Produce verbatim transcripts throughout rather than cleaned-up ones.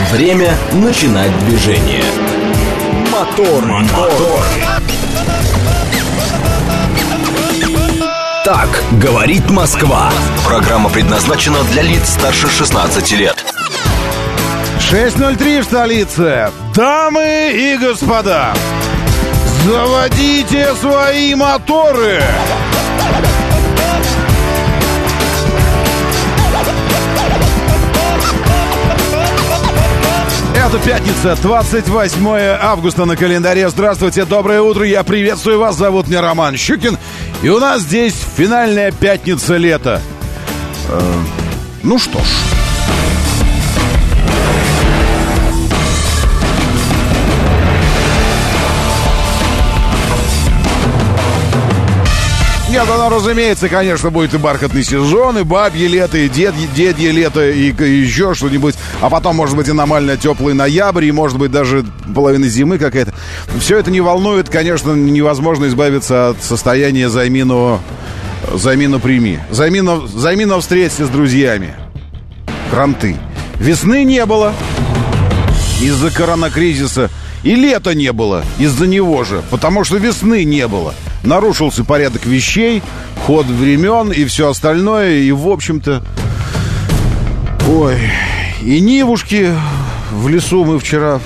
Время начинать движение. Мотор, мотор. Так говорит Москва. Программа предназначена для лиц старше шестнадцати лет. шесть ноль три в столице. Дамы и господа, заводите свои моторы. Это пятница, двадцать восьмое августа на календаре. Здравствуйте, доброе утро, я приветствую вас. Зовут меня Роман Щукин. И у нас здесь финальная пятница лета. Э, ну что ж. Нет, оно, разумеется, конечно, будет и бархатный сезон, и бабье лето, и дед, дедье лето, и, и еще что-нибудь. А потом, может быть, аномально теплый ноябрь, и, может быть, даже половина зимы какая-то. Все это не волнует, конечно, невозможно избавиться от состояния «займи, но, займи, но прими». «Займи, но, займи, но встреться с друзьями». Кранты. Весны не было из-за коронакризиса, и лета не было из-за него же, потому что весны не было. Нарушился порядок вещей, ход времен и все остальное. И, в общем-то... Ой... И Нивушки в лесу мы вчера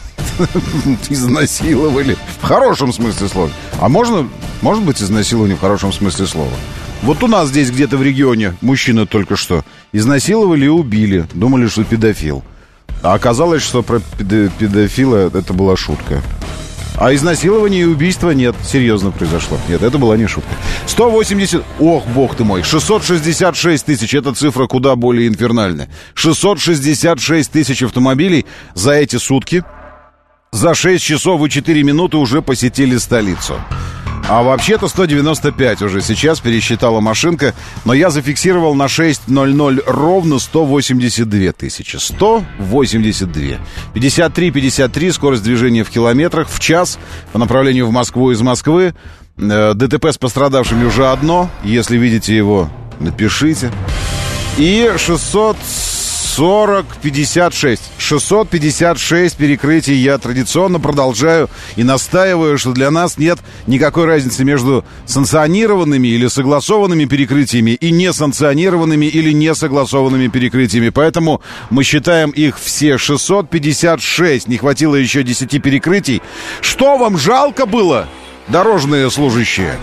изнасиловали. В хорошем смысле слова. А можно, может быть, изнасилование в хорошем смысле слова? Вот у нас здесь где-то в регионе мужчину только что изнасиловали и убили. Думали, что педофил. А оказалось, что про педофила это была шутка. А изнасилование и убийство нет, серьезно произошло. Нет, это была не шутка. сто восемьдесят... Ох, бог ты мой. шестьсот шестьдесят шесть тысяч. Эта цифра куда более инфернальная. шестьсот шестьдесят шесть тысяч автомобилей за эти сутки, за шесть часов и четыре минуты уже посетили столицу. А вообще-то сто девяносто пять уже сейчас пересчитала машинка. Но я зафиксировал на шесть ноль ноль ровно сто восемьдесят две тысячи. сто восемьдесят два. пятьдесят три пятьдесят три скорость движения в километрах в час по направлению в Москву из Москвы. ДТП с пострадавшими уже одно. Если видите его, напишите. И шестьсот сорок пятьдесят шесть. шестьсот пятьдесят шесть перекрытий. Я традиционно продолжаю и настаиваю, что для нас нет никакой разницы между санкционированными или согласованными перекрытиями и несанкционированными или несогласованными перекрытиями. Поэтому мы считаем их все шестьсот пятьдесят шесть. Не хватило еще десяти перекрытий. Что вам жалко было, дорожные служащие?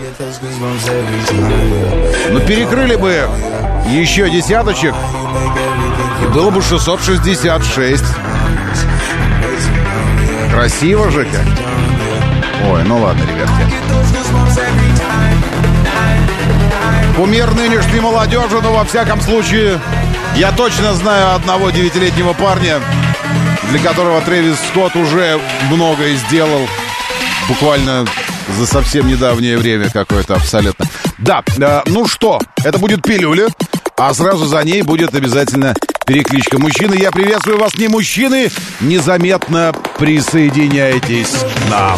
Ну, перекрыли бы еще десяточек, и было бы шестьсот шестьдесят шесть. Красиво же как. Ой, ну ладно, ребятки. Кумир нынешней молодежи, но во всяком случае, я точно знаю одного девятилетнего парня, для которого Трэвис Скотт уже многое сделал. Буквально за совсем недавнее время какое-то абсолютно. Да, э, ну что, это будет пилюля, а сразу за ней будет обязательно перекличка. Мужчины, я приветствую вас, не мужчины, незаметно присоединяйтесь к нам.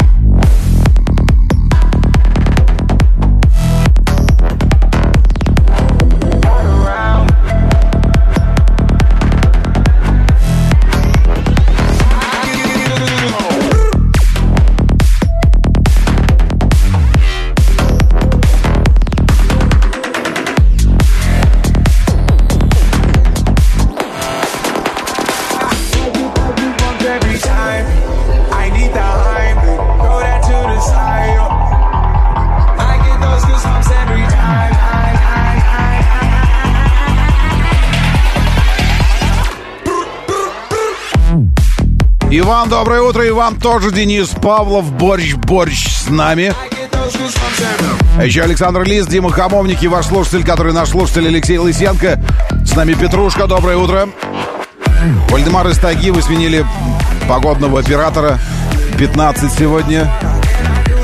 Иван, доброе утро, и вам тоже, Денис Павлов, борщ-борщ с нами. А еще Александр Лис, Дима Хамовник и ваш слушатель, который наш слушатель Алексей Лысенко. С нами Петрушка, доброе утро. Вальдемар из Тайги, вы сменили погодного оператора. пятнадцать сегодня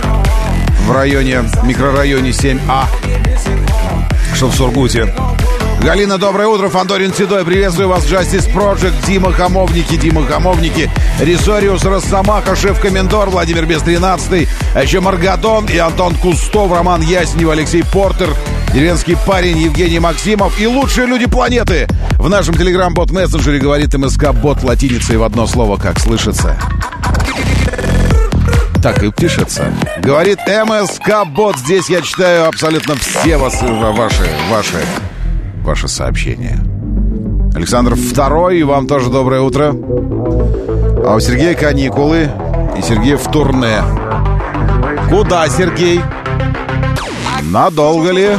в районе, микрорайоне семь А, что в Сургуте. Галина, доброе утро. Фандорин Седой, приветствую вас. Justice Project, Дима Хамовники, Дима Хамовники, Рисориус Росомаха, шеф-комендор, Владимир Бес тринадцатый, а еще Маргадон и Антон Кустов, Роман Яснев, Алексей Портер, деревенский парень Евгений Максимов и лучшие люди планеты. В нашем телеграм-бот-мессенджере говорит МСК-бот латиницей в одно слово, как слышится. Так и пишется. Говорит МСК-бот. Здесь я читаю абсолютно все вас, ваши, ваши, ваши сообщения. Александр Второй, и вам тоже доброе утро. А у Сергея каникулы, и Сергей в турне. Куда, Сергей? Надолго ли?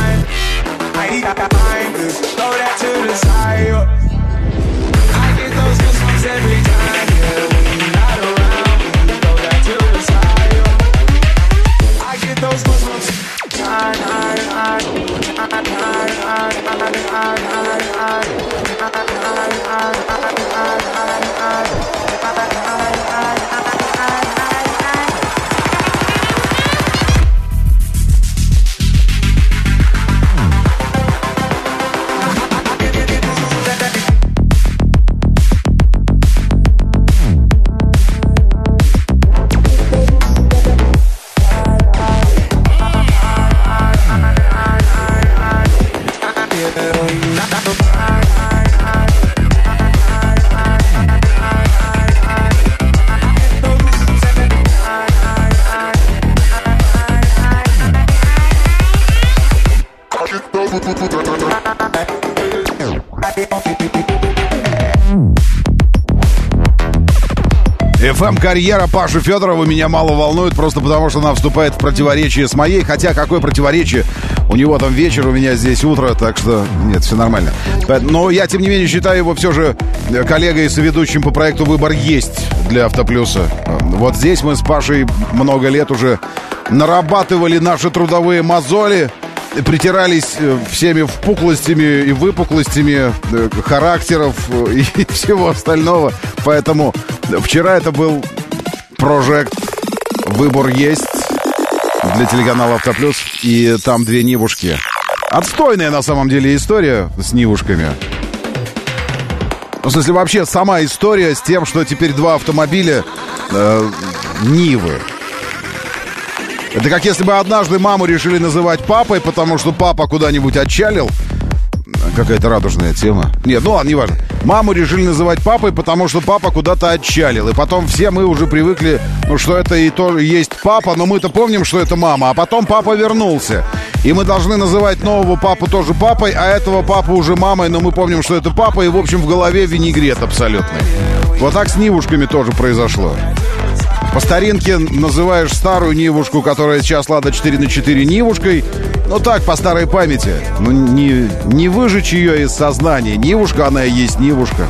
эф эм-карьера Паши Федорова меня мало волнует, просто потому что она вступает в противоречие с моей. Хотя, какое противоречие? У него там вечер, у меня здесь утро, так что нет, все нормально. Но я, тем не менее, считаю его все же коллегой и соведущим по проекту «Выбор есть» для Автоплюса. Вот здесь мы с Пашей много лет уже нарабатывали наши трудовые мозоли, притирались всеми впуклостями и выпуклостями характеров и всего остального. Поэтому вчера это был прожект «Выбор есть» для телеканала «Автоплюс». И там две Нивушки. Отстойная на самом деле история с Нивушками. Ну, в смысле, вообще сама история с тем, что теперь два автомобиля э, Нивы. Это как если бы однажды маму решили называть папой, потому что папа куда-нибудь отчалил. Какая-то радужная тема. Нет, ну ладно, неважно. Маму решили называть папой, потому что папа куда-то отчалил. И потом все мы уже привыкли, ну, что это и то есть папа, но мы-то помним, что это мама. А потом папа вернулся. И мы должны называть нового папу тоже папой, а этого папу уже мамой, но мы помним, что это папа. И, в общем, в голове винегрет абсолютный. Вот так с Нивушками тоже произошло. По старинке называешь старую Нивушку, которая сейчас Лада четыре на четыре, Нивушкой. Ну так, по старой памяти. Ну не, не выжечь ее из сознания. Нивушка, она и есть Нивушка.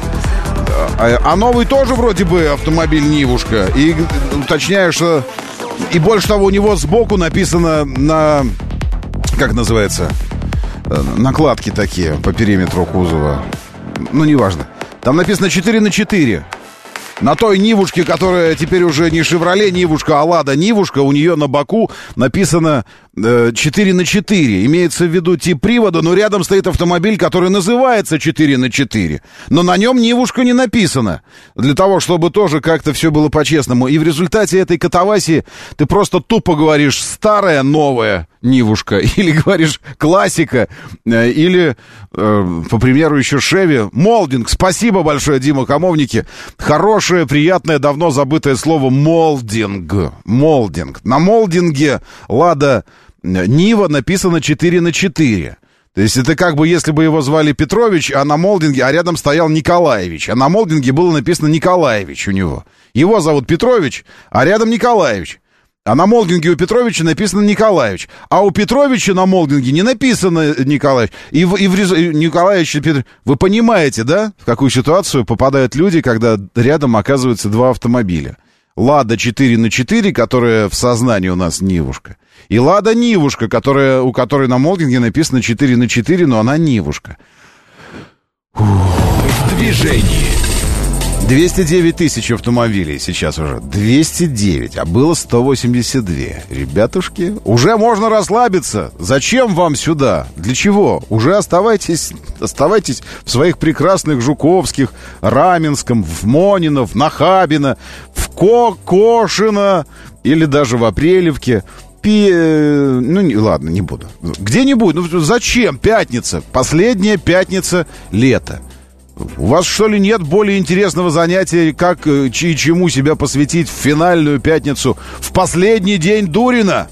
А, а новый тоже вроде бы автомобиль Нивушка. И уточняю, что... И больше того, у него сбоку написано на... Как называется? Накладки такие по периметру кузова. Ну, неважно. Там написано четыре на четыре. На той Нивушке, которая теперь уже не «Шевроле Нивушка», а «Лада Нивушка», у нее на боку написано э, четыре на четыре. Имеется в виду тип привода, но рядом стоит автомобиль, который называется четыре на четыре. Но на нем Нивушка не написано. Для того, чтобы тоже как-то все было по-честному. И в результате этой катавасии ты просто тупо говоришь «старая, новая Нивушка», или говоришь «классика», э, или, э, по примеру, еще «Шеви». Молдинг. Спасибо большое, Дима Хамовники. Хороший, приятное, давно забытое слово молдинг. Молдинг. На молдинге Лада Нива написано четыре на четыре. То есть это как бы если бы его звали Петрович, а на молдинге, а рядом стоял Николаевич. А на молдинге было написано Николаевич у него. Его зовут Петрович, а рядом Николаевич. А на молдинге у Петровича написано Николаевич. А у Петровича на молдинге не написано Николаевич. И в, и в Николаевич и Петрович... Вы понимаете, да, в какую ситуацию попадают люди, когда рядом оказываются два автомобиля? Лада четыре на четыре, которая в сознании у нас Нивушка. И Лада Нивушка, которая, у которой на молдинге написано четыре на четыре, но она Нивушка. В движении. двести девять тысяч автомобилей сейчас уже. двести девять, а было сто восемьдесят два. Ребятушки, уже можно расслабиться. Зачем вам сюда? Для чего? Уже оставайтесь, оставайтесь в своих прекрасных Жуковских, Раменском, в Монино, в Нахабино, в Кокошино или даже в Апрелевке. Пи... Ну, не, ладно, не буду. Где-нибудь. Ну, зачем? Пятница. Последняя пятница лета. У вас, что ли, нет более интересного занятия, как и чему себя посвятить в финальную пятницу, в последний день Дурина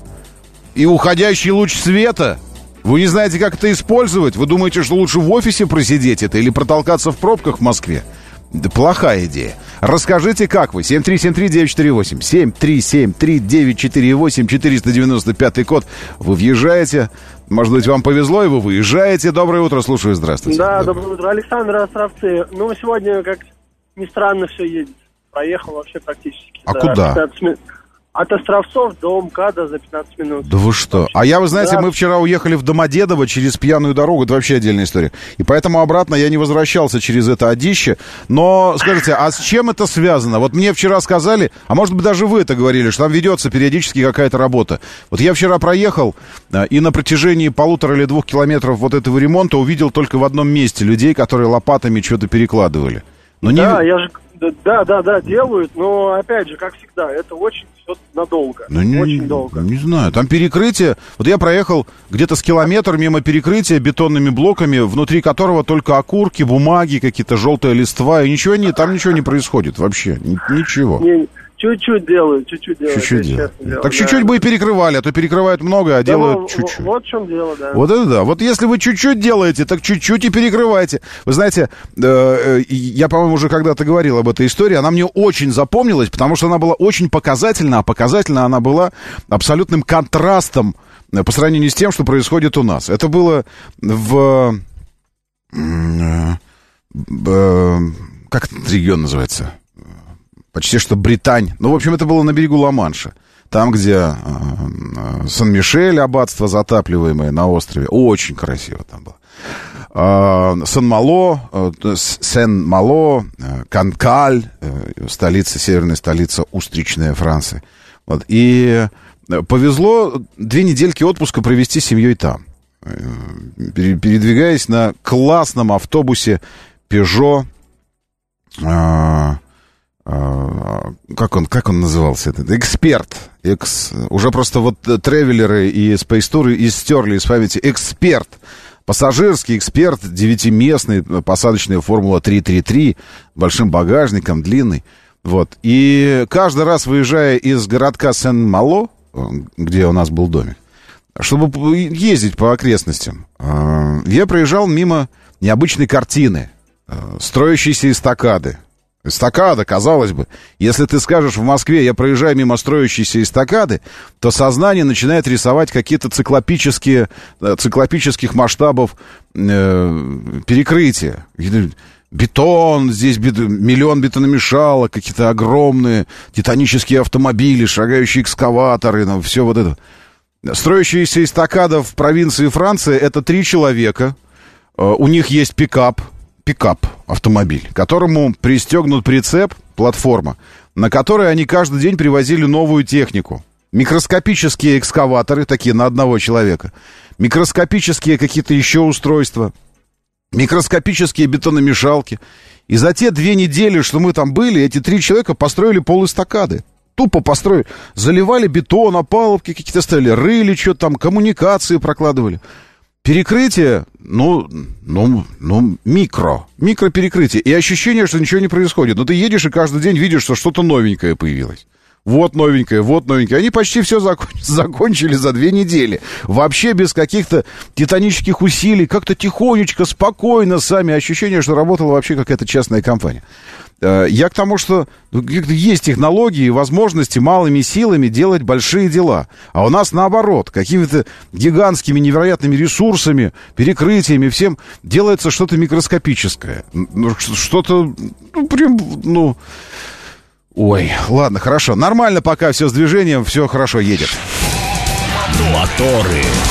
и уходящий луч света? Вы не знаете, как это использовать? Вы думаете, что лучше в офисе просидеть это или протолкаться в пробках в Москве? Да плохая идея. Расскажите, как вы? семь три семь три девять четыре восемь. семь три семь три девять четыре восемь. четыреста девяносто пятый код. Вы въезжаете. Может быть, вам повезло, и вы выезжаете. Доброе утро, слушаю, здравствуйте. Да, доброе утро. Александр, Островцы. Ну, сегодня, как ни странно, все едет. Проехал вообще практически. А куда? пятнадцать минут. От Островцов до МКАДа за пятнадцать минут. Да вы что? А я, вы знаете, да. мы вчера уехали в Домодедово через пьяную дорогу. Это вообще отдельная история. И поэтому обратно я не возвращался через это одище. Но, скажите, а с чем это связано? Вот мне вчера сказали, а может быть, даже вы это говорили, что там ведется периодически какая-то работа. Вот я вчера проехал, и на протяжении полутора или двух километров вот этого ремонта увидел только в одном месте людей, которые лопатами что-то перекладывали. Но да, не... я же... Да, да, да, делают, но, опять же, как всегда, это очень все надолго, ну, не, очень долго. Не знаю, там перекрытие, вот я проехал где-то с километр мимо перекрытия бетонными блоками, внутри которого только окурки, бумаги, какие-то желтые листва, и ничего не, там ничего не происходит вообще, ничего. Не, чуть-чуть делают, чуть-чуть делают. Чуть-чуть делают. Дело, так да. чуть-чуть бы и перекрывали, а то перекрывают много, а да, делают ну, чуть-чуть. Вот в чем дело, да. Вот это да. Вот если вы чуть-чуть делаете, так чуть-чуть и перекрываете. Вы знаете, э, я, по-моему, уже когда-то говорил об этой истории, она мне очень запомнилась, потому что она была очень показательна, а показательна она была абсолютным контрастом по сравнению с тем, что происходит у нас. Это было в... Э, э, как этот регион называется? Почти что Британь. Ну, в общем, это было на берегу Ла-Манша. Там, где э, э, Сан-Мишель, аббатство затапливаемое на острове. Очень красиво там было. Э, Сан-Мало, э, Сен-Мало, э, Канкаль, э, столица, северная столица устричная Франции. Вот. И повезло две недельки отпуска провести с семьей там. Э, передвигаясь на классном автобусе Peugeot... Э, Как он, как он назывался? Этот? Эксперт. Экс, уже просто вот тревелеры и спейстуры истерли из памяти. Эксперт. Пассажирский эксперт, девятиместный, посадочная формула три три три, большим багажником, длинный. Вот. И каждый раз, выезжая из городка Сен-Мало, где у нас был домик, чтобы ездить по окрестностям, я проезжал мимо необычной картины. Строящиеся эстакады. Эстакада, казалось бы. Если ты скажешь в Москве, я проезжаю мимо строящейся эстакады, то сознание начинает рисовать какие-то циклопические, циклопических масштабов э, перекрытия. Бетон, здесь бет... миллион бетономешалок, какие-то огромные титанические автомобили, шагающие экскаваторы, ну, все вот это. Строящаяся эстакада в провинции Франции — это три человека. Э, у них есть пикап. Пикап, автомобиль, к которому пристегнут прицеп, платформа, на которой они каждый день привозили новую технику. Микроскопические экскаваторы, такие на одного человека, микроскопические какие-то еще устройства, микроскопические бетономешалки. И за те две недели, что мы там были, эти три человека построили полэстакады. Тупо построили. Заливали бетон, опалубки какие-то ставили, рыли что-то там, коммуникации прокладывали. Перекрытие, ну, ну, ну, микро, микроперекрытие. И ощущение, что ничего не происходит. Но ты едешь и каждый день видишь, что что-то новенькое появилось. Вот новенькое, вот новенькое. Они почти все закон- закончили за две недели. Вообще без каких-то титанических усилий. Как-то тихонечко, спокойно сами. Ощущение, что работала вообще какая-то частная компания. Я к тому, что есть технологии и возможности малыми силами делать большие дела. А у нас наоборот, какими-то гигантскими невероятными ресурсами, перекрытиями, всем делается что-то микроскопическое. Что-то, ну, прям, ну... Ой, ладно, хорошо. Нормально пока все с движением, все хорошо едет. Моторы.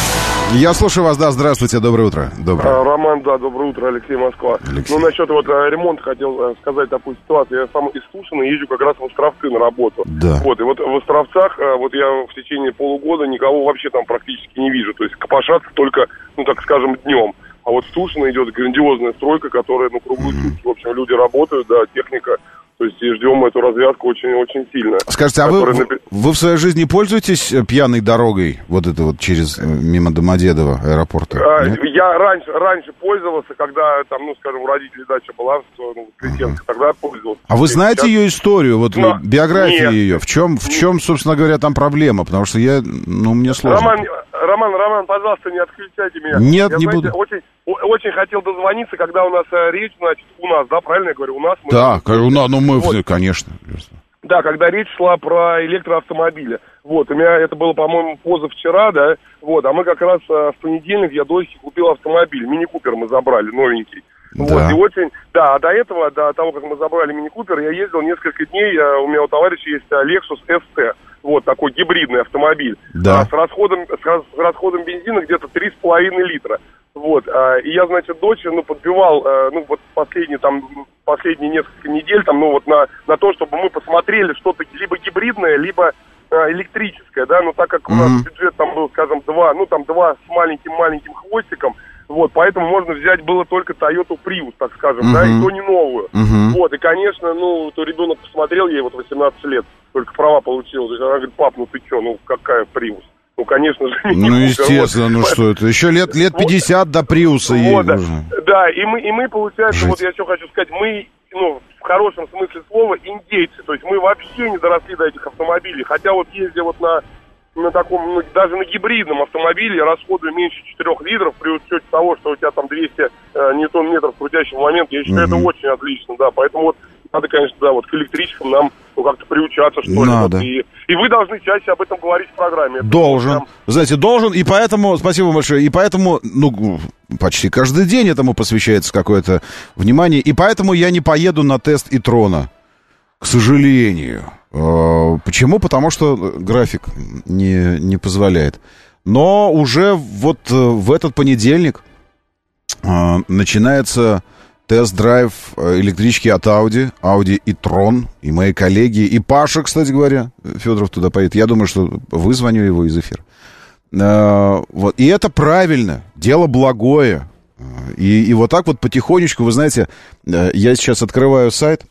Я слушаю вас, да, здравствуйте, доброе утро. Доброе. А, Роман, да, доброе утро, Алексей, Москва. Алексей. Ну, насчет вот а, ремонта хотел а, сказать такую ситуацию. Я сам из Тушина езжу как раз в Островцы на работу. Да. Вот, и вот в Островцах, а, вот я в течение полугода никого вообще там практически не вижу. То есть копошатся только, ну, так скажем, днем. А вот в Тушино идет грандиозная стройка, которая, ну, круглые сутки, mm-hmm. в общем, люди работают, да, техника. То есть и ждем эту развязку очень-очень сильно. Скажите, а вы, напи... вы в своей жизни пользуетесь пьяной дорогой, вот это вот через, мимо Домодедово аэропорта? А, я раньше, раньше пользовался, когда, там, ну, скажем, у родителей дача была, ну, Воскресенск, uh-huh. тогда пользовался. А вы знаете сейчас... ее историю, вот Но... биографию Нет. ее? В чем, в чем, собственно говоря, там проблема? Потому что я, ну, мне сложно. Роман, Роман, Роман, пожалуйста, не отключайте меня. Нет, я, не знаете, буду. Очень, очень хотел дозвониться, когда у нас э, речь, значит, у нас, да, правильно я говорю, у нас? Мы да, у нас, ну мы, вот. Конечно. Да, когда речь шла про электроавтомобили. Вот, у меня это было, по-моему, позавчера, да, вот, а мы как раз э, в понедельник, я дочке купил автомобиль, мини-купер мы забрали, новенький. Да. Вот, и очень, да, а до этого, до того, как мы забрали мини-купер, я ездил несколько дней, э, у меня у товарища есть Lexus эс тэ, вот, такой гибридный автомобиль. Да. А, с расходом, с, с расходом бензина где-то три с половиной литра. Вот, а, и я, значит, дочь, ну, подбивал, а, ну, вот последние, там, последние несколько недель, там, ну, вот на, на то, чтобы мы посмотрели что-то либо гибридное, либо а, электрическое, да, ну, так как у нас mm-hmm. бюджет там был, скажем, два, ну, там, два с маленьким-маленьким хвостиком, вот, поэтому можно взять было только Toyota Prius, так скажем, mm-hmm. да, и то не новую. Mm-hmm. Вот, и, конечно, ну, то ребенок посмотрел, ей вот восемнадцать лет, только права получил, то есть она говорит: пап, ну, ты что, ну, какая Prius? Ну, конечно же, не Ну, естественно, вот. Ну что это? Еще лет, лет пятьдесят вот, до Приуса ей вот, нужно. Да, и мы, и мы, получается, Жить. Вот я еще хочу сказать, мы, ну, в хорошем смысле слова, индейцы. То есть мы вообще не доросли до этих автомобилей. Хотя вот ездя вот на, на таком, ну, даже на гибридном автомобиле, расходую меньше четырех литров, при учете того, что у тебя там двести э, ньютон-метров крутящего момента, я считаю, mm-hmm. это очень отлично, да. Поэтому вот надо, конечно, да, вот к электричкам нам, ну, как-то приучаться, что ли. Надо. Вот, и, и вы должны чаще об этом говорить в программе. Это должен. Прям... Знаете, должен, и поэтому, спасибо большое, и поэтому, ну, почти каждый день этому посвящается какое-то внимание, и поэтому я не поеду на тест и-трона, к сожалению. Почему? Потому что график не, не позволяет. Но уже вот в этот понедельник начинается... тест-драйв электрички от Audi, Audi e-tron, и мои коллеги, и Паша, кстати говоря, Федоров туда поедет. Я думаю, что вызвоню его из эфира. Вот. И это правильно, дело благое. И, и вот так вот потихонечку, вы знаете, я сейчас открываю сайт,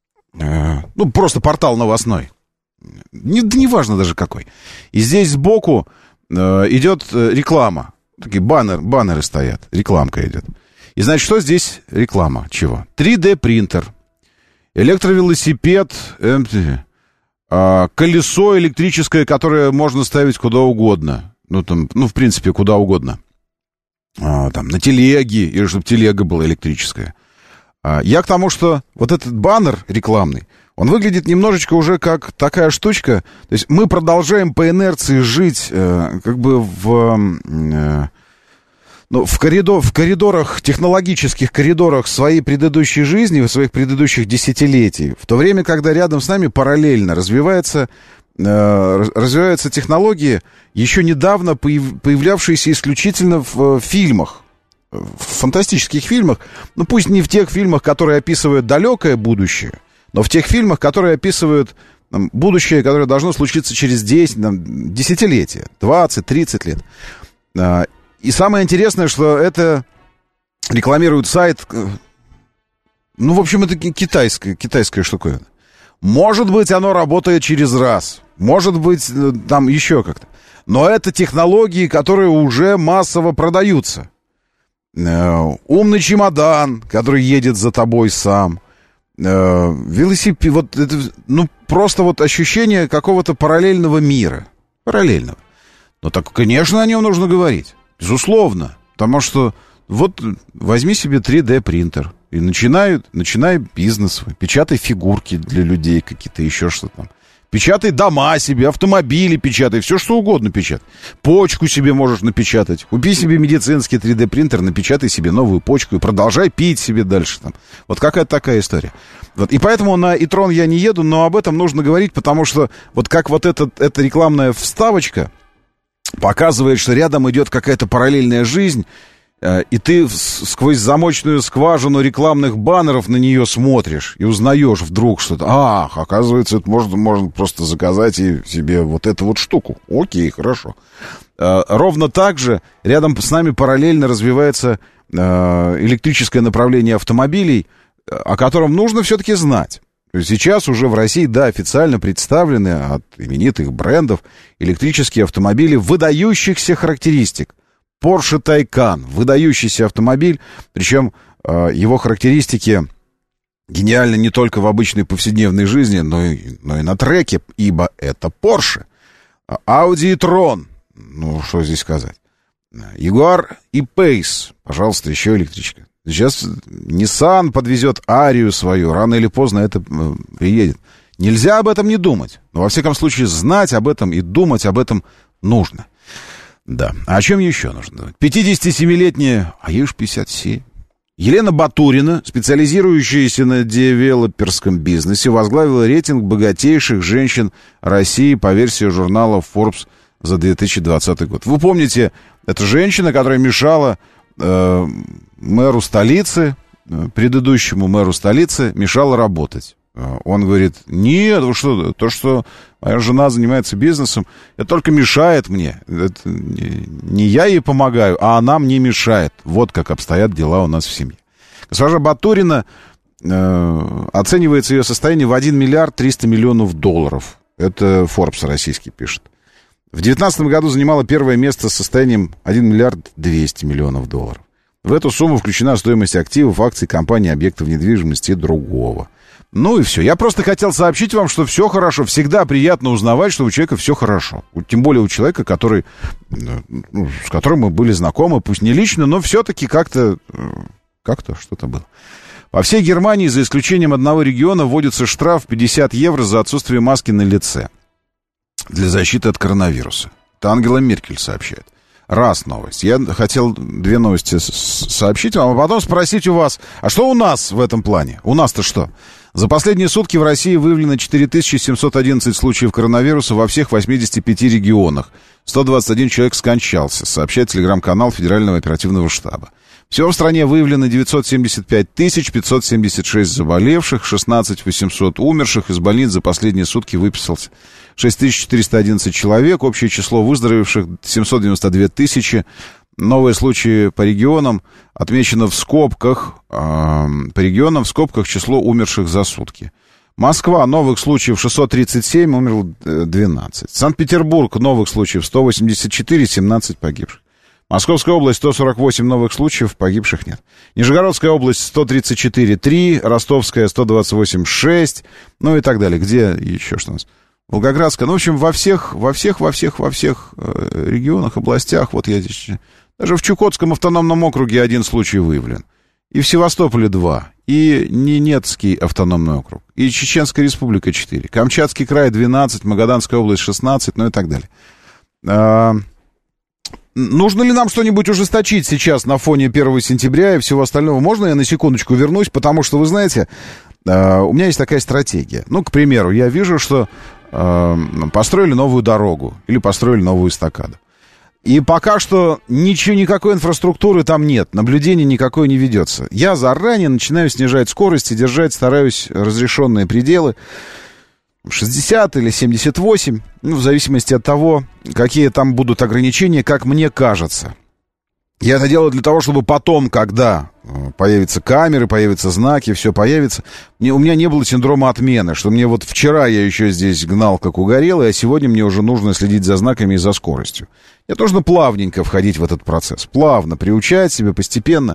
ну, просто портал новостной, не, да неважно даже какой. И здесь сбоку идет реклама, такие баннер, баннеры стоят, рекламка идет. И, значит, что здесь реклама? Чего? три дэ принтер, электровелосипед, э, э, колесо электрическое, которое можно ставить куда угодно. Ну, там, ну, в принципе, куда угодно. А, там, на телеге, или чтобы телега была электрическая. А, я к тому, что вот этот баннер рекламный, он выглядит немножечко уже как такая штучка. То есть мы продолжаем по инерции жить э, как бы в... Э, Ну, в, коридор, в коридорах, технологических коридорах своей предыдущей жизни, своих предыдущих десятилетий, в то время, когда рядом с нами параллельно развивается, э, развиваются технологии, еще недавно появ, появлявшиеся исключительно в, в фильмах, в фантастических фильмах, ну, пусть не в тех фильмах, которые описывают далекое будущее, но в тех фильмах, которые описывают там, будущее, которое должно случиться через десять, там, десятилетия, двадцать-тридцать лет. И самое интересное, что это рекламирует сайт, ну, в общем, это китайская, китайская штуковина. Может быть, оно работает через раз, может быть, там еще как-то. Но это технологии, которые уже массово продаются. Умный чемодан, который едет за тобой сам. Велосипед, вот это, ну, просто вот ощущение какого-то параллельного мира. Параллельного. Но так, конечно, о нем нужно говорить. Безусловно, потому что вот возьми себе три дэ принтер и начинай, начинай бизнес, печатай фигурки для людей какие-то, еще что-то там. Печатай дома себе, автомобили печатай, все что угодно печатай. Почку себе можешь напечатать. Купи себе медицинский три дэ принтер, напечатай себе новую почку и продолжай пить себе дальше там. Вот какая-то такая история. Вот. И поэтому на и-трон я не еду, но об этом нужно говорить, потому что вот как вот этот, эта рекламная вставочка показывает, что рядом идет какая-то параллельная жизнь, и ты сквозь замочную скважину рекламных баннеров на нее смотришь и узнаешь вдруг что-то. Ах, оказывается, это можно, можно просто заказать и себе вот эту вот штуку. Окей, хорошо. Ровно так же рядом с нами параллельно развивается электрическое направление автомобилей, о котором нужно все-таки знать. Сейчас уже в России, да, официально представлены от именитых брендов электрические автомобили выдающихся характеристик. Porsche Taycan, выдающийся автомобиль, причем э, его характеристики гениальны не только в обычной повседневной жизни, но и, но и на треке, ибо это Porsche. Audi e-tron, ну что здесь сказать. Jaguar E-Pace, пожалуйста, еще электричка. Сейчас Nissan подвезет Арию свою, рано или поздно это э, приедет. Нельзя об этом не думать, но во всяком случае знать об этом и думать об этом нужно. Да. А о чем еще нужно думать? пятидесятисемилетняя, а ей уж пятьдесят семь. Елена Батурина, специализирующаяся на девелоперском бизнесе, возглавила рейтинг богатейших женщин России по версии журнала Forbes за две тысячи двадцатый год. Вы помните, это женщина, которая мешала э, мэру столицы, предыдущему мэру столицы, мешала работать. Он говорит, нет, вы что, то, что моя жена занимается бизнесом, это только мешает мне. Это не я ей помогаю, а она мне мешает. Вот как обстоят дела у нас в семье. Госпожа Батурина, э, оценивается ее состояние в один миллиард триста миллионов долларов. Это Forbes российский пишет. В две тысячи девятнадцатом году занимала первое место с состоянием один миллиард двести миллионов долларов. В эту сумму включена стоимость активов, акций компании, объектов недвижимости и другого. Ну и все. Я просто хотел сообщить вам, что все хорошо. Всегда приятно узнавать, что у человека все хорошо. Тем более у человека, который, ну, с которым мы были знакомы, пусть не лично, но все-таки как-то, как-то что-то было. По всей Германии, за исключением одного региона, вводится штраф пятьдесят евро за отсутствие маски на лице для защиты от коронавируса. Это Ангела Меркель сообщает. Раз новость. Я хотел две новости сообщить вам, а потом спросить у вас, а что у нас в этом плане? У нас-то что? За последние сутки в России выявлено четыре тысячи семьсот одиннадцать случаев коронавируса во всех восьмидесяти пяти регионах. сто двадцать один человек скончался, сообщает телеграм-канал Федерального оперативного штаба. Всего в стране выявлено девятьсот семьдесят пять тысяч пятьсот семьдесят шесть заболевших, шестнадцать тысяч восемьсот умерших. Из больниц за последние сутки выписался шесть тысяч четыреста одиннадцать человек. Общее число выздоровевших семьсот девяносто две тысячи. Новые случаи по регионам отмечено в скобках. Э, по регионам в скобках число умерших за сутки. Москва, новых случаев шестьсот тридцать семь, умерло двенадцать. Санкт-Петербург, новых случаев сто восемьдесят четыре, семнадцать погибших. Московская область, сто сорок восемь новых случаев, погибших нет. Нижегородская область, сто тридцать четыре, три. Ростовская, сто двадцать восемь, шесть. Ну и так далее. Где еще что у нас? Волгоградская. Ну, в общем, во всех, во всех, во всех, во всех э, регионах, областях. Вот я здесь... Даже в Чукотском автономном округе один случай выявлен. И в Севастополе два. И Ненецкий автономный округ. И Чеченская республика четыре. Камчатский край двенадцать. Магаданская область шестнадцать. Ну и так далее. А, нужно ли нам что-нибудь ужесточить сейчас на фоне первого сентября и всего остального? Можно я на секундочку вернусь? Потому что, вы знаете, а, у меня есть такая стратегия. Ну, к примеру, я вижу, что а, построили новую дорогу. Или построили новую эстакаду. И пока что ничего, никакой инфраструктуры там нет, наблюдения никакой не ведется. Я заранее начинаю снижать скорость и держать, стараюсь, разрешенные пределы. шестьдесят или семьдесят восемь, ну, в зависимости от того, какие там будут ограничения, как мне кажется. Я это делаю для того, чтобы потом, когда появятся камеры, появятся знаки, все появится, мне, у меня не было синдрома отмены, что мне вот вчера я еще здесь гнал как угорелый, а сегодня мне уже нужно следить за знаками и за скоростью. Мне нужно плавненько входить в этот процесс, плавно приучать себя постепенно.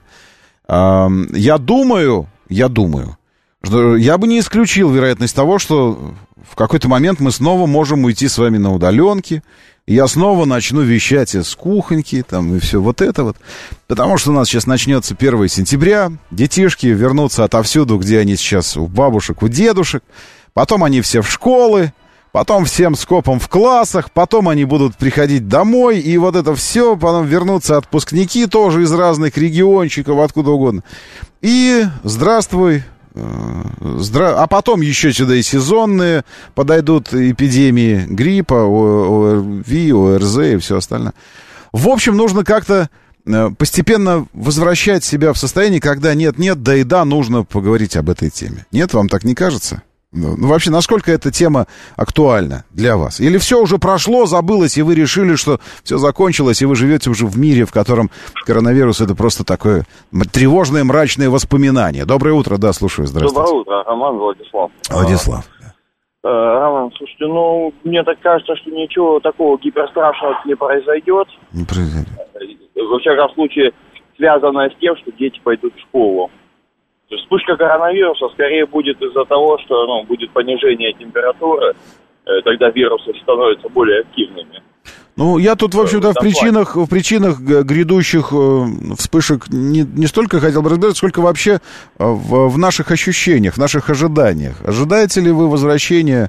Я думаю, я думаю, что я бы не исключил вероятность того, что в какой-то момент мы снова можем уйти с вами на удаленке, и я снова начну вещать из кухоньки, там, и все вот это вот. Потому что у нас сейчас начнется первого сентября, детишки вернутся отовсюду, где они сейчас, у бабушек, у дедушек, потом они все в школы, потом всем скопом в классах, потом они будут приходить домой, и вот это все, потом вернутся отпускники тоже из разных региончиков, откуда угодно. И здравствуй, Здра... А потом еще сюда и сезонные подойдут эпидемии гриппа, ОРВИ, ОРЗ и все остальное. В общем, нужно как-то постепенно возвращать себя в состояние, когда нет-нет, да и да, нужно поговорить об этой теме. Нет, вам так не кажется? Ну, вообще, насколько эта тема актуальна для вас? Или все уже прошло, забылось, и вы решили, что все закончилось, и вы живете уже в мире, в котором коронавирус — это просто такое тревожное, мрачное воспоминание? Доброе утро, да, слушаю, здравствуйте. Доброе утро, Роман, Владислав. Владислав. А, Роман, слушайте, ну, мне так кажется, что ничего такого гиперстрашного не произойдет. Не произойдет. Во всяком случае, связанное с тем, что дети пойдут в школу. То есть вспышка коронавируса скорее будет из-за того, что ну, будет понижение температуры, тогда вирусы становятся более активными. Ну, я тут, в общем-то, в причинах, в причинах грядущих вспышек не, не столько хотел бы разбираться, сколько вообще в, в наших ощущениях, в наших ожиданиях. Ожидаете ли вы возвращения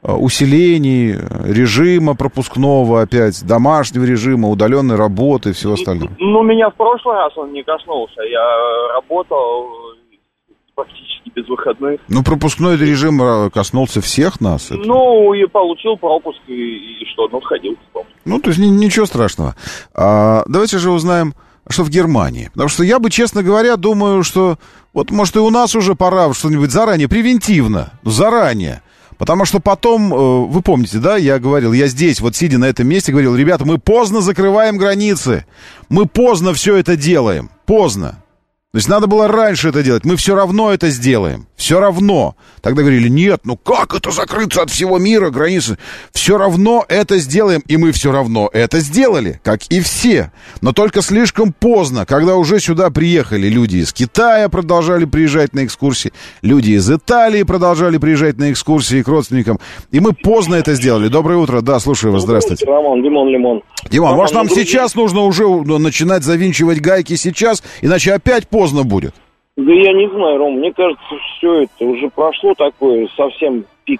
усилений режима пропускного опять, домашнего режима, удаленной работы и всего остального? Ну, меня в прошлый раз он не коснулся. Я работал практически без выходных. Ну, пропускной режим коснулся всех нас. Это... Ну, и получил пропуск, и, и что, ну, сходил. Ну, то есть ничего страшного. А, давайте же узнаем, что в Германии. Потому что я бы, честно говоря, думаю, что вот, может, и у нас уже пора что-нибудь заранее, превентивно, заранее. Потому что потом, вы помните, да, я говорил, я здесь, вот сидя на этом месте, говорил, ребята, мы поздно закрываем границы, мы поздно все это делаем, поздно. То есть надо было раньше это делать, мы все равно это сделаем, все равно. Тогда говорили, нет, ну как это закрыться от всего мира, границы? Все равно это сделаем, и мы все равно это сделали, как и все. Но только слишком поздно, когда уже сюда приехали люди из Китая, продолжали приезжать на экскурсии, люди из Италии продолжали приезжать на экскурсии к родственникам, и мы поздно это сделали. Доброе утро, да, слушаю вас, здравствуйте. Роман, Димон, Лимон. Димон, может нам сейчас нужно уже начинать завинчивать гайки сейчас, иначе опять поздно. Поздно будет. Да я не знаю, Ром, мне кажется, все это уже прошло такое, совсем пик.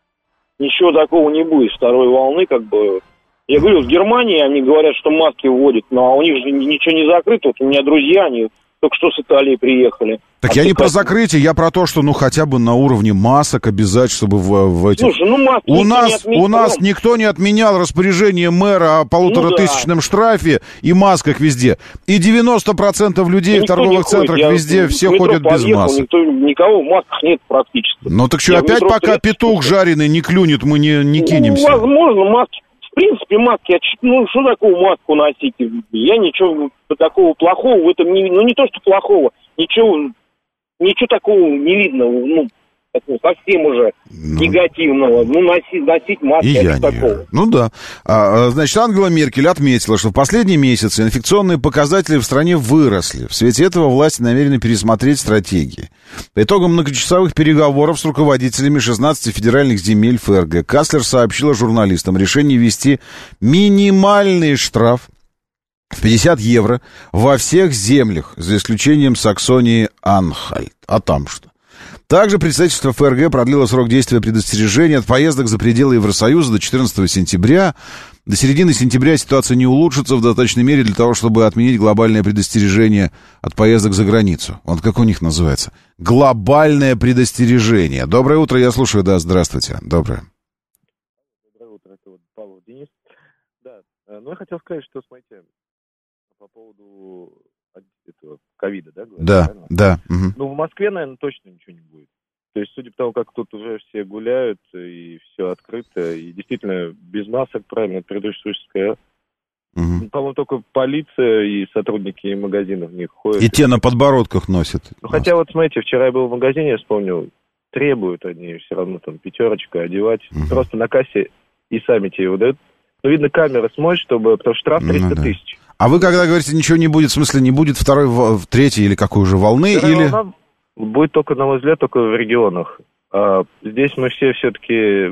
Ничего такого не будет, второй волны, как бы. Я говорю, в Германии они говорят, что маски вводят, но у них же ничего не закрыто. Вот у меня друзья, они только что с Италии приехали. Так а я не про закрытие, я про то, что ну хотя бы на уровне масок обязательно, чтобы в, в этих... Слушай, ну маски у нас, не отменял. У нас никто не отменял распоряжение мэра о полуторатысячном ну, да. штрафе и масках везде. И девяносто процентов людей никто в торговых центрах я везде все ходят без подъехал, масок. Никто, никого в масках нет практически. Ну так что, я опять пока средств... петух жареный не клюнет, мы не, не кинемся? Ну, возможно, маски. В принципе, маски, ну, что такое маску носить? Я ничего такого плохого в этом не... Ну, не то, что плохого, ничего, ничего такого не видно, ну, совсем уже ну, негативного. Ну, носить, носить маски, и я не такого. Ну, да. А, значит, Ангела Меркель отметила, что в последние месяцы инфекционные показатели в стране выросли. В свете этого власти намерены пересмотреть стратегии. По итогам многочасовых переговоров с руководителями шестнадцати федеральных земель ФРГ Каслер сообщила журналистам о решении ввести минимальный штраф в пятьдесят евро во всех землях, за исключением Саксонии-Анхальт. А там что? Также представительство ФРГ продлило срок действия предостережения от поездок за пределы Евросоюза до четырнадцатого сентября. До середины сентября ситуация не улучшится в достаточной мере для того, чтобы отменить глобальное предостережение от поездок за границу. Вот как у них называется. Глобальное предостережение. Доброе утро, я слушаю. Да, здравствуйте. Доброе. Доброе утро, это вот Павел, Денис. Да, ну я хотел сказать, что, смотрите, по поводу этого ковида, да? Говорят, да, правильно? да. Угу. Ну, в Москве, наверное, точно ничего не будет. То есть, судя по тому, как тут уже все гуляют, и все открыто, и действительно без масок, правильно, предусмотрительская. Угу. По-моему, только полиция и сотрудники магазинов в них ходят. И те на подбородках носят. Ну, хотя вот, смотрите, вчера я был в магазине, я вспомнил, требуют они все равно там пятерочка одевать. Угу. Просто на кассе и сами тебе выдают. Ну, видно, камера смотрит, чтобы, потому что штраф триста тысяч. Ну, да. А вы, когда говорите, ничего не будет, в смысле, не будет второй, третьей или какой уже волны? Вторая или... волна будет только, на мой взгляд, только в регионах. А здесь мы все все-таки,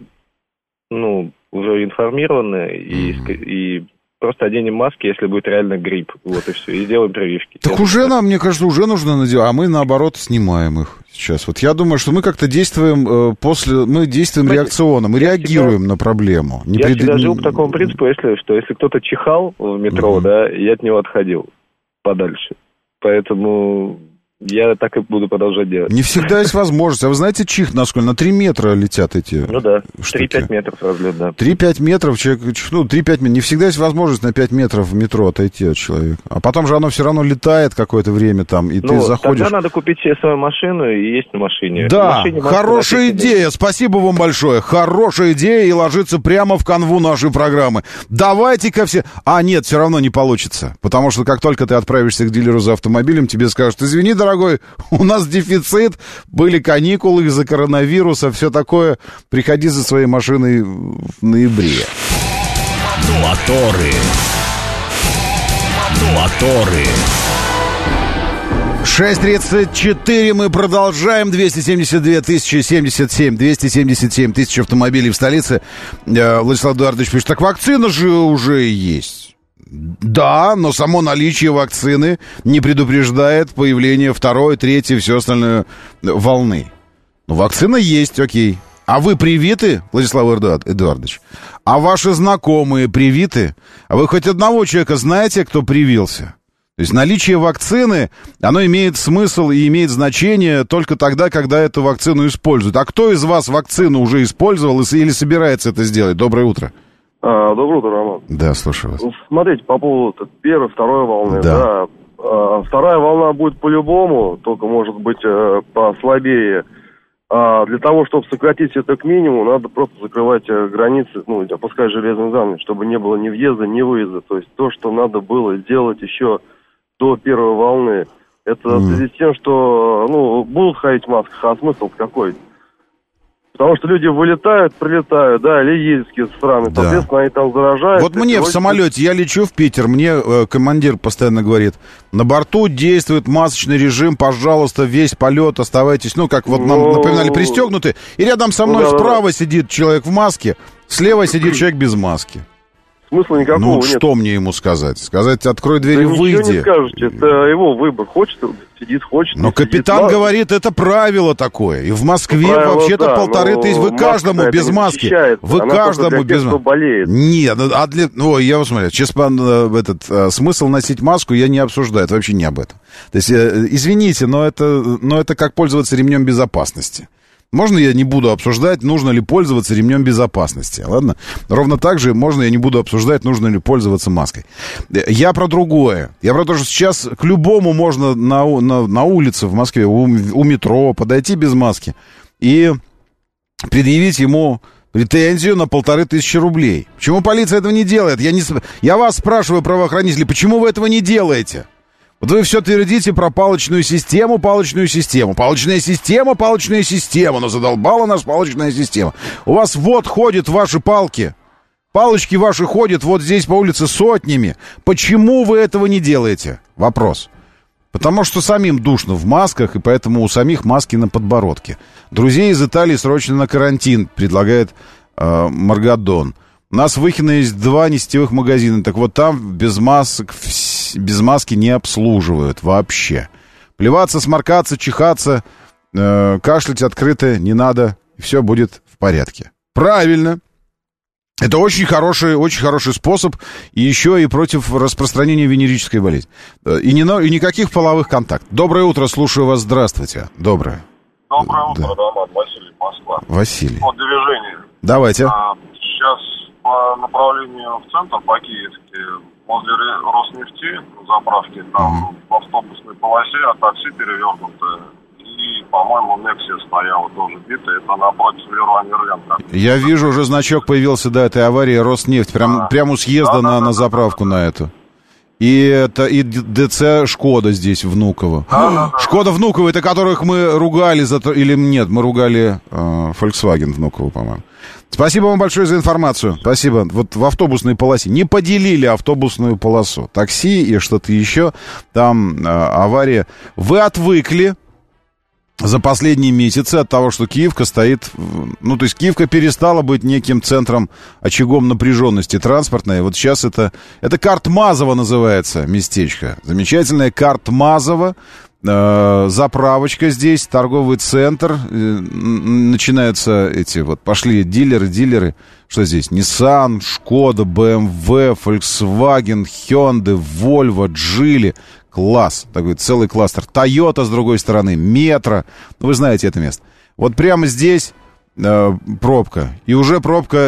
ну, уже информированы, mm-hmm. и, и просто оденем маски, если будет реально грипп. Вот и все, и сделаем прививки. Так уже так. Нам, мне кажется, уже нужно надевать, а мы, наоборот, снимаем их сейчас. Вот я думаю, что мы как-то действуем э, после, мы действуем Знаете, реакционно, мы реагируем всегда, на проблему. Не я пред... всегда жил по такому принципу, если, что если кто-то чихал в метро, mm-hmm. да, я от него отходил подальше. Поэтому я так и буду продолжать делать. Не всегда есть возможность. А вы знаете, чих насколько? На три метра летят эти Ну да, штуки. три-пять метров разлет, да. три-пять метров человек, ну, три-пять метров. Не всегда есть возможность на пять метров в метро отойти от человека. А потом же оно все равно летает какое-то время там, и ну, ты заходишь... тогда надо купить себе свою машину и есть на машине. Да, машине хорошая идея. Спасибо вам большое. Хорошая идея и ложится прямо в канву нашей программы. Давайте-ка все... А, нет, все равно не получится. Потому что как только ты отправишься к дилеру за автомобилем, тебе скажут: извини, дорогой, у нас дефицит, были каникулы из-за коронавируса, все такое. Приходи за своей машиной в ноябре. Моторы. Моторы. шесть тридцать четыре, мы продолжаем. двести семьдесят две тысячи семьдесят семь, двести семьдесят семь тысяч автомобилей в столице. Владислав Эдуардович пишет: так вакцина же уже есть. Да, но само наличие вакцины не предупреждает появление второй, третьей, все остальное волны. Но вакцина есть, окей. А вы привиты, Владислав Эдуардович? А ваши знакомые привиты? А вы хоть одного человека знаете, кто привился? То есть наличие вакцины, оно имеет смысл и имеет значение только тогда, когда эту вакцину используют. А кто из вас вакцину уже использовал или собирается это сделать? Доброе утро. А, доброе утро, Роман. Да, слушаю вас. Смотрите, по поводу первой, второй волны. Да. Да. А, вторая волна будет по-любому, только может быть послабее. А для того, чтобы сократить это к минимуму, надо просто закрывать границы, ну, опускать железный занавес, чтобы не было ни въезда, ни выезда. То есть то, что надо было сделать еще до первой волны. Это mm. в связи с тем, что, ну, будут ходить в масках, а смысл какой? Потому что люди вылетают, прилетают, да, или ездят в какие-то страны, да. Соответственно, они там заражают. Вот мне в самолете, я лечу в Питер, мне э, командир постоянно говорит: на борту действует масочный режим, пожалуйста, весь полет оставайтесь, ну, как вот нам Но... напоминали, пристегнуты. И рядом со мной ну, да, справа да. сидит человек в маске, слева сидит человек без маски. Смысла никакого ну, нет. Что мне ему сказать? Сказать: открой дверь и да выйди. Ничего не скажете, это его выбор. Хочет, сидит, хочет. Но капитан сидит. Говорит, это правило такое. И в Москве правило, вообще-то да, полторы тысячи. Вы каждому без маски. Вы Она каждому без маски. Нет, а для... Ой, я вас смотрю, честно, этот а, смысл носить маску я не обсуждаю. Это вообще не об этом. То есть, извините, но это, но это как пользоваться ремнем безопасности. Можно я не буду обсуждать, нужно ли пользоваться ремнем безопасности, ладно? Ровно так же можно я не буду обсуждать, нужно ли пользоваться маской. Я про другое. Я про то, что сейчас к любому можно на, на, на улице в Москве, у, у метро подойти без маски и предъявить ему претензию на полторы тысячи рублей. Почему полиция этого не делает? Я, не, я вас спрашиваю, правоохранители, почему вы этого не делаете? Вот вы все твердите про палочную систему, палочную систему. Палочная система, палочная система. Но задолбала нас палочная система. У вас вот ходят ваши палки. Палочки ваши ходят вот здесь по улице сотнями. Почему вы этого не делаете? Вопрос. Потому что самим душно в масках, и поэтому у самих маски на подбородке. Друзей из Италии срочно на карантин, предлагает э, Маргадон. У нас в Ихино есть два несетевых магазина. Так вот там без масок, без маски не обслуживают вообще. Плеваться, сморкаться, чихаться, э, кашлять открыто не надо. И все будет в порядке. Правильно. Это очень хороший, очень хороший способ. И еще и против распространения венерической болезни. И, не, и никаких половых контактов. Доброе утро, слушаю вас. Здравствуйте. Доброе. Доброе утро, да. Роман. Василий, Москва. Василий. По движению. Давайте. А, сейчас по направлению в центр, по Киевске, возле Роснефти, заправки, там uh-huh. в автобусной полосе, а такси перевернутое. И, по-моему, Нексия стояла тоже битая. Это напротив Леруа Мерлен. Я вижу, уже значок появился, да, этой аварии Роснефть. Прям, а. Прямо у съезда да, на, да, на заправку да, да, на эту. И это и ДЦ Шкода здесь, Внуково. Да, да, да, Шкода Внуково, это которых мы ругали за то... Или нет, мы ругали э, Volkswagen Внуково, по-моему. Спасибо вам большое за информацию. Спасибо. Вот в автобусной полосе. Не поделили автобусную полосу. Такси и что-то еще. Там э, авария. Вы отвыкли за последние месяцы от того, что Киевка стоит... Ну, то есть Киевка перестала быть неким центром, очагом напряженности транспортной. Вот сейчас это... Это Картмазово называется местечко. Замечательное Картмазово. э, заправочка здесь, торговый центр. Э, начинаются эти вот, пошли дилеры, дилеры. Что здесь? Nissan, Шкода, бэ эм вэ, Volkswagen, Hyundai, Volvo, Geely. Класс, такой целый кластер. Toyota с другой стороны, Метро. Вы знаете это место. Вот прямо здесь э, пробка. И уже пробка...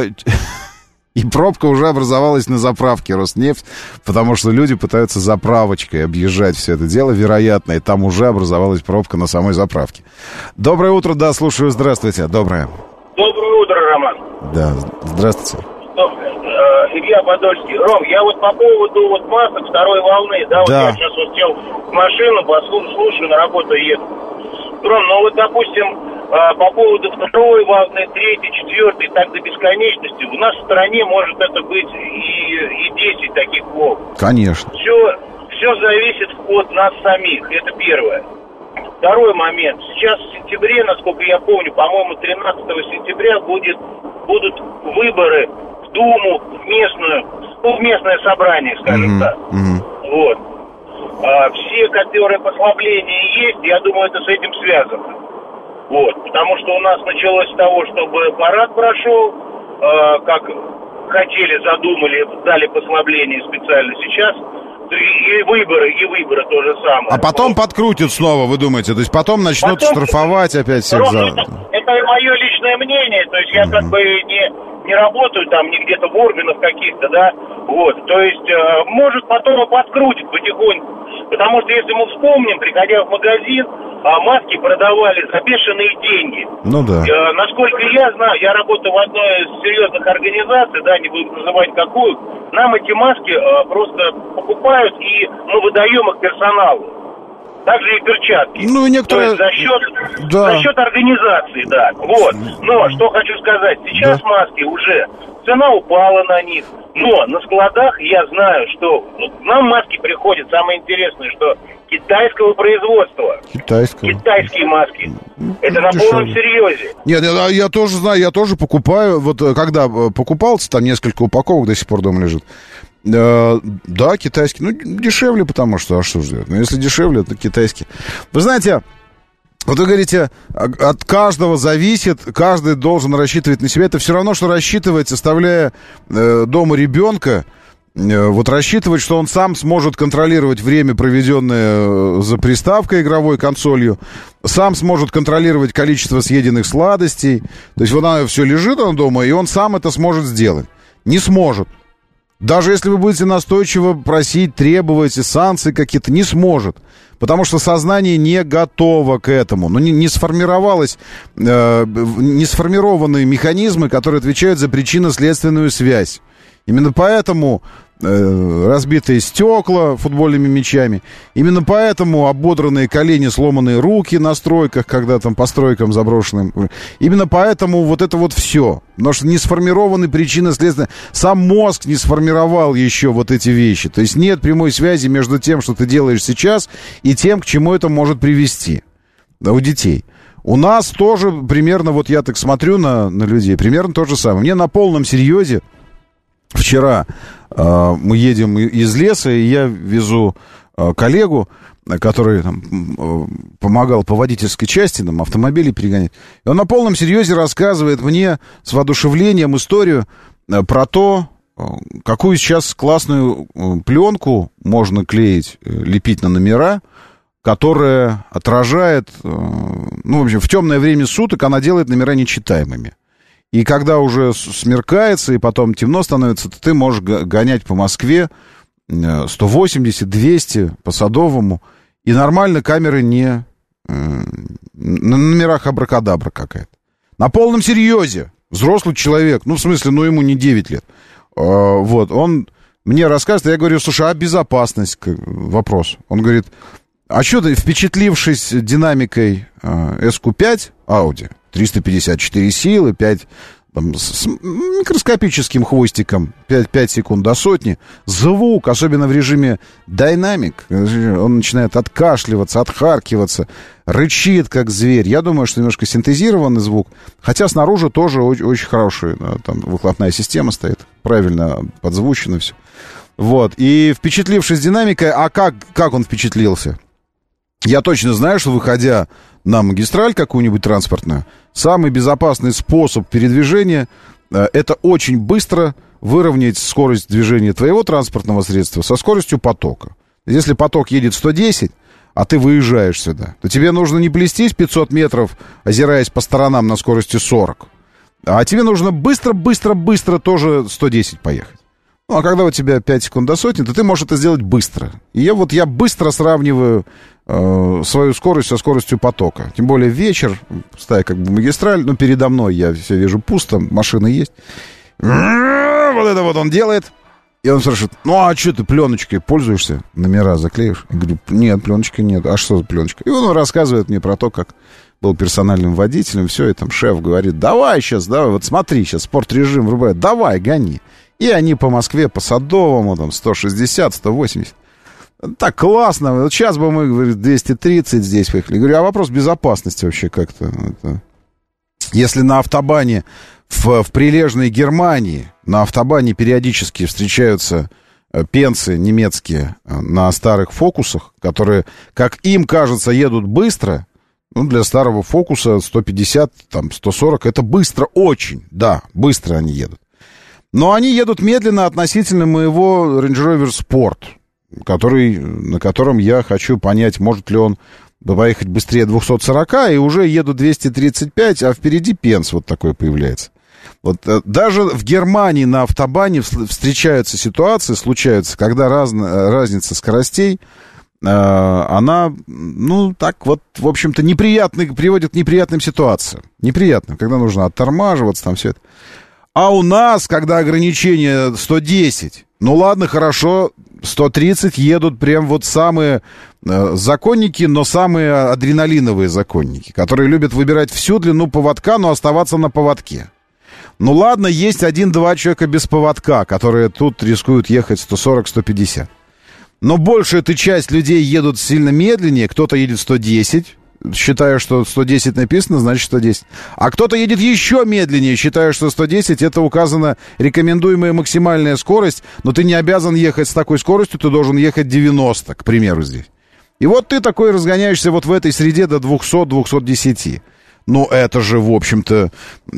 И пробка уже образовалась на заправке Роснефть, потому что люди пытаются заправочкой объезжать все это дело, вероятно, и там уже образовалась пробка на самой заправке. Доброе утро, да, слушаю, здравствуйте, доброе. Доброе утро, Роман. Да, здравствуйте. Илья Подольский. Ром, я вот по поводу вот масок второй волны, да, вот да. я сейчас вот сел в машину, послушаю, на работу еду. Ром, ну вот, допустим, по поводу второй волны, третьей, четвертой, так до бесконечности, в нашей стране может это быть и, и десять таких волн. Конечно. Все, все зависит от нас самих, это первое. Второй момент. Сейчас в сентябре, насколько я помню, по-моему, тринадцатого сентября будет, будут выборы в Думу, в местную, ну, в местное собрание, скажем mm-hmm. так. Mm-hmm. Вот. А, все, которые послабления есть, я думаю, это с этим связано. Вот. Потому что у нас началось с того, чтобы парад прошел, а, как хотели, задумали, дали послабление специально. Сейчас и выборы, и выборы то же самое. А потом вот. Подкрутят снова, вы думаете? То есть потом начнут потом... штрафовать опять всех Ром, за... Это, это мое личное мнение, то есть я mm-hmm. как бы не, не работаю там, не где-то в органах каких-то, да, вот, то есть, э, может потом и подкрутит потихоньку, потому что если мы вспомним, приходя в магазин, а маски продавали за бешеные деньги. Ну да. Э, насколько я знаю, я работаю в одной из серьезных организаций, да, не буду называть какую, нам эти маски э, просто покупают, и мы выдаем их персоналу. Также и перчатки. Ну и некоторые... То есть за счет, да. за счет организации, да. Вот. Но, что хочу сказать, сейчас да. маски уже, цена упала на них, но на складах я знаю, что нам маски приходят, самое интересное, что китайского производства. Китайского. Китайские маски. Это на дешевле. полном серьезе. Нет, я, я тоже знаю, я тоже покупаю. Вот когда покупался, там несколько упаковок до сих пор дома лежит. Э, да, китайский. Ну, дешевле, потому что, а что же делать? Ну, если дешевле, то китайский. Вы знаете, вот вы говорите, от каждого зависит, каждый должен рассчитывать на себя. Это все равно, что рассчитывать, оставляя э, дома ребенка, э, вот рассчитывать, что он сам сможет контролировать время, проведенное за приставкой игровой, консолью, сам сможет контролировать количество съеденных сладостей. То есть вот оно все лежит он дома, и он сам это сможет сделать. Не сможет. Даже если вы будете настойчиво просить, требовать санкции какие-то, не сможет. Потому что сознание не готово к этому. Ну, не, не сформировалось, э, не сформированы механизмы, которые отвечают за причинно-следственную связь. Именно поэтому э, разбитые стекла футбольными мячами, именно поэтому ободранные колени, сломанные руки на стройках, когда там по стройкам заброшенным. Именно поэтому вот это вот все. Потому что не сформированы причинно-следственные. Сам мозг не сформировал еще вот эти вещи. То есть нет прямой связи между тем, что ты делаешь сейчас, и тем, к чему это может привести. Да, у детей. У нас тоже примерно, вот я так смотрю на, на людей, примерно то же самое. Мне на полном серьезе вчера э, мы едем из леса, и я везу э, коллегу, который там, э, помогал по водительской части, там, автомобили перегонять. И он на полном серьезе рассказывает мне с воодушевлением историю э, про то, э, какую сейчас классную э, пленку можно клеить, э, лепить на номера, которая отражает, э, ну, в общем, в темное время суток она делает номера нечитаемыми. И когда уже смеркается, и потом темно становится, то ты можешь гонять по Москве сто восемьдесят, двести по Садовому, и нормально камеры не... На номерах абракадабра какая-то. На полном серьезе. Взрослый человек, ну, в смысле, ну, ему не девять лет. Вот, он мне рассказывает, я говорю, слушай, а безопасность? Вопрос. Он говорит, а что ты, впечатлившись динамикой эс кью пять Audi, триста пятьдесят четыре силы, пять там, с микроскопическим хвостиком, пять, пять секунд до сотни, звук, особенно в режиме динамик, он начинает откашливаться, отхаркиваться, рычит, как зверь. Я думаю, что немножко синтезированный звук, хотя снаружи тоже очень, очень хороший, там выхлопная система стоит, правильно подзвучено все. Вот, и впечатлившись динамикой, а как, как он впечатлился? Я точно знаю, что, выходя на магистраль какую-нибудь транспортную, самый безопасный способ передвижения э, это очень быстро выровнять скорость движения твоего транспортного средства со скоростью потока. Если поток едет сто десять, а ты выезжаешь сюда, то тебе нужно не плестись пятьсот метров, озираясь по сторонам на скорости сорок, а тебе нужно быстро-быстро-быстро тоже сто десять поехать. Ну, а когда у тебя пять секунд до сотни, то ты можешь это сделать быстро. И я вот я быстро сравниваю э, свою скорость со скоростью потока. Тем более вечер, пустая как бы магистраль, ну, передо мной я все вижу пусто, машины есть. Вот это вот он делает. И он спрашивает, ну, а что ты пленочкой пользуешься? Номера заклеишь? Я говорю, нет, пленочки нет. А что за пленочка? И он рассказывает мне про то, как был персональным водителем. Все, и там шеф говорит, давай сейчас, давай, вот смотри, сейчас спортрежим врубает, давай, гони. И они по Москве, по Садовому, там, сто шестьдесят, сто восемьдесят. Так классно. Вот сейчас бы мы, говорит, двести тридцать здесь поехали. Я говорю, а вопрос безопасности вообще как-то? Это... Если на автобане в, в прилежной Германии, на автобане периодически встречаются пенсы немецкие на старых фокусах, которые, как им кажется, едут быстро, ну, для старого фокуса сто пятьдесят, там, сто сорок, это быстро очень. Да, быстро они едут. Но они едут медленно относительно моего Range Rover Sport, который, на котором я хочу понять, может ли он поехать быстрее двухсот сорока, и уже еду двести тридцать пять, а впереди пенс вот такой появляется. Вот даже в Германии на автобане встречаются ситуации, случаются, когда раз, разница скоростей, э, она, ну, так вот, в общем-то, неприятный, приводит к неприятным ситуациям. Неприятным, когда нужно оттормаживаться, там все это. А у нас, когда ограничение сто десять, ну ладно, хорошо, сто тридцать едут прям вот самые э, законники, но самые адреналиновые законники, которые любят выбирать всю длину поводка, но оставаться на поводке. Ну ладно, есть один-два человека без поводка, которые тут рискуют ехать сто сорок - сто пятьдесят. Но большая эта часть людей едут сильно медленнее, кто-то едет сто десять, считая, что сто десять написано, значит сто десять. А кто-то едет еще медленнее, считая, что сто десять это указана рекомендуемая максимальная скорость, но ты не обязан ехать с такой скоростью, ты должен ехать девяносто, к примеру, здесь. И вот ты такой разгоняешься вот в этой среде до двухсот - двухсот десяти. Ну, это же, в общем-то,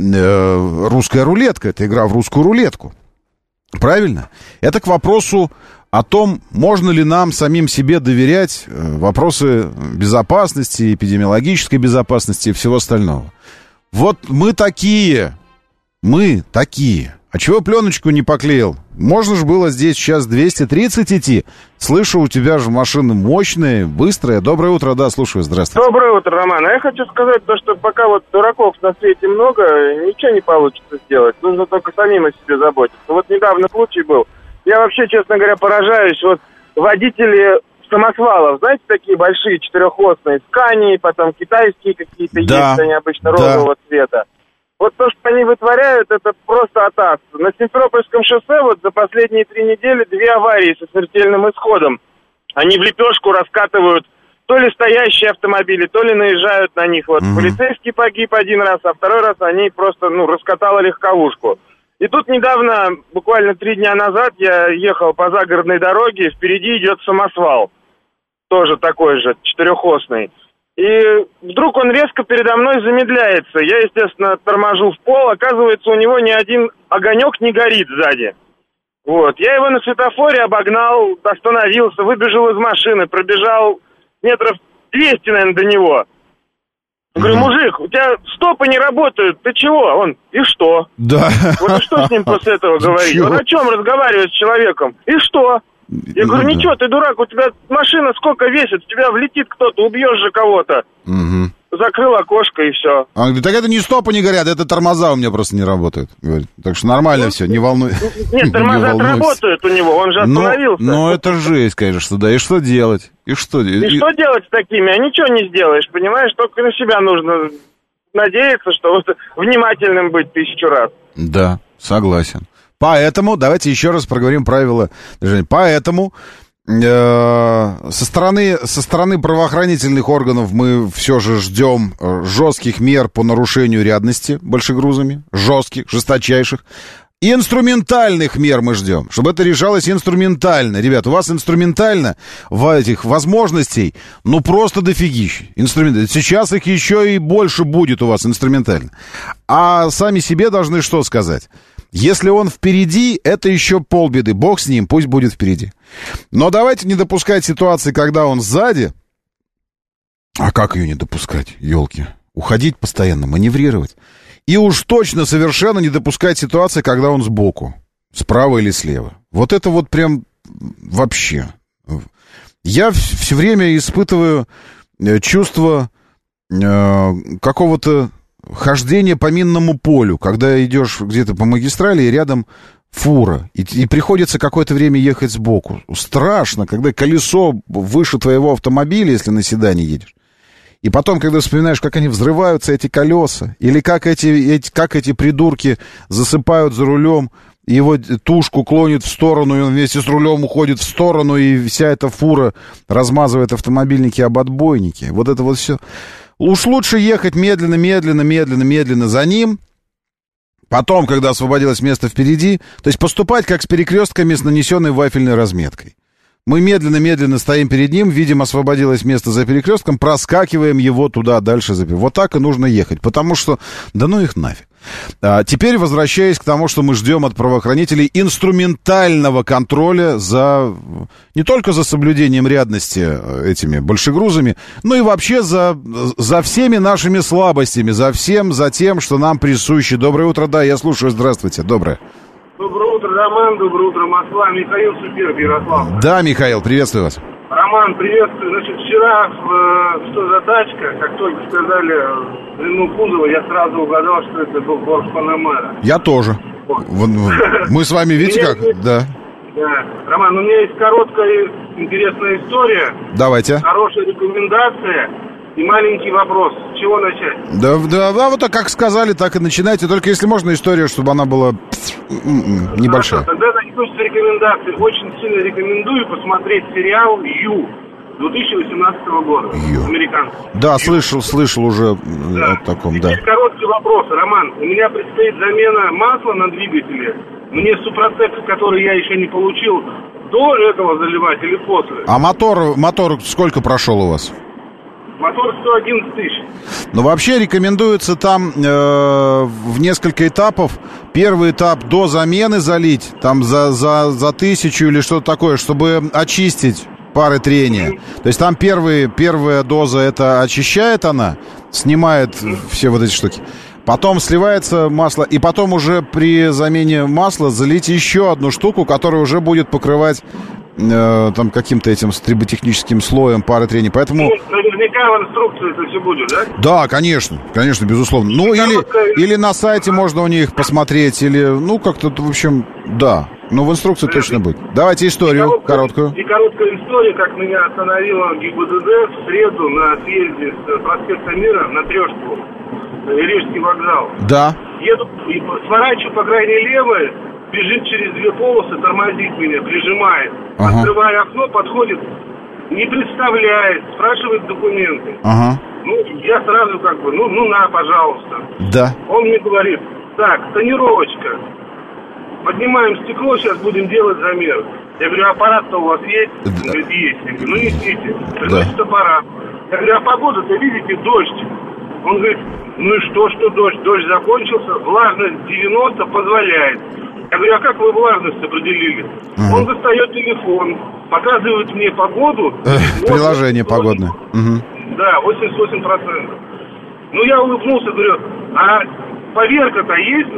э, русская рулетка, это игра в русскую рулетку. Правильно? Это к вопросу о том, можно ли нам самим себе доверять, вопросы безопасности, эпидемиологической безопасности и всего остального. Вот мы такие, мы такие. А чего пленочку не поклеил? Можно же было здесь сейчас двести тридцать идти. Слышу, у тебя же машины мощные, быстрые. Доброе утро, да, слушаю, здравствуйте. Доброе утро, Роман. А я хочу сказать то, что пока вот дураков на свете много, ничего не получится сделать. Нужно только самим о себе заботиться. Вот недавно случай был. Я вообще, честно говоря, поражаюсь. Вот водители самосвалов, знаете, такие большие четырехосные, Скании, потом китайские какие-то да, есть, они обычно да. розового цвета. Вот то, что они вытворяют, это просто атас. На Симферопольском шоссе вот за последние три недели две аварии со смертельным исходом. Они в лепешку раскатывают то ли стоящие автомобили, то ли наезжают на них. Вот mm-hmm. полицейский погиб один раз, а второй раз они просто, ну, раскатала легковушку. И тут недавно, буквально три дня назад, я ехал по загородной дороге, впереди идет самосвал. Тоже такой же, четырехосный. И вдруг он резко передо мной замедляется. Я, естественно, торможу в пол. Оказывается, у него ни один огонек не горит сзади. Вот. Я его на светофоре обогнал, остановился, выбежал из машины, пробежал метров двести, наверное, до него. Я говорю, мужик, у тебя стопы не работают, ты чего? Он, и что? Да. Вот и что с ним после этого говорить? Он о чем разговаривает с человеком? И что? Я говорю, ну, ничего, да. ты дурак, у тебя машина сколько весит, в тебя влетит кто-то, убьешь же кого-то. Угу. Закрыл окошко и все. Он говорит, так это не стопы не горят, это тормоза у меня просто не работают. Говорит, так что нормально ну, все, не волнуй. Нет, тормоза работают у него, он же остановился. Ну, ну это жесть, конечно, да. И что делать? И что, и, и что делать с такими? А ничего не сделаешь, понимаешь? Только на себя нужно надеяться, что вот внимательным быть тысячу раз. Да, согласен. Поэтому, давайте еще раз проговорим правила движения. Поэтому э, со стороны, со стороны правоохранительных органов мы все же ждем жестких мер по нарушению рядности большегрузами. Жестких, жесточайших. Инструментальных мер мы ждем, чтобы это решалось инструментально. Ребят, у вас инструментально в этих возможностей, ну, просто дофигища. Инструментально. Сейчас их еще и больше будет у вас инструментально. А сами себе должны что сказать? Если он впереди, это еще полбеды. Бог с ним, пусть будет впереди. Но давайте не допускать ситуации, когда он сзади. А как ее не допускать, елки? Уходить постоянно, маневрировать. И уж точно совершенно не допускать ситуации, когда он сбоку, справа или слева. Вот это вот прям вообще. Я все время испытываю чувство э, какого-то хождения по минному полю, когда идешь где-то по магистрали, и рядом фура, и, и приходится какое-то время ехать сбоку. Страшно, когда колесо выше твоего автомобиля, если на седане едешь. И потом, когда вспоминаешь, как они взрываются, эти колеса, или как эти, эти, как эти придурки засыпают за рулем, и его тушку клонит в сторону, и он вместе с рулем уходит в сторону, и вся эта фура размазывает автомобильники об отбойники. Вот это вот все. Уж лучше ехать медленно, медленно, медленно, медленно за ним. Потом, когда освободилось место впереди, то есть поступать как с перекрестками с нанесенной вафельной разметкой. Мы медленно-медленно стоим перед ним, видим, освободилось место за перекрестком, проскакиваем его туда дальше. За... Вот так и нужно ехать, потому что... Да ну их нафиг. А, теперь, возвращаясь к тому, что мы ждем от правоохранителей инструментального контроля за... Не только за соблюдением рядности этими большегрузами, но и вообще за, за всеми нашими слабостями, за всем, за тем, что нам присуще. Доброе утро, да, я слушаю, здравствуйте, доброе. Доброе утро, Роман, доброе утро, Москва, Михаил Суперб, Ярослав. Да, Михаил, приветствую вас. Роман, приветствую. Значит, вчера, в, что за тачка, как только сказали длину кузова, я сразу угадал, что это был Порш Панамера. Я тоже. Вот. Мы с вами, видите как? Есть... Да. Да. Роман, у меня есть короткая интересная история. Давайте. Хорошая рекомендация. И маленький вопрос. С чего начать? Да, да, да, вот так как сказали, так и начинайте. Только если можно историю, чтобы она была небольшая. Хорошо, тогда начнем с рекомендаций. Очень сильно рекомендую посмотреть сериал «Ю» две тысячи восемнадцатого года. Ю. Американский. Да, Ю. слышал, слышал уже да. о таком, Теперь да. короткий вопрос. Роман, у меня предстоит замена масла на двигателе. Мне супротек, который я еще не получил, до этого заливать или после? А мотор, мотор сколько прошел у вас? Мотор сто одиннадцать тысяч. Ну, вообще рекомендуется там э, в несколько этапов. Первый этап до замены залить, там за, за, за тысячу или что-то такое, чтобы очистить пары трения. Mm-hmm. То есть там первый, первая доза, это очищает она, снимает mm-hmm. все вот эти штуки. Потом сливается масло, и потом уже при замене масла залить еще одну штуку, которая уже будет покрывать э, там каким-то этим стриботехническим слоем пары трений. Поэтому... Ну, наверняка в инструкции это все будет, да? Да, конечно, конечно, безусловно. Ну, или, или на сайте можно у них посмотреть, или, ну, как-то, в общем, да. Ну, в инструкции да, точно будет. Давайте историю и короткая, короткую. И короткая история, как меня остановила ГИБДД в среду на съезде с проспекта Мира на Трешку. Рижский вокзал. Да. Еду, и сворачиваю по крайней левой, бежит через две полосы, тормозит меня, прижимает. Ага. Открываю окно, подходит, не представляет, спрашивает документы. Ага. Ну, я сразу как бы, ну, ну на, пожалуйста. Да. Он мне говорит, так, тонировочка. Поднимаем стекло, сейчас будем делать замер. Я говорю, аппарат-то у вас есть? Да. Он говорит, есть. Я говорю, ну несите. Приносит да. аппарат. Я говорю, а погода-то, видите, дождь. Он говорит, ну и что, что дождь? Дождь закончился, влажность девяносто позволяет. Я говорю, а как вы влажность определили? Uh-huh. Он достает телефон, показывает мне погоду. Эх, приложение погодное. Uh-huh. Да, восемьдесят восемь процентов. Ну, я улыбнулся, говорю, а поверка-то есть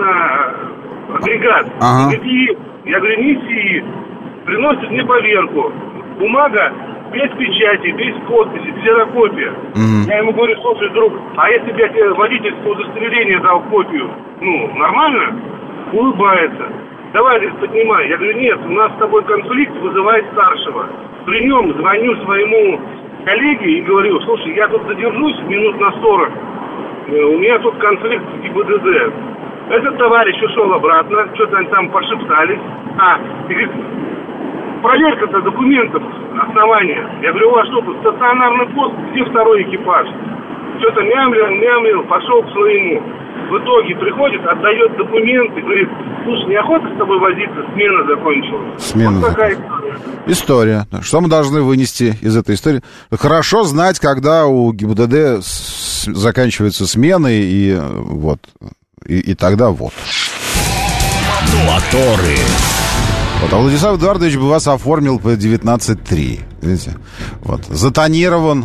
на агрегат? Uh-huh. Говорит, есть. Я говорю, неси. Приносит мне поверку. Бумага без печати, без подписи, ксерокопия. Mm-hmm. Я ему говорю, слушай, друг, а если бы я тебе водительское удостоверение дал копию, ну, нормально? Улыбается. Давай, говорит, поднимай. Я говорю, нет, у нас с тобой конфликт, вызывает старшего. При нем звоню своему коллеге и говорю, слушай, я тут задержусь минут на сорок. У меня тут конфликт с ГИБДД. Этот товарищ ушел обратно, что-то они там пошептались. А, и говорит, проверка-то документов, основания. Я говорю, у вас что тут, стационарный пост, где второй экипаж? Что-то мямлил, мямлил, пошел к своему. В итоге приходит, отдает документы, говорит, Слушай, неохота с тобой возиться, смена закончилась. Смена вот такая история. Что мы должны вынести из этой истории? Хорошо знать, когда у ГИБДД с... заканчиваются смены, и вот, и, и тогда вот. Моторы. Вот, а Владислав Эдуардович бы вас оформил по девятнадцать три. Видите? Вот. Затонирован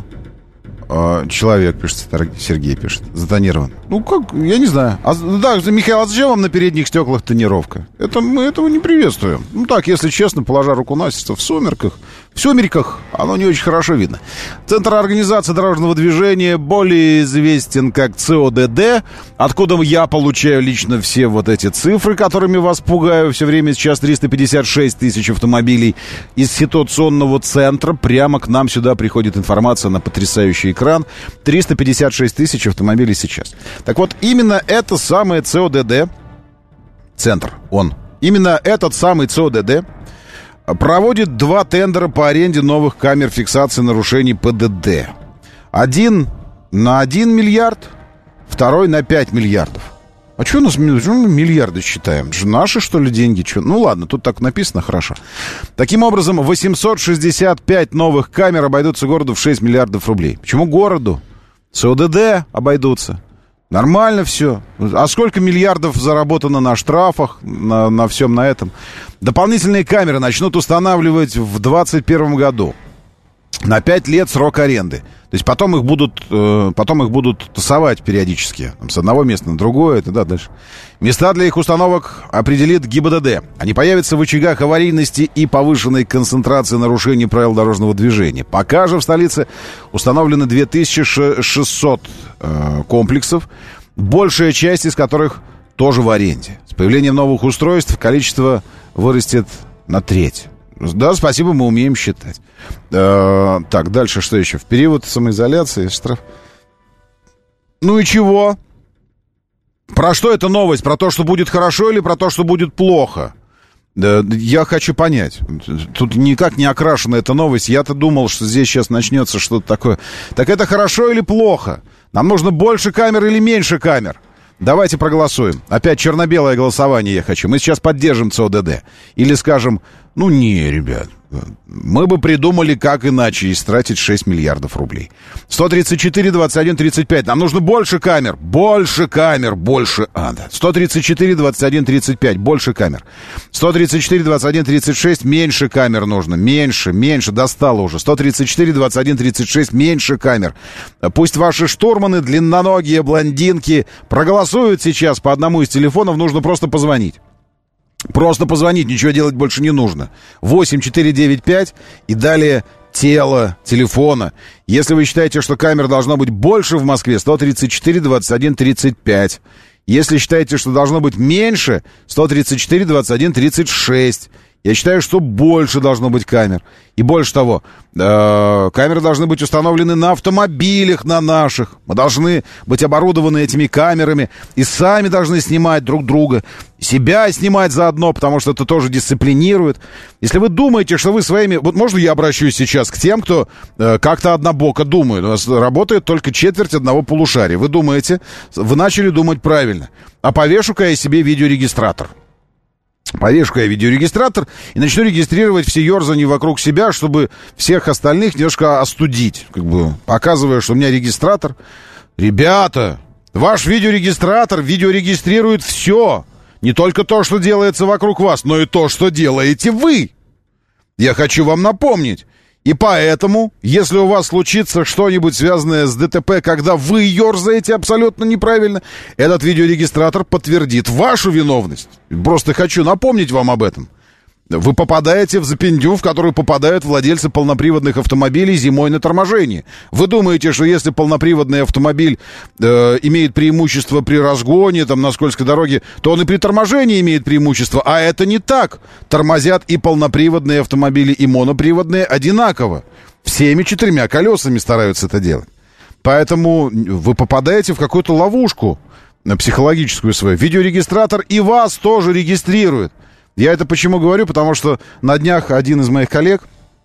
э, человек, пишет, Сергей пишет. Затонирован. Ну, как, я не знаю. А, да, Михаил, а зачем вам на передних стеклах тонировка? Это мы этого не приветствуем. Ну, так, если честно, положа руку на сердце, в сумерках, в сумерках оно не очень хорошо видно. Центр организации дорожного движения более известен как ЦОДД, откуда я получаю лично все вот эти цифры, которыми вас пугаю все время. Сейчас триста пятьдесят шесть тысяч автомобилей. Из ситуационного центра прямо к нам сюда приходит информация на потрясающий экран. триста пятьдесят шесть тысяч автомобилей сейчас. Так вот, именно это самое ЦОДД, центр, он, именно этот самый ЦОДД проводит два тендера по аренде новых камер фиксации нарушений ПДД. Один на один миллиард, второй на пять миллиардов. А что у нас миллиарды считаем? Это же наши, что ли, деньги? Чё? Ну ладно, тут так написано, хорошо. Таким образом, восемьсот шестьдесят пять новых камер обойдутся городу в шесть миллиардов рублей. Почему городу? ЦОДД обойдутся. Нормально все. А сколько миллиардов заработано на штрафах, на, на всем на этом? Дополнительные камеры начнут устанавливать в двадцать первом году. На пять лет срок аренды. То есть потом их будут, э, потом их будут тасовать периодически. Там, с одного места на другое, и туда дальше. Места для их установок определит ГИБДД. Они появятся в очагах аварийности и повышенной концентрации нарушений правил дорожного движения. Пока же в столице установлены две тысячи шестьсот э, комплексов, большая часть из которых тоже в аренде. С появлением новых устройств количество вырастет на треть. Да, спасибо, мы умеем считать. Э, так, дальше что еще? В период самоизоляции штраф. Ну и чего? Про что эта новость? Про то, что будет хорошо, или про то, что будет плохо? Да, я хочу понять. Тут никак не окрашена эта новость. Я-то думал, что здесь сейчас начнется что-то такое. Так это хорошо или плохо? Нам нужно больше камер или меньше камер? Давайте проголосуем. Опять черно-белое голосование я хочу. Мы сейчас поддержим ЦОДД. Или скажем, ну не, ребят, мы бы придумали, как иначе истратить шесть миллиардов рублей. сто тридцать четыре, двадцать один, тридцать пять. Нам нужно больше камер. Больше камер. Больше. А, да. сто тридцать четыре, двадцать один, тридцать пять. Больше камер. сто тридцать четыре, двадцать один, тридцать шесть. Меньше камер нужно. Меньше, меньше. Достало уже. сто тридцать четыре, двадцать один, тридцать шесть. Меньше камер. Пусть ваши штурманы, длинноногие блондинки, проголосуют сейчас по одному из телефонов. Нужно просто позвонить. Просто позвонить, ничего делать больше не нужно. восемь четыре девять пять и далее тело телефона. Если вы считаете, что камер должно быть больше в Москве, сто тридцать четыре, двадцать один, тридцать пять. Если считаете, что должно быть меньше, сто тридцать четыре, двадцать один, тридцать шесть. Я считаю, что больше должно быть камер. И больше того, э, камеры должны быть установлены на автомобилях, на наших. Мы должны быть оборудованы этими камерами. И сами должны снимать друг друга. Себя снимать заодно, потому что это тоже дисциплинирует. Если вы думаете, что вы своими... Вот можно я обращусь сейчас к тем, кто э, как-то однобоко думает? У нас работает только четверть одного полушария. Вы думаете, вы начали думать правильно. А повешу-ка я себе видеорегистратор. Повешу-ка я видеорегистратор и начну регистрировать все ерзания вокруг себя, чтобы всех остальных немножко остудить, как бы показывая, что у меня регистратор. Ребята, ваш видеорегистратор видеорегистрирует все. Не только то, что делается вокруг вас, но и то, что делаете вы. Я хочу вам напомнить. И поэтому, если у вас случится что-нибудь связанное с ДТП, когда вы ерзаете абсолютно неправильно, этот видеорегистратор подтвердит вашу виновность. Просто хочу напомнить вам об этом. Вы попадаете в запиндю, в которую попадают владельцы полноприводных автомобилей зимой на торможении. Вы думаете, что если полноприводный автомобиль э, имеет преимущество при разгоне там, на скользкой дороге, то он и при торможении имеет преимущество. А это не так. Тормозят и полноприводные автомобили, и моноприводные одинаково. Всеми четырьмя колесами стараются это делать. Поэтому вы попадаете в какую-то ловушку психологическую свою. Видеорегистратор и вас тоже регистрирует. Я это почему говорю? Потому что на днях один из моих коллег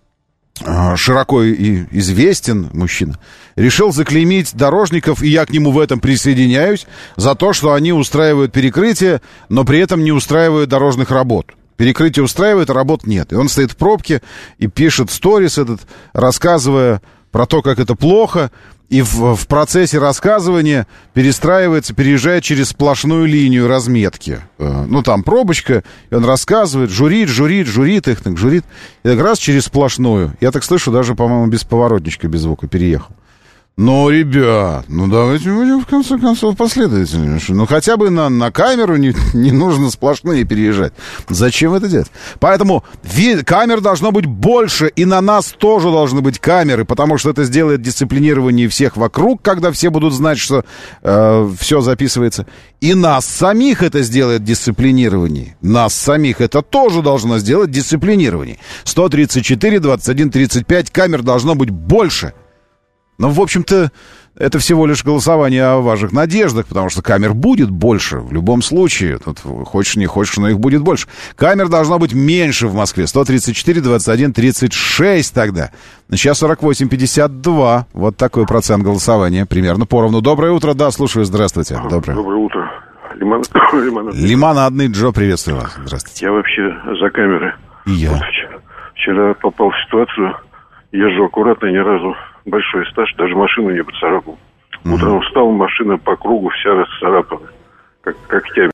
широко и известен мужчина, решил заклеймить дорожников, и я к нему в этом присоединяюсь, за то, что они устраивают перекрытие, но при этом не устраивают дорожных работ. Перекрытие устраивает, а работ нет. И он стоит в пробке и пишет сторис этот, рассказывая про то, как это плохо, и в, в процессе рассказывания перестраивается, переезжает через сплошную линию разметки. Ну, там пробочка, и он рассказывает, журит, журит, журит их, так журит. И так раз через сплошную. Я так слышу, даже, по-моему, без поворотничка, без звука переехал. Ну, ребят, ну давайте будем в конце концов последовательными. Ну, хотя бы на, на камеру не, не нужно сплошные переезжать. Зачем это делать? Поэтому ви, камер должно быть больше, и на нас тоже должны быть камеры, потому что это сделает дисциплинирование всех вокруг, когда все будут знать, что э, все записывается. И нас самих это сделает дисциплинирование. Нас самих это тоже должно сделать дисциплинирование. сто тридцать четыре двадцать один тридцать пять, камер должно быть больше. Но, в общем-то, это всего лишь голосование о ваших надеждах, потому что камер будет больше в любом случае. Тут хочешь не хочешь, но их будет больше. Камер должно быть меньше в Москве. сто тридцать четыре двадцать один тридцать шесть тогда. Сейчас сорок восемь пятьдесят два. Вот такой процент голосования. Примерно поровну. Доброе утро. Да, слушаю. Здравствуйте. Доброе, Доброе утро. Лимон... Лимонадный Джо, приветствую вас. Здравствуйте. Я вообще за камеры. И я. Вот вчера, вчера попал в ситуацию. Езжу аккуратно, ни разу большой стаж, даже машину не поцарапал. Mm-hmm. Утром встал, машина по кругу вся расцарапана, как когтями.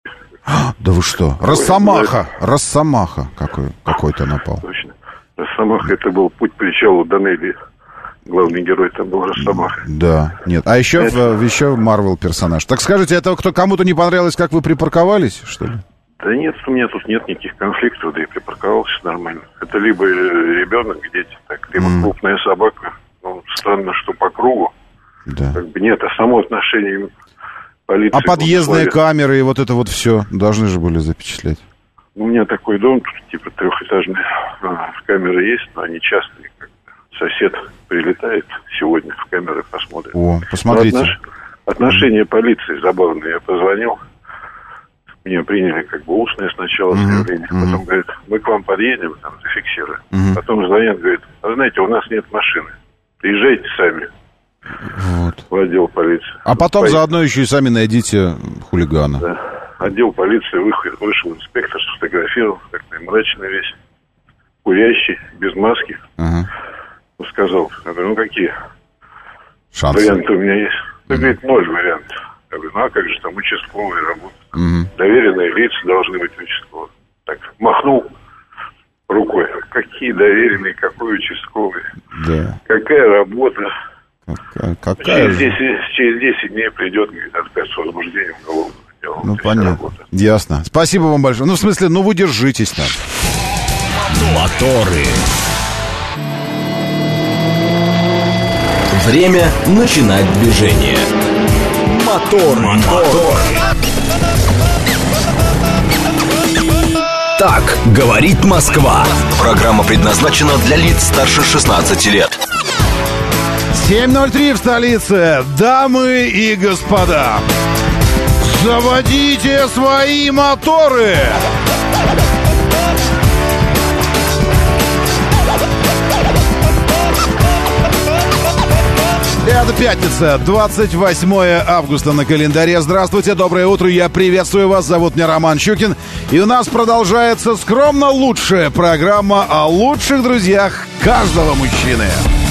Да вы что? Росомаха! Росомаха какой, какой-то напал. Точно. Росомаха, это был путь к причалу Данелли. Главный герой там был Росомаха. Да, нет. А еще, это... в, еще Марвел персонаж. Так скажите, это кто, кому-то не понравилось, как вы припарковались, что ли? Да нет, у меня тут нет никаких конфликтов, да и припарковался нормально. Это либо ребенок, дети, так, либо mm. крупная собака. Ну, странно, что по кругу. Да. Как бы нет, а само отношение полиции... А подъездные камеры и вот это вот все должны же были запечатлять? У меня такой дом, тут типа трехэтажный, а, камеры есть, но они частые. Как сосед прилетает сегодня, в камеры посмотрит. О, посмотрите. Отнош... Отношение полиции забавное. Я позвонил, меня приняли как бы устное сначала заявление, mm-hmm. потом говорят, мы к вам подъедем, там, зафиксируем. Mm-hmm. Потом звонят, говорят, а знаете, у нас нет машины, приезжайте сами. Вот. В отдел полиции. А потом Пой... заодно еще и сами найдите хулигана. Да. Отдел полиции вышел, вышел инспектор, сфотографировал, такой мрачный весь, курящий, без маски. Uh-huh. Сказал, я говорю, ну какие шансы? Варианты у меня есть? Он uh-huh. говорит, ноль вариантов. Я говорю, ну а как же там участковые работают? Uh-huh. Доверенные лица должны быть участковые. Так, махнул рукой. Какие доверенные, какой участковый? Да. Какая работа? Какая, какая через, десять, через десять дней придет, говорит, отказ с возбуждением уголовного дела. Ну, понятно. Ясно. Спасибо вам большое. Ну, в смысле, ну вы держитесь там. Моторы. Время начинать движение. Мотор, мотор. Так говорит Москва. Программа предназначена для лиц старше шестнадцати лет. семь ноль три в столице. Дамы и господа, заводите свои моторы. Это пятница, двадцать восьмое августа на календаре. Здравствуйте, доброе утро, я приветствую вас, зовут меня Роман Щукин. И у нас продолжается скромно лучшая программа о лучших друзьях каждого мужчины.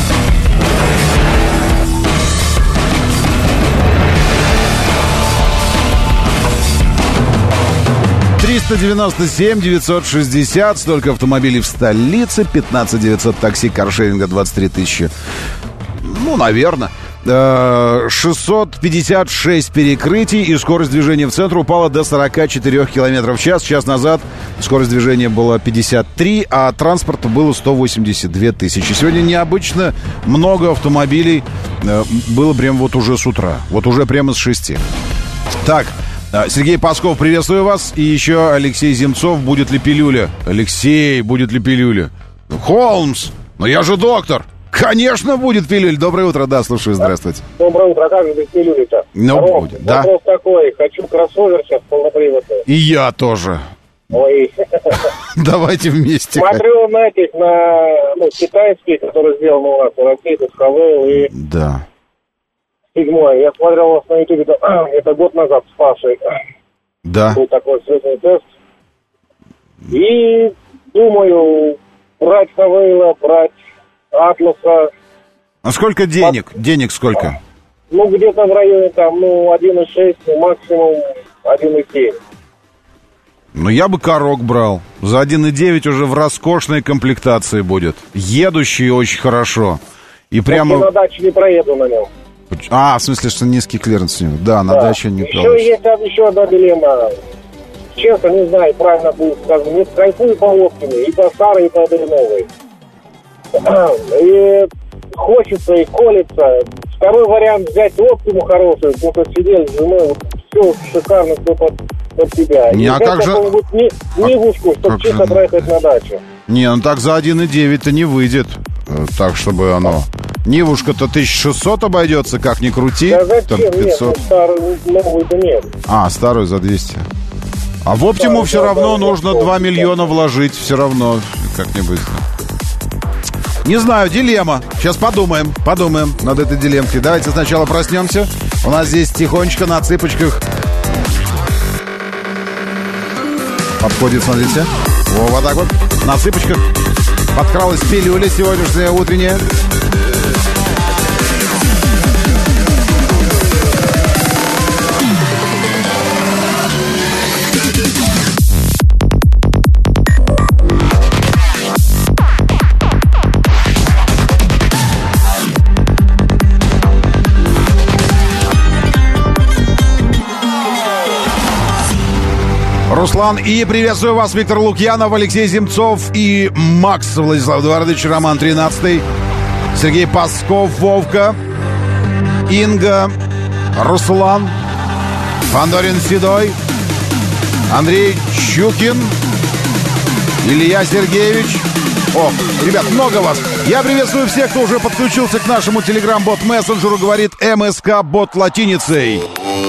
триста девяносто семь девятьсот шестьдесят, столько автомобилей в столице, пятнадцать девятьсот такси, каршеринга двадцать три тысячи. Ну, наверное. шестьсот пятьдесят шесть перекрытий, и скорость движения в центр упала до сорок четыре километров в час. Час назад скорость движения была пятьдесят три, а транспорта было сто восемьдесят две тысячи. Сегодня необычно много автомобилей было прямо вот уже с утра. Вот уже прямо с шести. Так, Сергей Пасков, приветствую вас. И еще Алексей Земцов. Будет ли пилюля? Алексей, будет ли пилюля? Холмс, но я же доктор. Конечно, будет пилюль. Доброе утро, да, слушаю, здравствуйте. Доброе утро, а как же без пилюли-то? Ну, Ром, будет, да. Вопрос такой, хочу кроссовер сейчас полноприводный. И я тоже. Ой. Давайте вместе. Смотрю на этих, на ну, китайские, которые сделаны у нас, ракеты, Хавейл и... Да. Седьмой. Я смотрел вас на ютубе, это год назад с Пашей. Да. Был такой средний тест. И думаю, брать Хавейла, брать Атласа. А сколько денег? Денег сколько? Ну, где-то в районе там, ну, один и шесть, максимум один и семь. Ну, я бы Корок брал. За один и девять уже в роскошной комплектации будет. Едущий очень хорошо. И прямо... Я на даче не проеду на нем. А, в смысле, что низкий клиренс у него. Да, на да. даче не еще получится. Есть еще одна дилемма. Честно, не знаю, правильно будет сказано. Не кайфую по Оптиме, и по старой, и по этой новой. И хочется, и колется. Второй вариант взять Оптиму хорошую, потому что сидели с женой, вот, все шикарно, все под, под тебя. Не, и а как же... Ни, Нивушку, чтобы чисто же... проехать на дачу. Не, ну так за один и девять-то не выйдет. Так, чтобы оно... Нивушка-то тысяча шестьсот обойдется, как ни крути. Да зачем? Там пятьсот. Нет, старую, новую-то нет. А, старую за двести. А в Оптиму да, все да, равно да, нужно да, два миллиона вложить. Все равно как-нибудь. Не знаю, дилемма. Сейчас подумаем, подумаем над этой дилеммкой. Давайте сначала проснемся. У нас здесь тихонечко на цыпочках. Подходит, смотрите. Во, вот так вот. На цыпочках. Подкралась пилюля сегодняшняя утренняя. Руслан, и приветствую вас, Виктор Лукьянов, Алексей Земцов и Макс Владислав Эдуардович, Роман тринадцатый, Сергей Пасков, Вовка, Инга, Руслан, Фандорин Седой, Андрей Чукин, Илья Сергеевич. О, ребят, много вас. Я приветствую всех, кто уже подключился к нашему телеграм-бот-мессенджеру, говорит МСК-бот латиницей.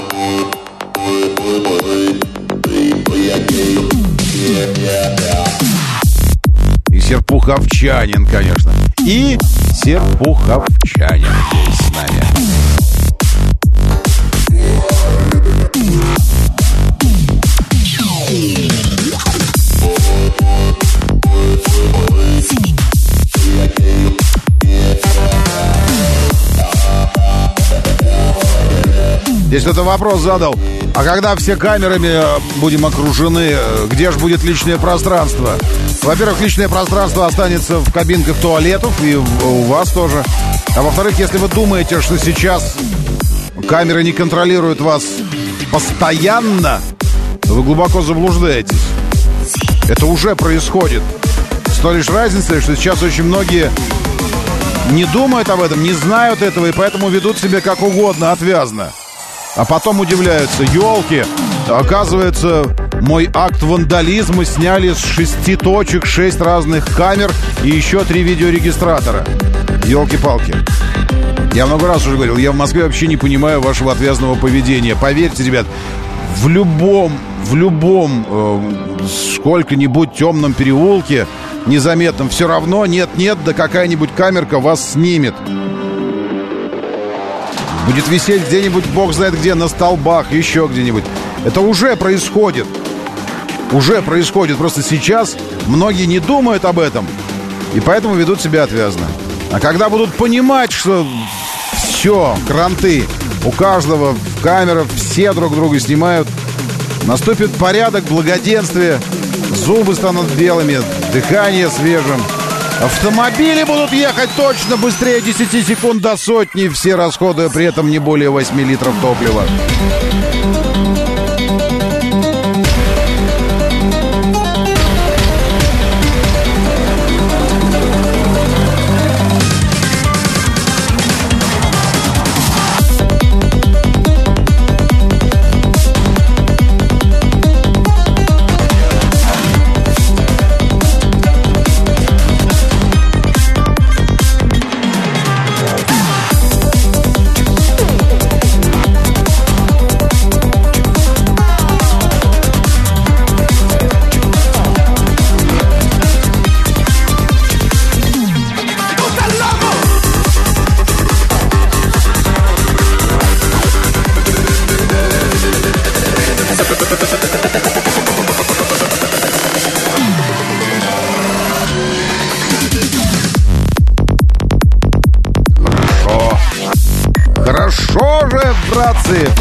И Серпуховчанин, конечно. И Серпуховчанин здесь с нами. Здесь кто-то вопрос задал. А когда все камерами будем окружены, где же будет личное пространство? Во-первых, личное пространство останется в кабинках туалетов и у вас тоже. А во-вторых, если вы думаете, что сейчас камеры не контролируют вас постоянно, то вы глубоко заблуждаетесь. Это уже происходит. С той лишь разницей, что сейчас очень многие не думают об этом, не знают этого и поэтому ведут себя как угодно, отвязно. А потом удивляются, елки, оказывается, мой акт вандализма сняли с шести точек, шесть разных камер и еще три видеорегистратора. Елки-палки. Я много раз уже говорил, я в Москве вообще не понимаю вашего отвязного поведения. Поверьте, ребят, в любом, в любом э, сколько-нибудь темном переулке, незаметном, все равно нет-нет, да какая-нибудь камерка вас снимет. Будет висеть где-нибудь, бог знает где, на столбах, еще где-нибудь. Это уже происходит. Уже происходит. Просто сейчас многие не думают об этом. И поэтому ведут себя отвязно. А когда будут понимать, что все, кранты, у каждого камера, все друг друга снимают, наступит порядок, благоденствие, зубы станут белыми, дыхание свежим. Автомобили будут ехать точно быстрее десяти секунд до сотни, все расходуя при этом не более восьми литров топлива.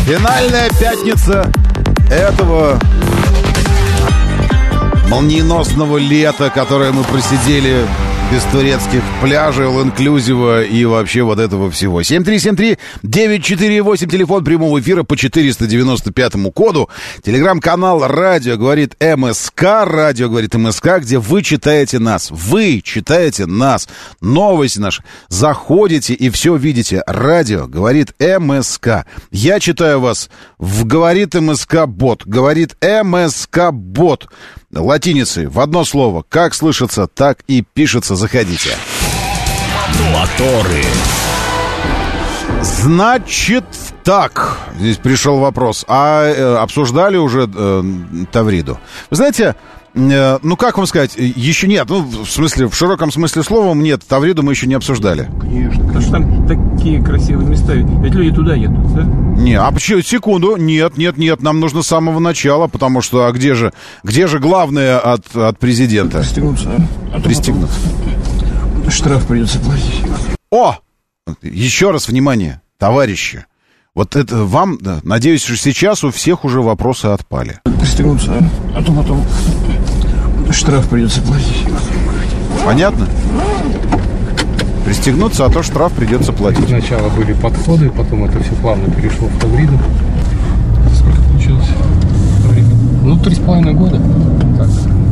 Финальная пятница этого молниеносного лета, которое мы просидели без турецких пляжей, all-inclusive и вообще вот этого всего. семь три семь три девять четыре восемь, телефон прямого эфира по четыреста девяносто пятому коду. Телеграм-канал «Радио говорит МСК», «Радио говорит МСК», где вы читаете нас. Вы читаете нас. Новости наши. Заходите и все видите. «Радио говорит МСК». Я читаю вас в «Говорит МСК-бот». «Говорит МСК-бот». Латиницей в одно слово. Как слышится, так и пишется. Заходите. Моторы. Значит так. Здесь пришел вопрос. А э, обсуждали уже э, Тавриду? Вы знаете, э, ну как вам сказать, еще нет. Ну, в смысле, в широком смысле слова нет. Тавриду мы еще не обсуждали. Конечно. Потому что там такие красивые места. Ведь люди туда едут, да? Не, а почему? Секунду. Нет, нет, нет. Нам нужно с самого начала, потому что а где же, где же главное от, от президента? Пристегнуться. А Пристегнуться. Штраф придется платить. О! Еще раз внимание, товарищи. Вот это вам, да, надеюсь, что сейчас у всех уже вопросы отпали. Пристегнуться, а то потом штраф придется платить. Понятно? Пристегнуться, а то штраф придется платить. Сначала были подходы, потом это все плавно перешло в Тавриду. Сколько получилось времени? Ну, три с половиной года. Так.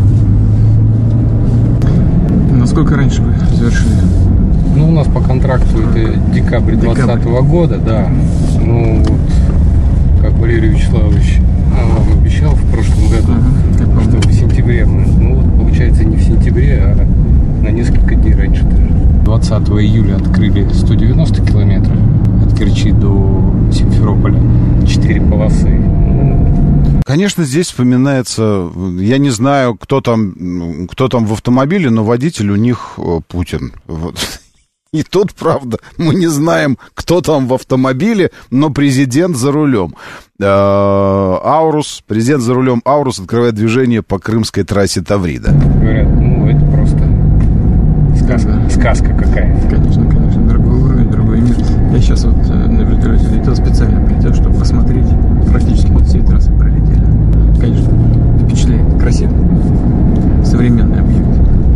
Насколько раньше вы завершили? Ну, у нас по контракту это декабрь двадцатого года, да. Ну, вот, как Валерий Вячеславович вам обещал в прошлом году, ага, что в сентябре мы, ну, вот, получается, не в сентябре, а на несколько дней раньше даже. двадцатого июля открыли сто девяносто километров от Керчи до Симферополя, четыре полосы. Конечно, здесь вспоминается, я не знаю, кто там, кто там в автомобиле, но водитель у них Путин. Вот. И тут, правда, мы не знаем, кто там в автомобиле, но президент за рулем. Аурус, президент за рулем Аурус открывает движение по крымской трассе Таврида. Говорят, ну это просто сказка, да. Сказка какая-то. Конечно, конечно, другой уровень, другой мир. Я сейчас вот на вертолете летел, специально прилетел, чтобы посмотреть. Практически над всей трассой пролетели. Конечно, впечатляет, красиво. Современный объект.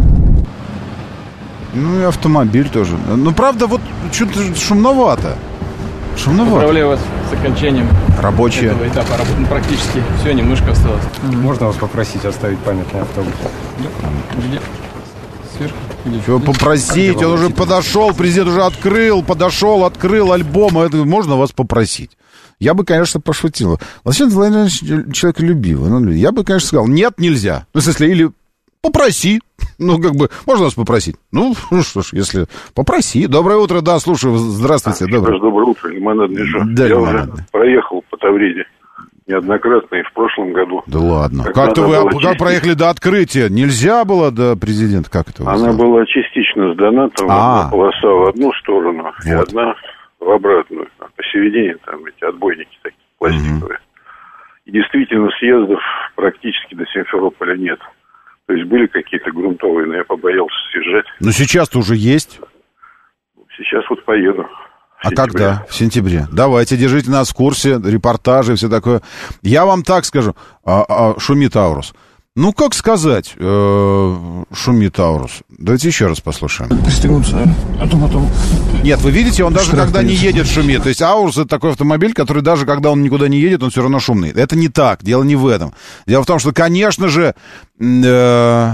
Ну и автомобиль тоже. Ну, правда, вот что-то шумновато. Шумновато. Поздравляю вас с окончанием Рабочие. этого этапа работы. Ну, практически все, немножко осталось. Mm-hmm. Можно вас попросить оставить памятный автобус? Где? Сверху? Где? Чего попросить? Он уже подошел, президент уже открыл, подошел, открыл альбом. Это можно вас попросить? Я бы, конечно, пошутил. Вообще, человек любил. Я бы, конечно, сказал, нет, нельзя. Ну, в смысле, или попроси. Ну, как бы, можно вас попросить? Ну, ну что ж, если попроси. Доброе утро, да, слушаю. Здравствуйте. А, доброе. Доброе утро, лимонадный жар. Да, я лимонадный. Уже проехал по Тавриде неоднократно и в прошлом году. Да ладно. Как-то вы как частично... проехали до открытия? Нельзя было до президента? Как это? Она сделали? Была частично сдана, там а. одна полоса в одну сторону, вот. И одна в обратную. А посередине там эти отбойники такие пластиковые. Mm-hmm. И действительно съездов практически до Симферополя нет. То есть были какие-то грунтовые, но я побоялся съезжать. Но сейчас-то уже есть. Сейчас вот поеду. А когда? В сентябре. Давайте, держите нас в курсе, репортажи и все такое. Я вам так скажу. А, а, шумит Аурус. Ну, как сказать, э, шумит Аурус. Давайте еще раз послушаем. Пристегнуться, а то потом... Нет, вы видите, он даже когда не едет, шумит. То есть Аурус — это такой автомобиль, который даже когда он никуда не едет, он все равно шумный. Это не так, дело не в этом. Дело в том, что, конечно же, э,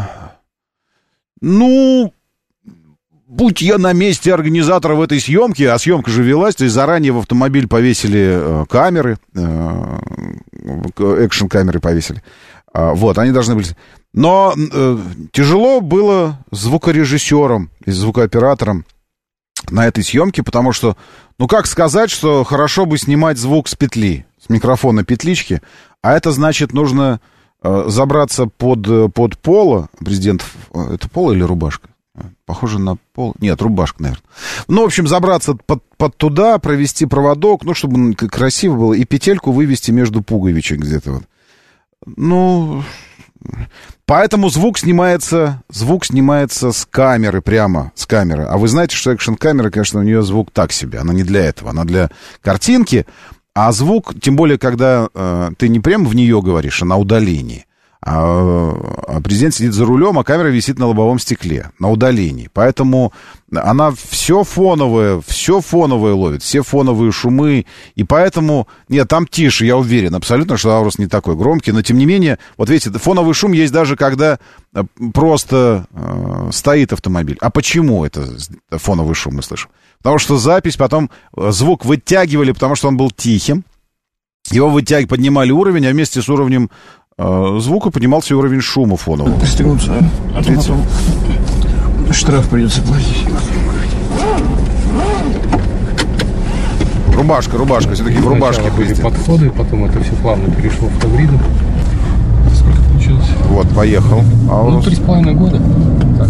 ну... Будь я на месте организатора в этой съемке, а съемка же велась, то есть заранее в автомобиль повесили э, камеры, э, экшн-камеры повесили. А, вот, они должны были... Но э, тяжело было звукорежиссером и звукооператором на этой съемке, потому что, ну как сказать, что хорошо бы снимать звук с петли, с микрофона петлички, а это значит нужно э, забраться под, под поло, президент, это поло или рубашка? Похоже на пол. Нет, рубашка, наверное. Ну, в общем, забраться под, под туда, провести проводок, ну, чтобы красиво было, и петельку вывести между пуговичек где-то вот. Ну, поэтому звук снимается, звук снимается с камеры, прямо с камеры. А вы знаете, что экшн-камера, конечно, у нее звук так себе. Она не для этого, она для картинки. А звук, тем более, когда э, ты не прямо в нее говоришь, а на удалении. А президент сидит за рулем, а камера висит на лобовом стекле, на удалении. Поэтому она все фоновое, все фоновое ловит, все фоновые шумы. И поэтому, нет, там тише, я уверен, абсолютно, что Аурус не такой громкий. Но, тем не менее, вот видите, фоновый шум есть даже, когда просто э, стоит автомобиль. А почему это фоновый шум мы слышим? Потому что запись, потом звук вытягивали, потому что он был тихим. Его вытягивали, поднимали уровень, а вместе с уровнем звука поднимался уровень шума фонового. Пристегнуться, а то потом штраф придется платить. Рубашка, рубашка, все-таки в рубашке были подходы, потом это все плавно перешло в Тавриду. Сколько получилось? Вот, поехал. Ну, три с половиной года. Так.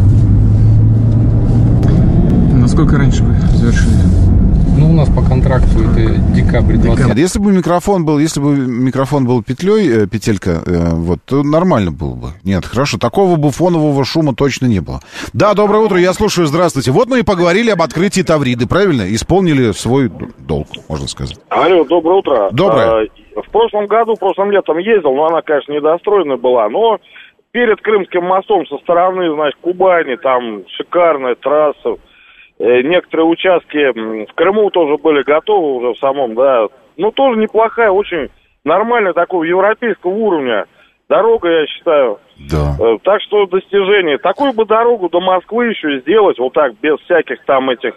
Насколько раньше вы завершили? Ну, у нас по контракту это декабрь двадцатого. Если бы микрофон был, если бы микрофон был петлей, петелька, вот, то нормально было бы. Нет, хорошо, такого бы фонового шума точно не было. Да, доброе утро, я слушаю, здравствуйте. Вот мы и поговорили об открытии Тавриды, правильно? Исполнили свой долг, можно сказать. Алло, доброе утро. Доброе. В прошлом году, прошлым летом ездил, но она, конечно, недостроенная была, но перед Крымским мостом со стороны, значит, Кубани, там шикарная трасса. Некоторые участки в Крыму тоже были готовы уже в самом, да. Ну, тоже неплохая, очень нормальная такого европейского уровня дорога, я считаю. Да. Так что достижение. Такую бы дорогу до Москвы еще сделать, вот так, без всяких там этих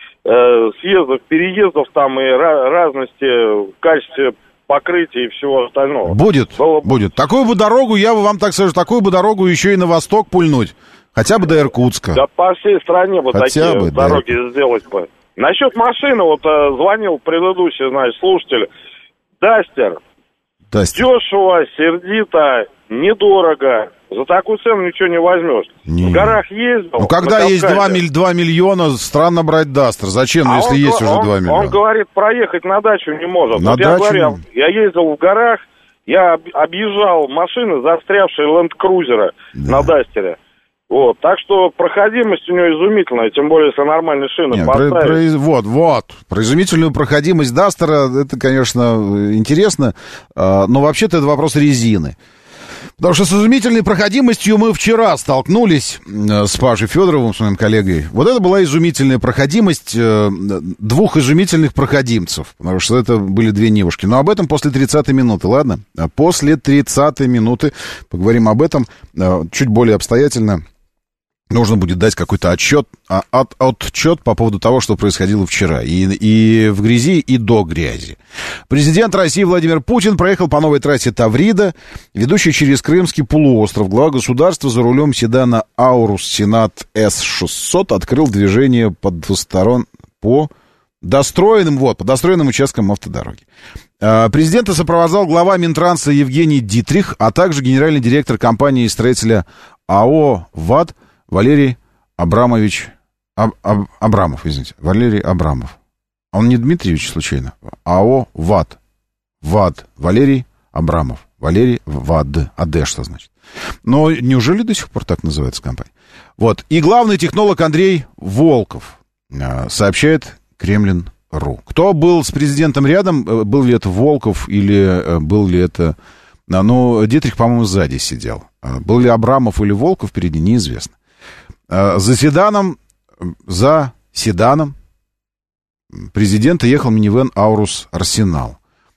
э, съездов, переездов там и ra- разности в качестве покрытия и всего остального. Будет, Было... будет. Такую бы дорогу, я бы вам так скажу, такую бы дорогу еще и на восток пульнуть. Хотя бы до Иркутска. Да по всей стране бы Хотя такие бы, дороги да. сделать бы. Насчет машины, вот э, звонил предыдущий, значит, слушатель. Дастер. Дастер. Дешево, сердито, недорого. За такую цену ничего не возьмешь. Не. В горах ездил. Ну, когда есть два миллиона, странно брать Дастер. Зачем, ну, а если он, есть он, уже два миллиона? Он говорит, проехать на дачу не может. На вот дачу? Я говорю, я ездил в горах, я объезжал машины, застрявшие ленд-крузеры да. на Дастере. Вот, так что проходимость у него изумительная, тем более, если нормальные шины Нет, поставить. Про, про, вот, вот, про изумительную проходимость Дастера, это, конечно, интересно, но вообще-то это вопрос резины. Потому что с изумительной проходимостью мы вчера столкнулись с Пашей Федоровым, с моим коллегой. Вот это была изумительная проходимость двух изумительных проходимцев. Потому что это были две Нивушки. Но об этом после тридцатой минуты, ладно? После тридцатой минуты поговорим об этом чуть более обстоятельно. Нужно будет дать какой-то отчет, от, отчет по поводу того, что происходило вчера. И, и в грязи, и до грязи. Президент России Владимир Путин проехал по новой трассе Таврида, ведущей через Крымский полуостров. Глава государства за рулем седана Аурус Сенат эс шестьсот открыл движение по двусторон... по достроенным, вот, по достроенным участкам автодороги. Президента сопровождал глава Минтранса Евгений Дитрих, а также генеральный директор компании-строителя АО ВАД Валерий Абрамович... Аб, Аб, Абрамов, извините. Валерий Абрамов. Он не Дмитриевич, случайно? АО ВАД. ВАД. Валерий Абрамов. Валерий ВАД. АД что значит? Но неужели до сих пор так называется компания? Вот. И главный технолог Андрей Волков сообщает Кремлин.ру. Кто был с президентом рядом? Был ли это Волков или был ли это... Ну, Дитрих, по-моему, сзади сидел. Был ли Абрамов или Волков впереди, неизвестно. За седаном, за седаном президента ехал минивэн Аурус Арсенал.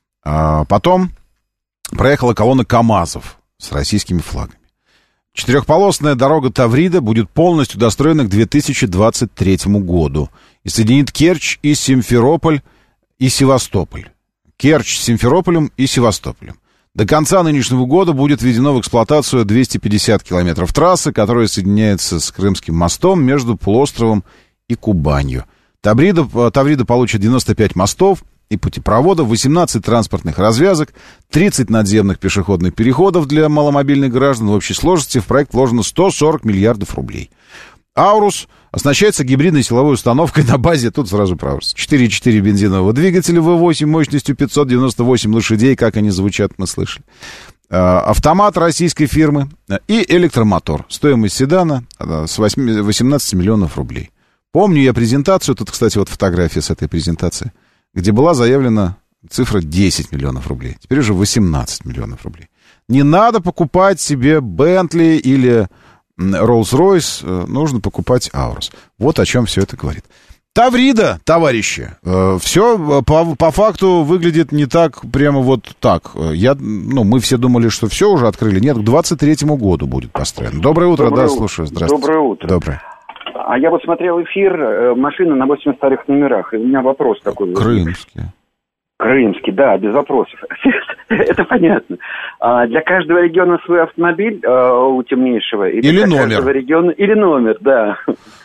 Потом проехала колонна КАМАЗов с российскими флагами. Четырехполосная дорога Таврида будет полностью достроена к две тысячи двадцать третьему году и соединит Керчь и Симферополь и Севастополь. Керчь с Симферополем и Севастополем. До конца нынешнего года будет введено в эксплуатацию двести пятьдесят километров трассы, которая соединяется с Крымским мостом между полуостровом и Кубанью. Таврида, Таврида получит девяносто пять мостов и путепроводов, восемнадцать транспортных развязок, тридцать надземных пешеходных переходов для маломобильных граждан. В общей сложности в проект вложено сто сорок миллиардов рублей. Аурус оснащается гибридной силовой установкой на базе, тут сразу про Аурус, четыре и четыре бензинового двигателя вэ восемь мощностью пятьсот девяносто восемь лошадей, как они звучат, мы слышали. Автомат российской фирмы и электромотор. Стоимость седана с восемнадцати миллионов рублей. Помню я презентацию, тут, кстати, вот фотография с этой презентации, где была заявлена цифра десять миллионов рублей. Теперь уже восемнадцать миллионов рублей. Не надо покупать себе Бентли или Роллс-Ройс, нужно покупать Аурус. Вот о чем все это говорит. Таврида, товарищи, э, все по, по факту выглядит не так, прямо вот так. Я, ну, мы все думали, что все уже открыли. Нет, к двадцать третьему году будет построено. Доброе утро, Доброе да, утро. слушаю. Здравствуйте. Доброе утро. Доброе. А я вот смотрел эфир, машина на восемь старых номерах, и у меня вопрос такой. Крымские. Крымский, да, без вопросов. Это понятно. А для каждого региона свой автомобиль у темнейшего? Или, или для номер. Каждого региона, или номер, да.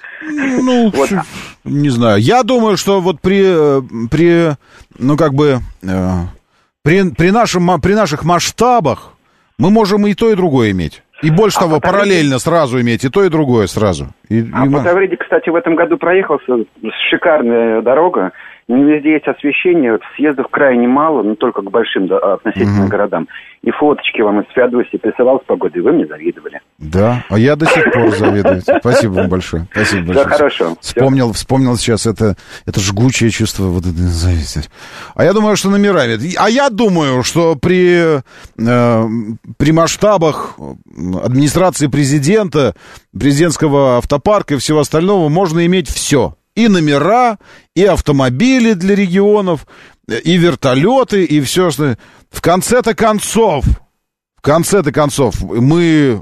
Ну, вот. Не знаю. Я думаю, что вот при, при ну, как бы, э, при, при, нашем, при наших масштабах мы можем и то, и другое иметь. И больше а того, параллельно Тавриде... сразу иметь и то, и другое сразу. И, а и... по Тавриде, кстати, в этом году проехался, шикарная дорога. Не везде есть освещение, съездов крайне мало, но только к большим да, относительно угу. городам. И фоточки вам из Феодосии присылал с погодой, вы мне завидовали. Да, а я до сих пор завидую. Спасибо вам большое. Спасибо большое. Да, хорошо. Вспомнил, вспомнил сейчас это, это жгучее чувство вот это зависти. А я думаю, что номерами. А я думаю, что при, э, при масштабах администрации президента, президентского автопарка и всего остального можно иметь все. И номера, и автомобили для регионов, и вертолеты, и все, что... В конце-то концов, в конце-то концов, мы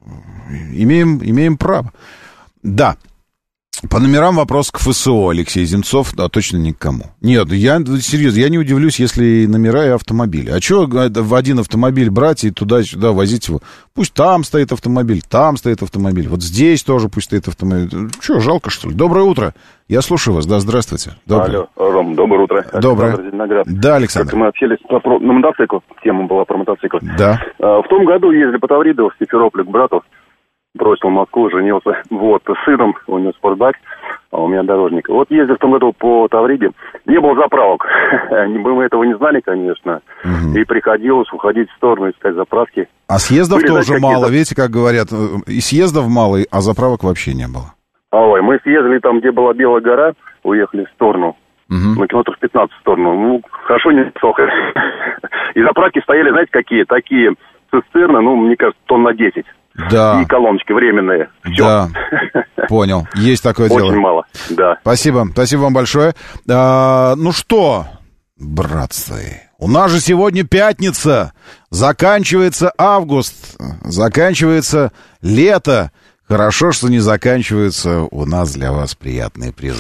имеем, имеем право. Да. По номерам вопрос к ФСО, Алексей Земцов, да, точно ни к кому. Нет, я, серьезно, я не удивлюсь, если и номера, и автомобили. А что в один автомобиль брать и туда-сюда возить его? Пусть там стоит автомобиль, там стоит автомобиль, вот здесь тоже пусть стоит автомобиль. Что, жалко, что ли? Доброе утро. Я слушаю вас, да, здравствуйте. Доброе. Алло, Ром, доброе утро. Доброе. Александр, да, Александр. Как мы общались про, на мотоцикл, тема была про мотоцикл. Да. А, в том году ездили по Тавриду в Симферополь к брату. Бросил Москву, женился. Вот, с сыном, у него спортбайк, а у меня дорожник. Вот ездил в том году по Тавриде, не было заправок. Мы этого не знали, конечно. Угу. И приходилось уходить в сторону, искать заправки. А съездов Были, тоже знаете, мало, видите, как говорят, и съездов мало, а заправок вообще не было. Ой, мы съездили там, где была Белая гора, уехали в сторону. Угу. На километров пятнадцать в сторону. Ну, хорошо, не сохо. И заправки стояли, знаете, какие? Такие цистерны, ну, мне кажется, тонн на десять. Да. И колоночки временные. Все. Да, понял. Есть такое дело. Очень мало, да. Спасибо, спасибо вам большое. А, ну что, братцы, у нас же сегодня пятница. Заканчивается август, заканчивается лето. Хорошо, что не заканчиваются у нас для вас приятные призы.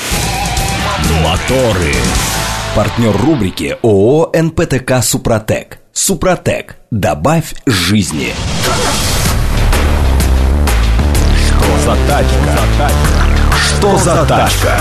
Моторы. Партнер рубрики ООО эн пэ тэ ка «Супротек». «Супротек». Добавь жизни. Что за тачка? Что за тачка?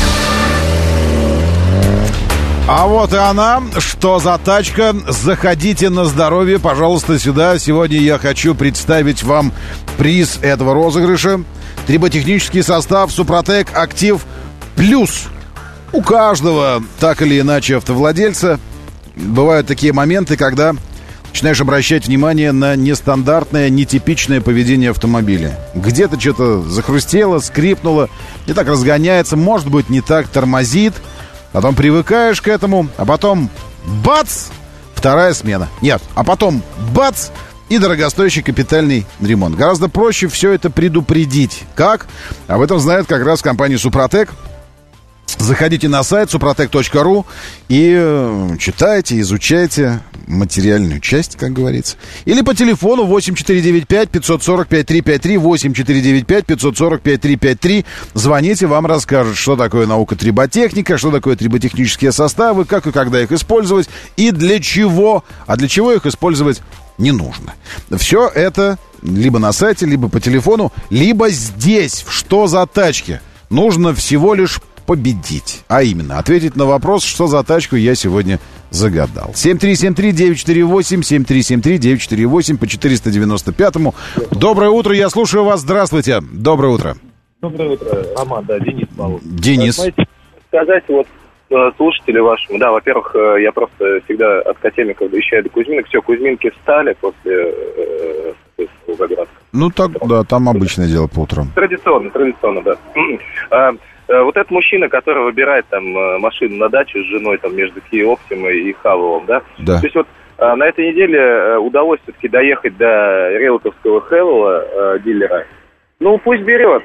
А вот и она. Что за тачка? Заходите на здоровье, пожалуйста, сюда. Сегодня я хочу представить вам приз этого розыгрыша. Триботехнический состав «Супротек Актив Плюс». У каждого, так или иначе, автовладельца бывают такие моменты, когда начинаешь обращать внимание на нестандартное, нетипичное поведение автомобиля. Где-то что-то захрустело, скрипнуло, не так разгоняется, может быть, не так тормозит. Потом привыкаешь к этому, а потом бац, вторая смена. Нет, а потом бац, и дорогостоящий капитальный ремонт. Гораздо проще все это предупредить. Как? Об этом знает как раз компания «Супротек». Заходите на сайт супротек точка ру и читайте, изучайте материальную часть, как говорится. Или по телефону восемь четыре девять пять пятьсот сорок пять три пять три, восемь четыре девять пять пятьсот сорок пять три пять три. Звоните, вам расскажут, что такое наука триботехника, что такое триботехнические составы, как и когда их использовать и для чего. А для чего их использовать не нужно. Все это либо на сайте, либо по телефону, либо здесь, в «Что за тачки». Нужно всего лишь победить. А именно, ответить на вопрос, что за тачку я сегодня загадал. семь три семь три девять четыре восемь, семь три семь три девять четыре восемь по четыреста девяносто пятому. Доброе утро, я слушаю вас. Здравствуйте. Доброе утро. Доброе утро, Роман, да, Денис Павлов. Денис. Знаете, сказать вот слушатели вашему, да, во-первых, я просто всегда от Котельников доезжаю до Кузьминок. Все, Кузьминки встали после э, Волгоградска. Ну так, да, там обычное дело по утрам. Традиционно, традиционно, да. э, вот этот мужчина, который выбирает там э, машину на дачу с женой там между Kia Optima и Хавелом, да? Да. То есть вот э, на этой неделе э, удалось все-таки доехать до реутовского Хавела э, дилера. Ну, пусть берет.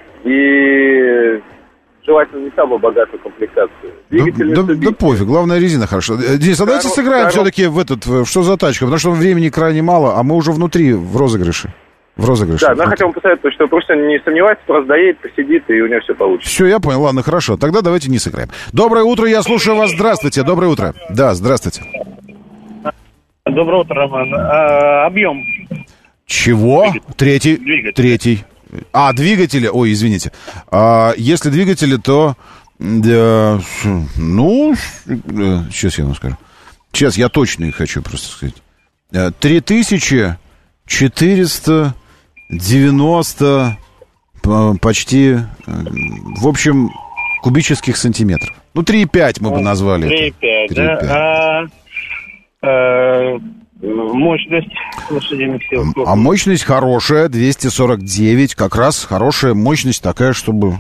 И желательно не самую богатую комплектацию. Да, да, да пофиг, главное резина хорошо. Денис, а давайте сыграем все-таки в этот, в что за тачка, потому что времени крайне мало, а мы уже внутри, в розыгрыше. В розыгрыше. Да, но я хотел бы посоветовать, что просто не сомневайтесь, просто доедет, посидит, и у него все получится. Все, я понял, ладно, хорошо, тогда давайте не сыграем. Доброе утро, я слушаю вас, здравствуйте, доброе утро. Да, здравствуйте. Доброе утро, Роман. А, объем. Чего? Двигатель. Третий. Двигатель. Третий. А, двигатели, ой, извините. А, если двигатели, то, да, ну, сейчас я вам скажу. Сейчас я точно их хочу просто сказать. три тысячи четыреста девяносто почти, в общем, кубических сантиметров. Ну, три и пять мы бы назвали. три и пять, да. А, а, мощность лошадиных сил. А мощность хорошая, двести сорок девять. Как раз хорошая мощность такая, чтобы...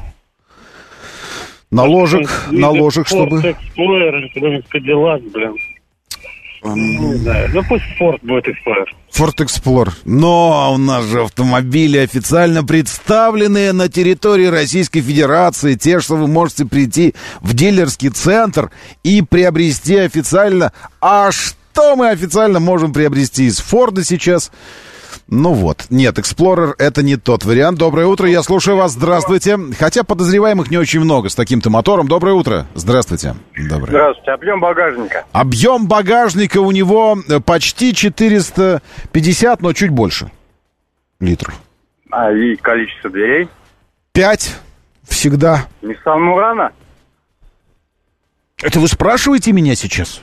На ложек, на ложек, чтобы... Explorer, Cadillac, блин. Не знаю, ну пусть Ford будет Explorer. Ford Explorer. Но у нас же автомобили официально представленные на территории Российской Федерации. Те, что вы можете прийти в дилерский центр и приобрести официально. А что мы официально можем приобрести из Форда сейчас? Ну вот, нет, Explorer это не тот вариант. Доброе утро, я слушаю вас, здравствуйте. Хотя подозреваемых не очень много с таким-то мотором. Доброе утро, здравствуйте. Доброе. Здравствуйте, объем багажника. Объем багажника у него почти четыреста пятьдесят, но чуть больше литров. А и количество дверей? Пять всегда. Nissan Murano? Это вы спрашиваете меня сейчас?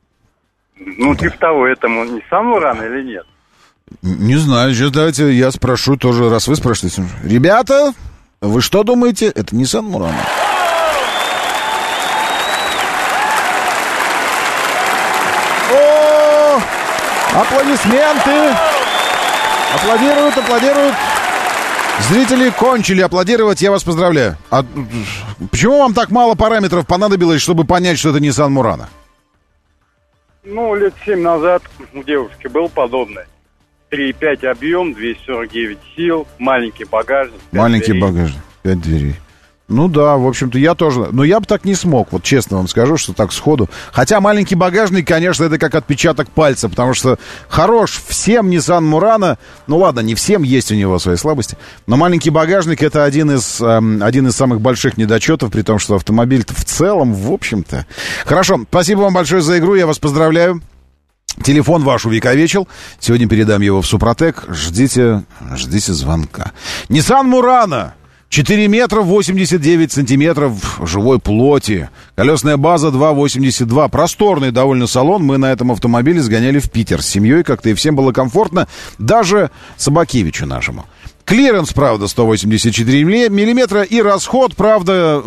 Ну, да. Типа того, это Nissan Murano или нет? Не знаю, сейчас давайте я спрошу тоже, раз вы спрашиваете. Ребята, вы что думаете? Это Nissan Murano. О, аплодисменты! Аплодируют, аплодируют. Зрители кончили аплодировать, я вас поздравляю. А почему вам так мало параметров понадобилось, чтобы понять, что это Nissan Murano? Ну, лет семь назад у девушки был подобный. три и пять объем, двести сорок девять сил, маленький багажник. Маленький дверей. багажник, пять дверей. Ну да, в общем-то, я тоже... Но я бы так не смог, вот честно вам скажу, что так сходу. Хотя маленький багажник, конечно, это как отпечаток пальца, потому что хорош всем Nissan Murano. Ну ладно, не всем, есть у него свои слабости. Но маленький багажник — это один из, эм, один из самых больших недочетов, при том, что автомобиль-то в целом, в общем-то... Хорошо, спасибо вам большое за игру, я вас поздравляю. Телефон ваш увековечил. Сегодня передам его в Супротек. Ждите, ждите звонка. Nissan Murano. четыре метра восемьдесят девять сантиметров живой плоти. Колесная база два восемьдесят два. Просторный довольно салон. Мы на этом автомобиле сгоняли в Питер с семьей. Как-то и всем было комфортно. Даже Собакевичу нашему. Клиренс, правда, сто восемьдесят четыре миллиметра. И расход, правда,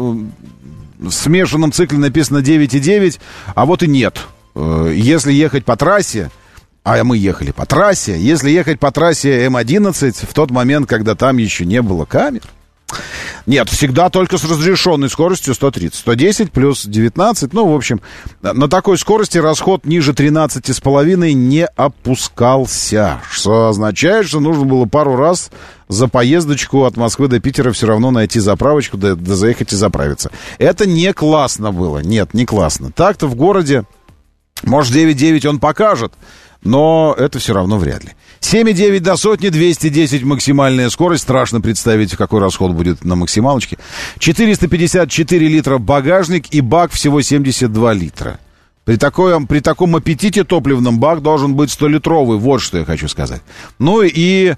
в смешанном цикле написано девять и девять. А вот и нет. Если ехать по трассе, а мы ехали по трассе, если ехать по трассе эм одиннадцать в тот момент, когда там еще не было камер, нет, всегда только с разрешенной скоростью сто тридцать. сто десять плюс девятнадцать, ну, в общем, на такой скорости расход ниже тринадцати с половиной не опускался. Что означает, что нужно было пару раз за поездочку от Москвы до Питера все равно найти заправочку, да, да заехать и заправиться. Это не классно было, нет, не классно. Так-то в городе, может, девять девять он покажет, но это все равно вряд ли. семь и девять до сотни, двести десять максимальная скорость. Страшно представить, какой расход будет на максималочке. четыреста пятьдесят четыре литра багажник и бак всего семьдесят два литра. При, такой, при таком аппетите топливном бак должен быть сто-литровый. Вот что я хочу сказать. Ну и э,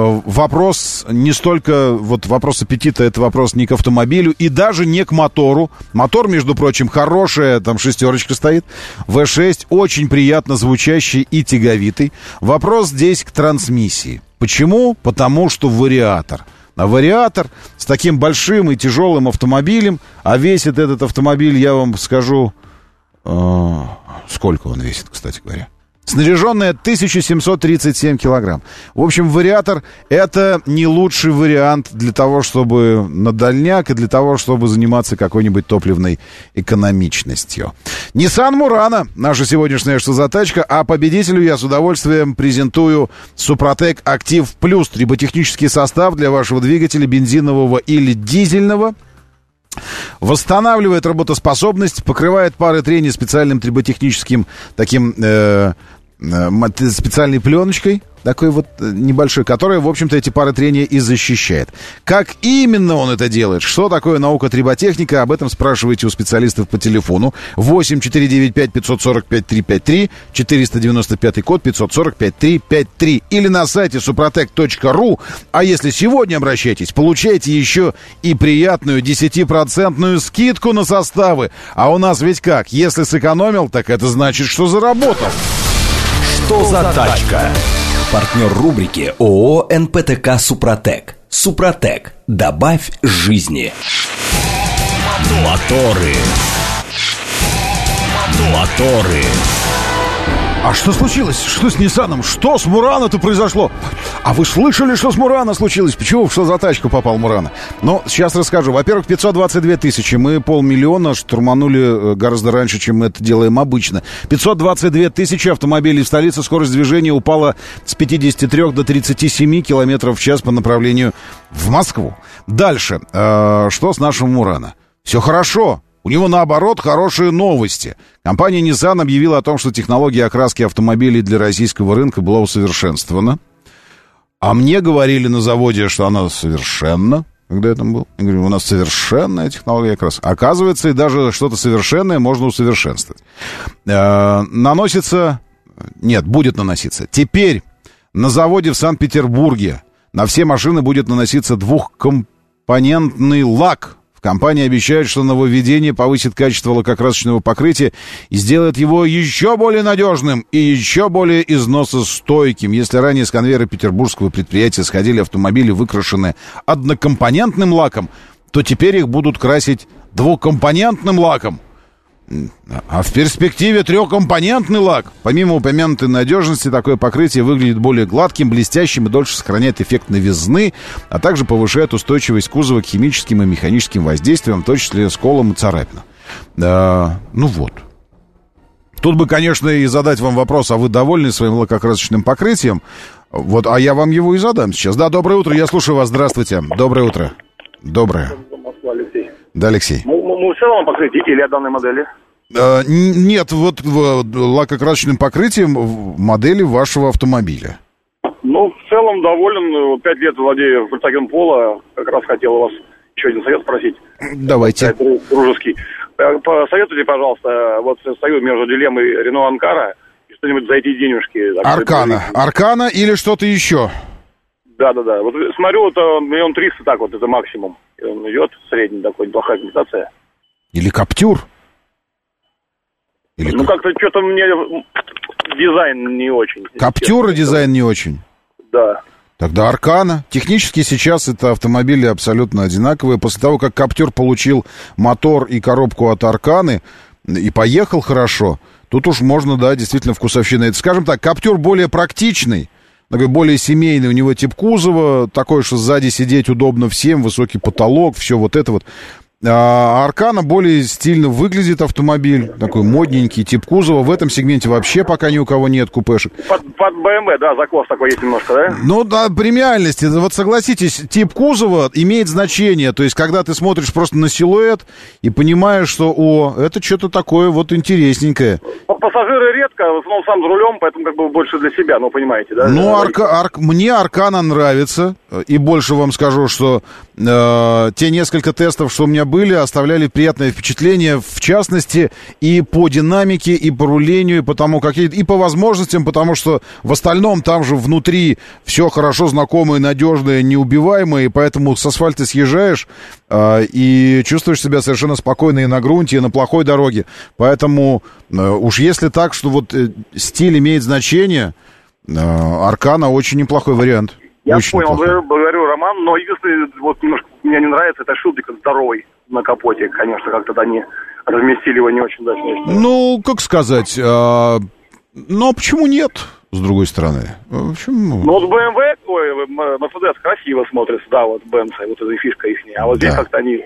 вопрос не столько... Вот вопрос аппетита — это вопрос не к автомобилю и даже не к мотору. Мотор, между прочим, хорошая, там шестерочка стоит. вэ шесть, очень приятно звучащий и тяговитый. Вопрос здесь к трансмиссии. Почему? Потому что вариатор. А вариатор с таким большим и тяжелым автомобилем, а весит этот автомобиль, я вам скажу... Сколько он весит, кстати говоря? снаряженная тысяча семьсот тридцать семь килограмм. В общем, вариатор — это не лучший вариант для того, чтобы на дальняк и для того, чтобы заниматься какой-нибудь топливной экономичностью. Nissan Murano — наша сегодняшняя «Что за тачка?», а победителю я с удовольствием презентую Супротек Актив Плюс. Триботехнический состав для вашего двигателя бензинового или дизельного. Восстанавливает работоспособность, покрывает пары трения специальным триботехническим таким э, э, специальной пленочкой, такой вот небольшой, которая, в общем-то, эти пары трения и защищает. Как именно он это делает? Что такое наука триботехника? Об этом спрашивайте у специалистов по телефону. восемь четыре девять пять пятьсот сорок пять три пять три, четыреста девяносто пятый код, пятьсот сорок пять три пять три. Или на сайте супротек точка ру. А если сегодня обращаетесь, получаете еще и приятную десятипроцентную скидку на составы. А у нас ведь как? Если сэкономил, так это значит, что заработал. Что за тачка? Партнер рубрики ООО эн пэ тэ ка «Супротек». «Супротек». Добавь жизни. Моторы. Моторы. А что случилось? Что с Ниссаном? Что с Мурано-то произошло? А вы слышали, что с Мурано случилось? Почему? Что за тачку попал Мурано? Ну, сейчас расскажу. Во-первых, пятьсот двадцать две тысячи. Мы полмиллиона штурманули гораздо раньше, чем мы это делаем обычно. пятьсот двадцать две тысячи автомобилей в столице. Скорость движения упала с пятидесяти трёх до тридцати семи километров в час по направлению в Москву. Дальше. Э, что с нашим Мурано? Все хорошо. У него, наоборот, хорошие новости. Компания Nissan объявила о том, что технология окраски автомобилей для российского рынка была усовершенствована. А мне говорили на заводе, что она совершенна. Когда я там был? Я говорю, у нас совершенная технология окраски. Оказывается, и даже что-то совершенное можно усовершенствовать. Э-э- наносится... Нет, будет наноситься. Теперь на заводе в Санкт-Петербурге на все машины будет наноситься двухкомпонентный лак. Компания обещает, что нововведение повысит качество лакокрасочного покрытия и сделает его еще более надежным и еще более износостойким. Если ранее с конвейера петербургского предприятия сходили автомобили, выкрашенные однокомпонентным лаком, то теперь их будут красить двухкомпонентным лаком. А в перспективе трехкомпонентный лак. Помимо упомянутой надежности, такое покрытие выглядит более гладким, блестящим и дольше сохраняет эффект новизны, а также повышает устойчивость кузова к химическим и механическим воздействиям, в том числе сколам и царапинам. А, ну вот. Тут бы, конечно, и задать вам вопрос, а вы довольны своим лакокрасочным покрытием? Вот, а я вам его и задам сейчас. Да, доброе утро, я слушаю вас, здравствуйте. Доброе утро. Доброе. Алексей. Да, Алексей. Мы, мы в целом покрытие или от данной модели? А, нет, вот лакокрасочным покрытием модели вашего автомобиля. Ну, в целом доволен. Пять лет владею Volkswagen Polo. Как раз хотел у вас еще один совет спросить. Давайте. Дружеский. Посоветуйте, пожалуйста, вот стою между дилеммой Рено Анкара и что-нибудь за эти денежки. Аркана. Аркана или что-то еще? Да-да-да. Вот смотрю, вот миллион триста, так вот, это максимум. И он идет, средний такой, неплохая комплектация. Или Каптюр? Или ну, как-то что-то мне дизайн не очень. Каптюра дизайн не очень? Да. Тогда Аркана. Технически сейчас это автомобили абсолютно одинаковые. После того, как Каптюр получил мотор и коробку от Арканы и поехал хорошо, тут уж можно, да, действительно вкусовщина. Это, скажем так, Каптюр более практичный, такой более семейный, у него тип кузова, такой, что сзади сидеть удобно всем, высокий потолок, все вот это вот. А Аркана более стильно выглядит автомобиль, такой модненький, тип кузова. В этом сегменте вообще пока ни у кого нет купешек. Под, под бэ эм вэ, да, закос такой есть немножко, да? Ну да, премиальности. Вот согласитесь, тип кузова имеет значение. То есть, когда ты смотришь просто на силуэт и понимаешь, что, о, это что-то такое вот интересненькое. Пассажиры редко, в основном сам за рулем, поэтому как бы больше для себя, ну, понимаете, да? Ну, арка, арк, мне Аркана нравится. И больше вам скажу, что э, те несколько тестов, что у меня были, оставляли приятное впечатление, в частности, и по динамике, и по рулению, и по тому, какие, и по возможностям, потому что в остальном там же внутри все хорошо знакомое, надежное, неубиваемое, и поэтому с асфальта съезжаешь э, и чувствуешь себя совершенно спокойно и на грунте, и на плохой дороге. Поэтому э, уж если так, что вот э, стиль имеет значение, э, Аркана очень неплохой вариант. Я очень понял, неплохой. благодарю, Роман, но единственное, вот немножко мне не нравится, это шилдик здоровый на капоте, конечно, как-то они разместили его не очень удачно. Ну, как сказать, э, Но почему нет, с другой стороны? Почему? Ну, вот бэ эм вэ, ой, Мерседес красиво смотрится, да, вот Бенц, вот эта фишка их, а вот здесь да. как-то они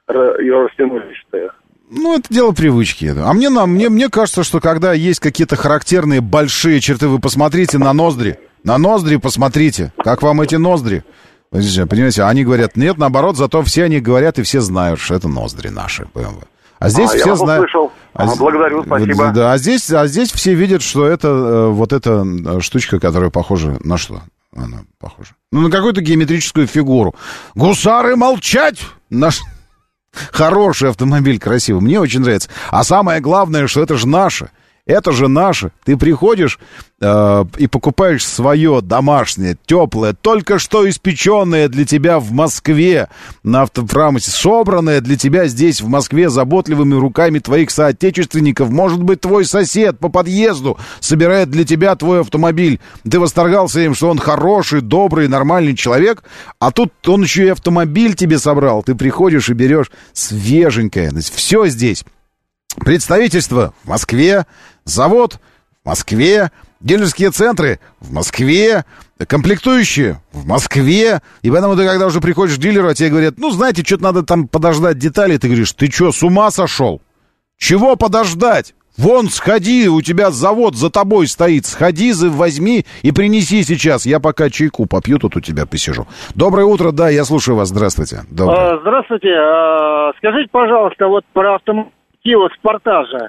ее растянули, считаю. Ну, это дело привычки. А мне, на, мне, мне кажется, что когда есть какие-то характерные большие черты, вы посмотрите на ноздри. На ноздри посмотрите. Как вам эти ноздри? Понимаете, они говорят, нет, наоборот, зато все они говорят и все знают, что это ноздри наши бэ эм вэ. А здесь а, все знают. А, благодарю, спасибо. Да, а здесь, а здесь все видят, что это э, вот эта штучка, которая похожа на что? Она похожа. Ну, на какую-то геометрическую фигуру. Гусары молчать! Наш хороший автомобиль, красивый. Мне очень нравится. А самое главное, что это же наше. Это же наше. Ты приходишь э, и покупаешь свое домашнее, теплое, только что испеченное для тебя в Москве на автопромысе, собранное для тебя здесь, в Москве, заботливыми руками твоих соотечественников. Может быть, твой сосед по подъезду собирает для тебя твой автомобиль. Ты восторгался им, что он хороший, добрый, нормальный человек, а тут он еще и автомобиль тебе собрал. Ты приходишь и берешь свеженькое. Все здесь. Представительство в Москве, завод в Москве, дилерские центры в Москве, комплектующие в Москве. И поэтому ты, когда уже приходишь к дилеру, а тебе говорят, ну, знаете, что-то надо там подождать детали. Ты говоришь, ты что, с ума сошел? Чего подождать? Вон, сходи, у тебя завод за тобой стоит. Сходи, возьми и принеси сейчас. Я пока чайку попью, тут у тебя посижу. Доброе утро, да, я слушаю вас. Здравствуйте. А, здравствуйте. А, скажите, пожалуйста, вот про автомобиль Kia Sportage.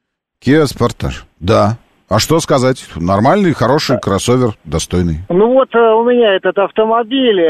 Kia Sportage, да. А что сказать? Нормальный, хороший кроссовер, достойный. Ну вот у меня этот автомобиль,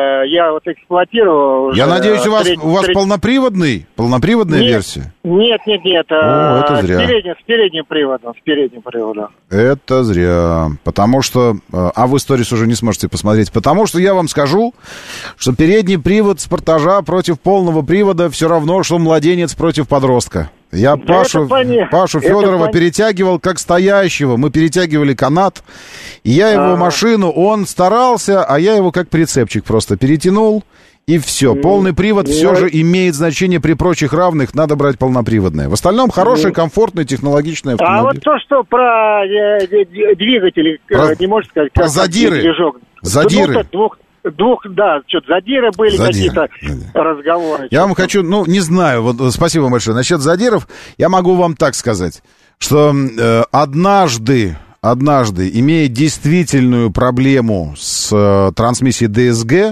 я вот эксплуатировал. Я надеюсь, у вас, треть, у вас треть... полноприводный? Полноприводная нет, версия? Нет, нет, нет. О, это зря. С передним, с передним приводом, с передним приводом. Это зря. Потому что... А вы сторис уже не сможете посмотреть. Потому что я вам скажу, что передний привод Спортажа против полного привода все равно, что младенец против подростка. Я да Пашу, Пашу Федорова пон... перетягивал как стоящего. Мы перетягивали канат. И я его А-а-а. машину, он старался, а я его как прицепчик просто перетянул. И все. Mm-hmm. Полный привод mm-hmm. все же имеет значение при прочих равных. Надо брать полноприводное. В остальном хороший, mm-hmm. комфортный, технологичный автомобиль. А вот то, что про э, двигатели, про... не можешь сказать, про как задиры. Движок. Задиры. Двух, Двух, да, что-то задиры были, задиры. Какие-то задиры. Разговоры. Я вам хочу, ну, не знаю, вот спасибо вам большое. Насчет задиров я могу вам так сказать, что э, однажды, однажды, имея действительную проблему с э, трансмиссией ди эс джи,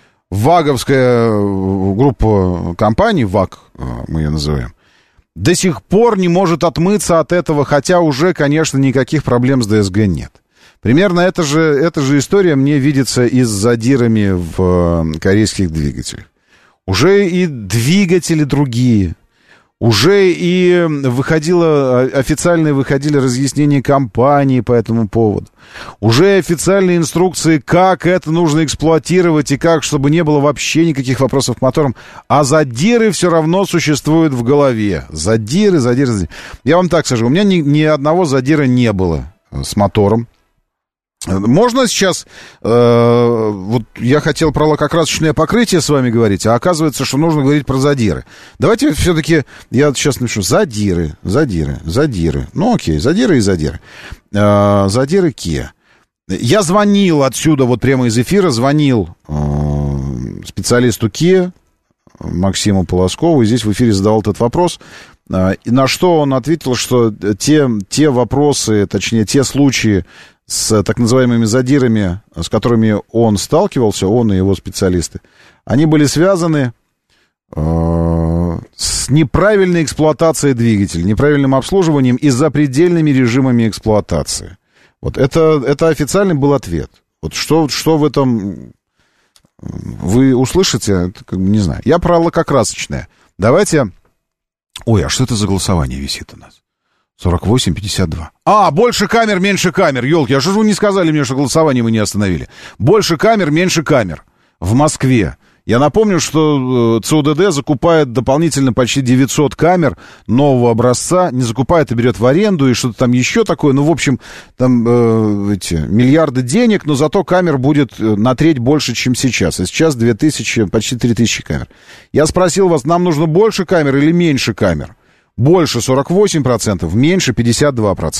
ваговская группа компаний, ВАГ, мы ее называем, до сих пор не может отмыться от этого, хотя уже, конечно, никаких проблем с ди эс джи нет. Примерно эта же, эта же история мне видится и с задирами в корейских двигателях. Уже и двигатели другие. Уже и выходило, официальные выходили разъяснения компании по этому поводу. Уже официальные инструкции, как это нужно эксплуатировать и как, чтобы не было вообще никаких вопросов к моторам. А задиры все равно существуют в голове. Задиры, задиры, задиры. Я вам так скажу, у меня ни, ни одного задира не было с мотором. Можно сейчас, э, вот я хотел про лакокрасочное покрытие с вами говорить, а оказывается, что нужно говорить про задиры. Давайте все-таки, я сейчас напишу, задиры, задиры, задиры. Ну окей, задиры и задиры. Э, задиры Kia. Я звонил отсюда, вот прямо из эфира, звонил э, специалисту Kia, Максиму Полоскову, и здесь в эфире задавал этот вопрос. Э, и на что он ответил, что те, те вопросы, точнее, те случаи, с так называемыми задирами, с которыми он сталкивался, он и его специалисты, они были связаны э, с неправильной эксплуатацией двигателя, неправильным обслуживанием и запредельными режимами эксплуатации. Вот это, это официальный был ответ. Вот что, что в этом вы услышите, как бы, не знаю. Я про лакокрасочное. Давайте... Ой, а что это за голосование висит у нас? сорок восемь пятьдесят два. А, больше камер, меньше камер. Ёлки, а что же вы не сказали мне, что голосование мы не остановили? Больше камер, меньше камер. В Москве. Я напомню, что ЦУДД закупает дополнительно почти девятьсот камер нового образца. Не закупает, а берет в аренду и что-то там еще такое. Ну, в общем, там э, эти миллиарды денег, но зато камер будет на треть больше, чем сейчас. А сейчас две тысячи, почти три тысячи камер. Я спросил вас, нам нужно больше камер или меньше камер? Больше сорок восемь процентов, меньше пятьдесят два процента.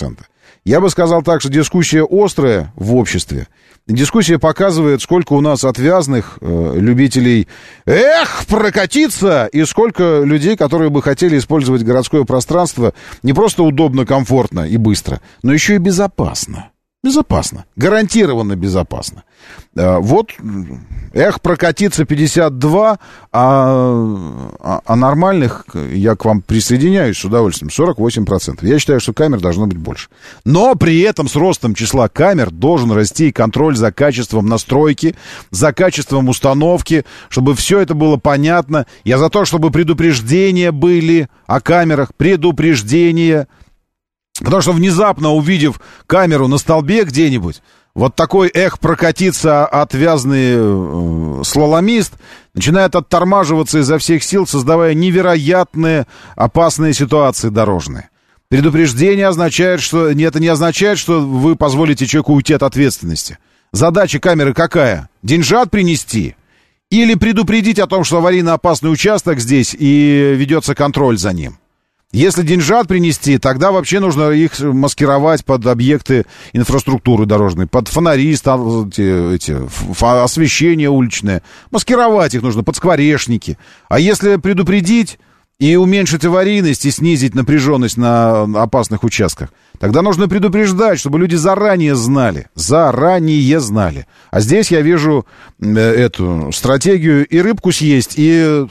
Я бы сказал так, что дискуссия острая в обществе. Дискуссия показывает, сколько у нас отвязных э, любителей эх, прокатиться, и сколько людей, которые бы хотели использовать городское пространство не просто удобно, комфортно и быстро, но еще и безопасно. Безопасно. Гарантированно безопасно. Вот, эх, прокатиться пятьдесят два, а, а, а нормальных, я к вам присоединяюсь с удовольствием, сорок восемь процентов. Я считаю, что камер должно быть больше. Но при этом с ростом числа камер должен расти и контроль за качеством настройки, за качеством установки, чтобы все это было понятно. Я за то, чтобы предупреждения были о камерах, предупреждения. Потому что внезапно, увидев камеру на столбе где-нибудь, вот такой, эх, прокатиться отвязный э, слаломист начинает оттормаживаться изо всех сил, создавая невероятные опасные ситуации дорожные. Предупреждение означает, что... Это не означает, что вы позволите человеку уйти от ответственности. Задача камеры какая? Деньжат принести? Или предупредить о том, что аварийно-опасный участок здесь и ведется контроль за ним? Если деньжат принести, тогда вообще нужно их маскировать под объекты инфраструктуры дорожной, под фонари, эти, эти, освещение уличное. Маскировать их нужно под скворечники. А если предупредить и уменьшить аварийность, и снизить напряженность на опасных участках, тогда нужно предупреждать, чтобы люди заранее знали. Заранее знали. А здесь я вижу эту стратегию и рыбку съесть, и...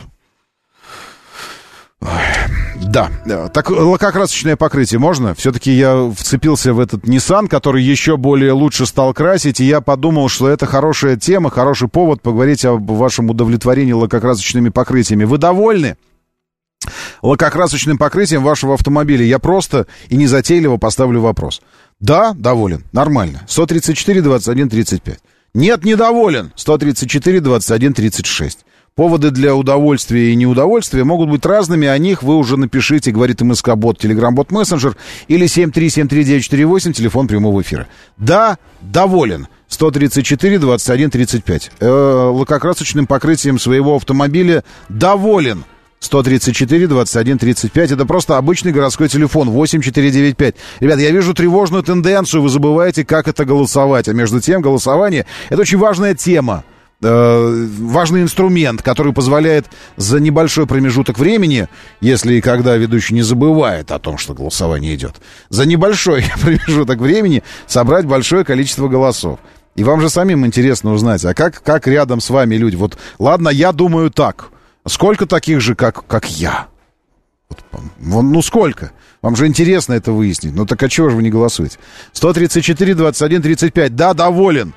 Да, так лакокрасочное покрытие можно? Все-таки я вцепился в этот Nissan, который еще более лучше стал красить, и я подумал, что это хорошая тема, хороший повод поговорить об вашем удовлетворении лакокрасочными покрытиями. Вы довольны лакокрасочным покрытием вашего автомобиля? Я просто и незатейливо поставлю вопрос. Да, доволен, нормально. сто тридцать четыре двадцать один тридцать пять. Нет, недоволен. сто тридцать четыре двадцать один тридцать шесть. Поводы для удовольствия и неудовольствия могут быть разными. О них вы уже напишите, говорит МСК-бот, Телеграм-бот, мессенджер или семь три семь три девять четыре восемь, телефон прямого эфира. Да, доволен. сто тридцать четыре двадцать один тридцать пять. Э, лакокрасочным покрытием своего автомобиля доволен. сто тридцать четыре двадцать один тридцать пять. Это просто обычный городской телефон восемь четыре девять пять. Ребят, я вижу тревожную тенденцию. Вы забываете, как это голосовать. А между тем, голосование — это очень важная тема. Важный инструмент, который позволяет за небольшой промежуток времени, если и когда ведущий не забывает о том, что голосование идет, за небольшой промежуток времени собрать большое количество голосов. И вам же самим интересно узнать, а как, как рядом с вами люди? Вот, ладно, я думаю так. Сколько таких же, как, как я? Вот, ну, сколько? Вам же интересно это выяснить. Ну, так а чего же вы не голосуете? сто тридцать четыре двадцать один тридцать пять. Да, доволен.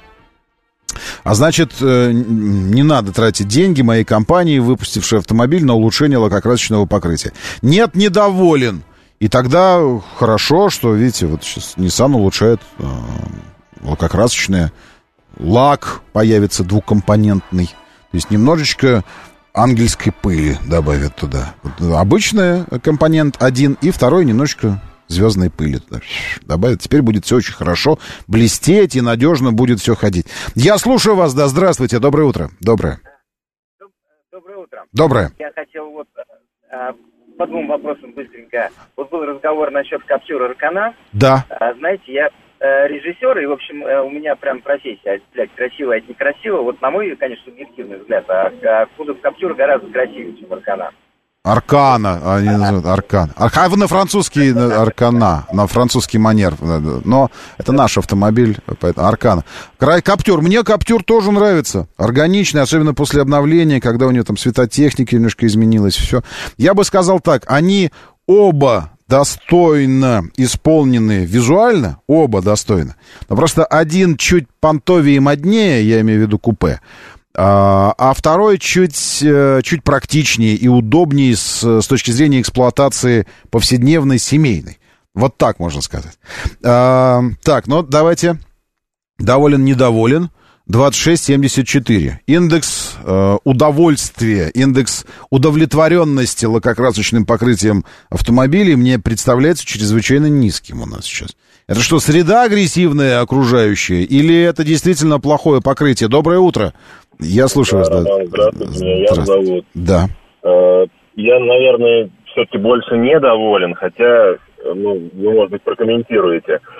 А значит, не надо тратить деньги моей компании, выпустившей автомобиль, на улучшение лакокрасочного покрытия. Нет, недоволен. И тогда хорошо, что, видите, вот сейчас Nissan улучшает э, лакокрасочное. Лак появится двухкомпонентный. То есть немножечко ангельской пыли добавят туда. Вот, обычный компонент один, и второй немножечко... звездной пыли туда добавят. Теперь будет все очень хорошо, блестеть, и надежно будет все ходить. Я слушаю вас, да, здравствуйте, доброе утро. Доброе. Доброе утро. Доброе. Я хотел вот а, по двум вопросам быстренько. Вот был разговор насчет Каптюра Аркана. Да. А, знаете, я а, режиссер, и, в общем, а, у меня прям профессия отделять красиво от некрасивого. Вот на мой, конечно, субъективный взгляд, а, а Кузов Каптюр гораздо красивее, чем Аркана. Аркана, они называют Аркан. А на французский Аркана, на французский манер. Но это наш автомобиль, поэтому Аркана. Каптюр, мне Каптюр тоже нравится. Органичный, особенно после обновления, когда у него там светотехника немножко изменилась, все. Я бы сказал так, они оба достойно исполнены визуально, оба достойно. Но просто один чуть понтовее и моднее, я имею в виду купе, А, а второй чуть, чуть практичнее и удобнее с, с точки зрения эксплуатации повседневной, семейной. Вот так можно сказать. А, так, ну давайте. Доволен, недоволен. двадцать шесть семьдесят четыре. Индекс э, удовольствия, индекс удовлетворенности лакокрасочным покрытием автомобилей мне представляется чрезвычайно низким у нас сейчас. Это что, среда агрессивная окружающая? Или это действительно плохое покрытие? Доброе утро. Я слушаю вас. Да, да. Здравствуйте, меня Ян зовут. Да. Я, наверное, все-таки больше недоволен, хотя, ну, вы, может быть, прокомментируете.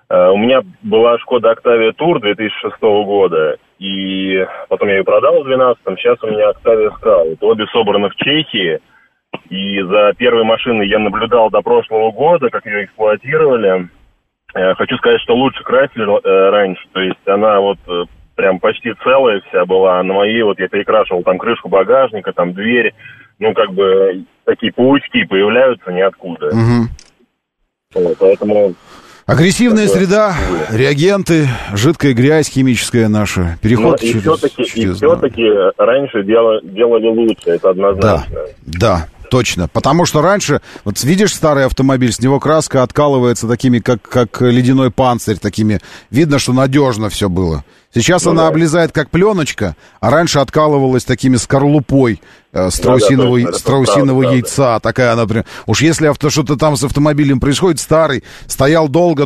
У меня была Шкода Октавия Тур две тысячи шестого года, и потом я ее продал в две тысячи двенадцатом, сейчас у меня Октавия Скаут. Обе собраны в Чехии, и за первой машиной я наблюдал до прошлого года, как ее эксплуатировали. Хочу сказать, что лучше красили раньше, то есть она вот прям почти целая вся была. На моей вот я перекрашивал там крышку багажника, там дверь, ну как бы такие паучки появляются ниоткуда. Угу. Вот, поэтому... Агрессивная среда, реагенты, жидкая грязь химическая наша, переход ну, и через... все-таки, через... И все-таки раньше делали, делали лучше, это однозначно. Да, да, точно. Потому что раньше, вот видишь старый автомобиль, с него краска откалывается такими, как, как ледяной панцирь, такими, видно, что надежно все было. Сейчас ну, она да. облезает как пленочка, а раньше откалывалась такими скорлупой э, страусиного, да, да, страусиного правда, яйца. Да. Такая она прям... Уж если авто, что-то там с автомобилем происходит, старый, стоял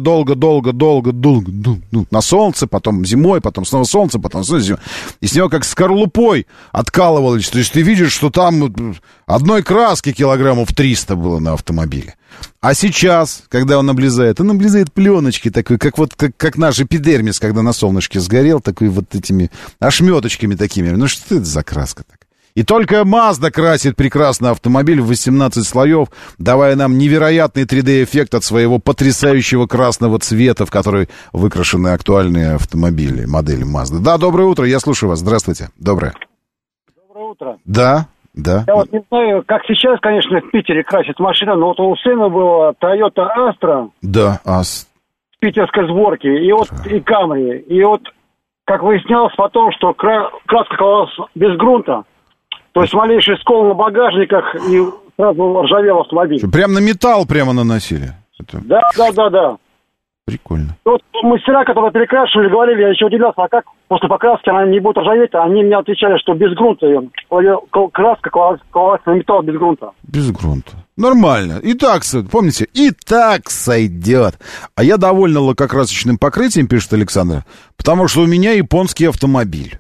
долго-долго-долго-долго-долго на солнце, потом зимой, потом снова солнце, потом снова зимой. И с него как скорлупой откалывалось. То есть ты видишь, что там одной краски килограммов триста было на автомобиле. А сейчас, когда он облезает, он облезает пленочки такой, как вот как, как наш эпидермис, когда на солнышке сгорел, такой вот этими ошметочками такими. Ну что это за краска такая? И только Mazda красит прекрасный автомобиль в восемнадцать слоев, давая нам невероятный три дэ-эффект от своего потрясающего красного цвета, в который выкрашены актуальные автомобили, модели Mazda. Да, доброе утро, я слушаю вас. Здравствуйте. Доброе. Доброе утро. Да. Да. Я вот не знаю, как сейчас, конечно, в Питере красят машины, но вот у сына была Toyota Astra. Да, Ас. С питерской сборки, и вот и Camry. И вот, как выяснялось потом, что кра... краска оказалась без грунта. То есть малейший скол на багажниках, и сразу ржавел автомобиль. Прям на металл прямо наносили? Это... Да, да, да, да. Прикольно. Вот мастера, которые перекрашивали, говорили, я еще удивлялся, а как после покраски она не будет ржаветь, они мне отвечали, что без грунта ее, краска клалась на металл без грунта. Без грунта. Нормально. И так, помните, и так сойдет. А я довольна лакокрасочным покрытием, пишет Александр, потому что у меня японский автомобиль.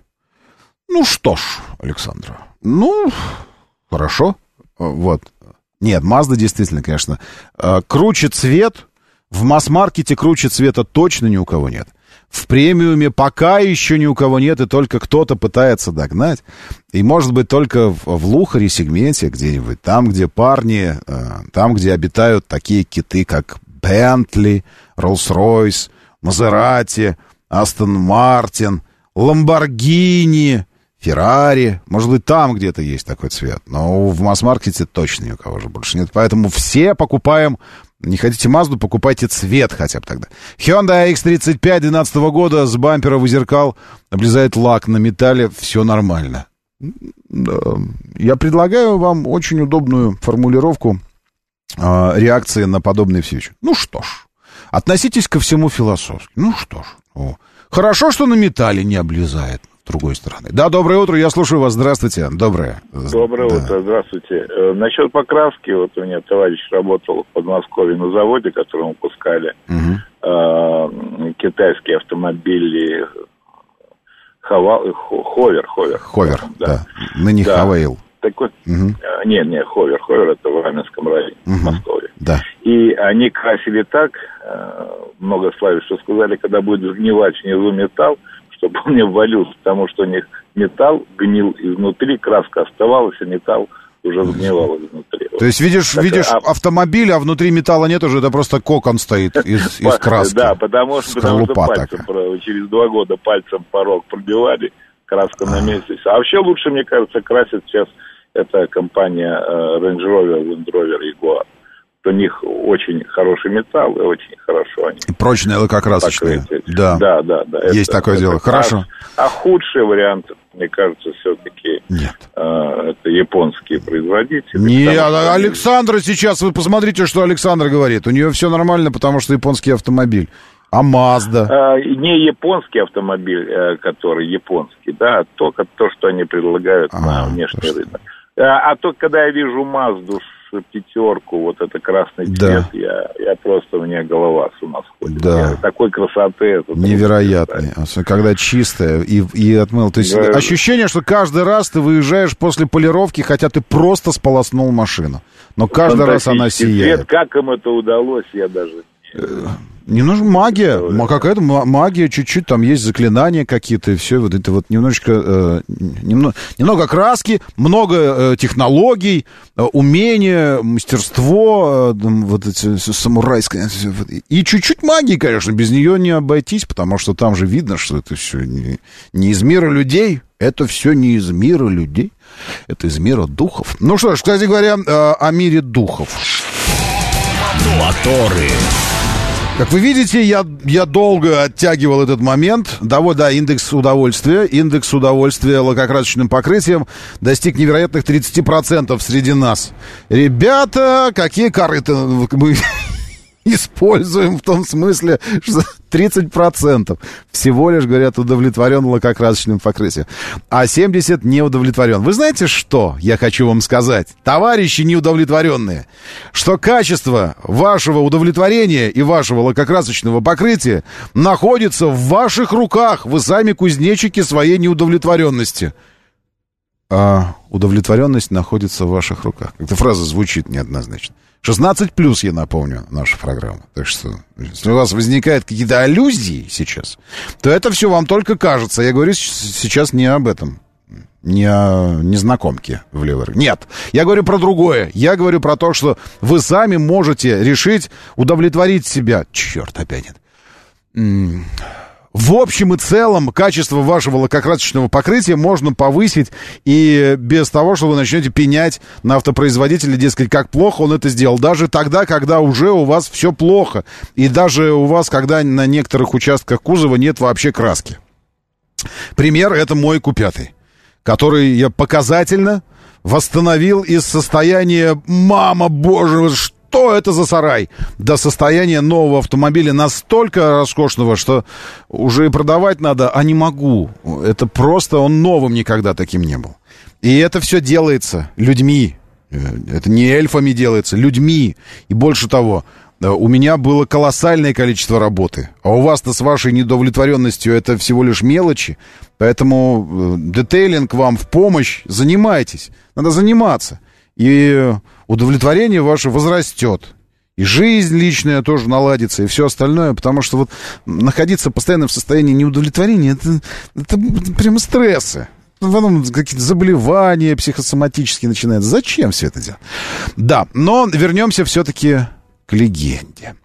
Ну что ж, Александра, ну, хорошо. Вот. Нет, Mazda действительно, конечно, круче цвет. В масс-маркете круче цвета точно ни у кого нет. В премиуме пока еще ни у кого нет, и только кто-то пытается догнать. И, может быть, только в, в лухаре сегменте где-нибудь, там, где парни, э, там, где обитают такие киты, как Bentley, Rolls-Royce, Maserati, Aston Martin, Lamborghini, Ferrari. Может быть, там где-то есть такой цвет. Но в масс-маркете точно ни у кого же больше нет. Поэтому все покупаем... Не хотите Мазду, покупайте цвет хотя бы тогда. Hyundai икс тридцать пять две тысячи двенадцатого года с бампера в зеркал облезает лак на металле, все нормально. Я предлагаю вам очень удобную формулировку э, реакции на подобные встречи. Ну что ж, относитесь ко всему философски. Ну что ж, о. Хорошо, что на металле не облезает. С другой стороны. Да, доброе утро, я слушаю вас. Здравствуйте. Доброе. Доброе да. утро, здравствуйте. Э, насчет покраски, вот у меня товарищ работал в Подмосковье на заводе, который выпускали угу. э, китайские автомобили Хова, Ховер, Ховер. Ховер, да. да. Ныне да. Хавейл. Так вот, угу. э, нет, нет, Ховер, Ховер это в Раменском районе, угу. в Москве. Да. И они красили так, э, много славили, что сказали, когда будет сгнивать внизу металл, чтобы он не ввалился, потому что у них металл гнил изнутри, краска оставалась, а металл уже сгнивал изнутри. То есть видишь, так, видишь а... автомобиль, а внутри металла нет уже, это просто кокон стоит из, из краски. Да, потому что, потому что пальцем, через два года пальцем порог пробивали, краска на месте. А вообще лучше, мне кажется, красит сейчас эта компания Range Rover, Land Rover, Jaguar. У них очень хороший металл и очень хорошо они. И прочные лакокрасочные. Да. Да, да, да. Есть это, такое это дело. Хорошо. А, а худший вариант, мне кажется, все-таки нет. Э, это японские производители. Нет, что... Александра сейчас, вы посмотрите, что Александра говорит. У нее все нормально, потому что японский автомобиль. А Mazda? А, не японский автомобиль, который японский, да, а только то, что они предлагают а, на внешний рынок. А, а то, когда я вижу Mazda пятерку, вот это красный цвет, да. я, я просто, у меня голова с ума сходит. Да. Я, такой красоты. Это невероятный. Особенно, когда чистая и, и отмыл. То есть да. ощущение, что каждый раз ты выезжаешь после полировки, хотя ты просто сполоснул машину. Но каждый раз она сияет. Цвет, как им это удалось, я даже Немножко магия, какая-то магия, чуть-чуть, там есть заклинания какие-то, и все, вот это вот немножечко, э, немного, немного краски, много э, технологий, э, умения, мастерство, э, вот эти самурайское, и чуть-чуть магии, конечно, без нее не обойтись, потому что там же видно, что это все не, не из мира людей, это все не из мира людей, это из мира духов. Ну что ж, кстати говоря, э, о мире духов. Моторы. Как вы видите, я, я долго оттягивал этот момент. Да, вот, да, индекс удовольствия. Индекс удовольствия лакокрасочным покрытием достиг невероятных тридцать процентов среди нас. Ребята, какие корыта мы используем в том смысле, что тридцать процентов всего лишь, говорят, удовлетворен лакокрасочным покрытием, а семьдесят процентов не удовлетворен. Вы знаете, что я хочу вам сказать, товарищи неудовлетворенные? Что качество вашего удовлетворения и вашего лакокрасочного покрытия находится в ваших руках. Вы сами кузнечики своей неудовлетворенности. А удовлетворенность находится в ваших руках. Эта фраза звучит неоднозначно. шестнадцать плюс, я напомню, наша программа. Так что, если у вас возникают какие-то аллюзии сейчас, то это все вам только кажется. Я говорю сейчас не об этом, не о незнакомке в левой руке. Нет, я говорю про другое. Я говорю про то, что вы сами можете решить удовлетворить себя. Черт, опять нет. В общем и целом, качество вашего лакокрасочного покрытия можно повысить и без того, что вы начнете пенять на автопроизводителя, дескать, как плохо он это сделал. Даже тогда, когда уже у вас все плохо. И даже у вас, когда на некоторых участках кузова нет вообще краски. Пример — это мой кью пять, который я показательно восстановил из состояния «мама, боже, что?» Что это за сарай? До состояния нового автомобиля настолько роскошного, что уже и продавать надо, а не могу. Это просто, он новым никогда таким не был. И это все делается людьми. Это не эльфами делается, людьми. И больше того, у меня было колоссальное количество работы. А у вас-то с вашей недовлетворенностью это всего лишь мелочи. Поэтому детейлинг вам в помощь. Занимайтесь. Надо заниматься. И удовлетворение ваше возрастет. И жизнь личная тоже наладится, и все остальное. Потому что вот находиться постоянно в состоянии неудовлетворения, это, это прямо стрессы. Потом какие-то заболевания психосоматические начинаются. Зачем все это делать? Да, но вернемся все-таки к легенде.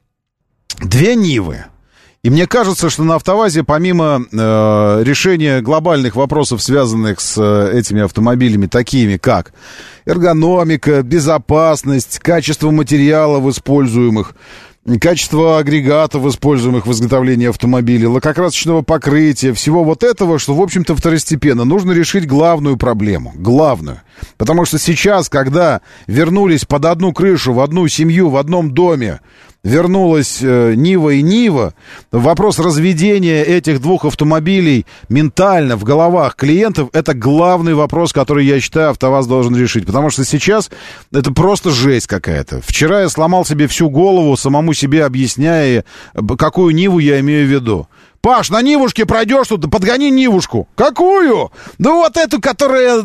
Две Нивы. И мне кажется, что на АвтоВАЗе, помимо э, решения глобальных вопросов, связанных с э, этими автомобилями, такими как эргономика, безопасность, качество материалов используемых, качество агрегатов, используемых в изготовлении автомобиля, лакокрасочного покрытия, всего вот этого, что, в общем-то, второстепенно. Нужно решить главную проблему. Главную. Потому что сейчас, когда вернулись под одну крышу, в одну семью, в одном доме, вернулась э, Нива и Нива, вопрос разведения этих двух автомобилей ментально в головах клиентов — это главный вопрос, который, я считаю, АвтоВАЗ должен решить. Потому что сейчас это просто жесть какая-то. Вчера я сломал себе всю голову, самому себе объясняя, какую Ниву я имею в виду. Паш, на Нивушке пройдешь тут, подгони Нивушку. Какую? Да вот эту, которая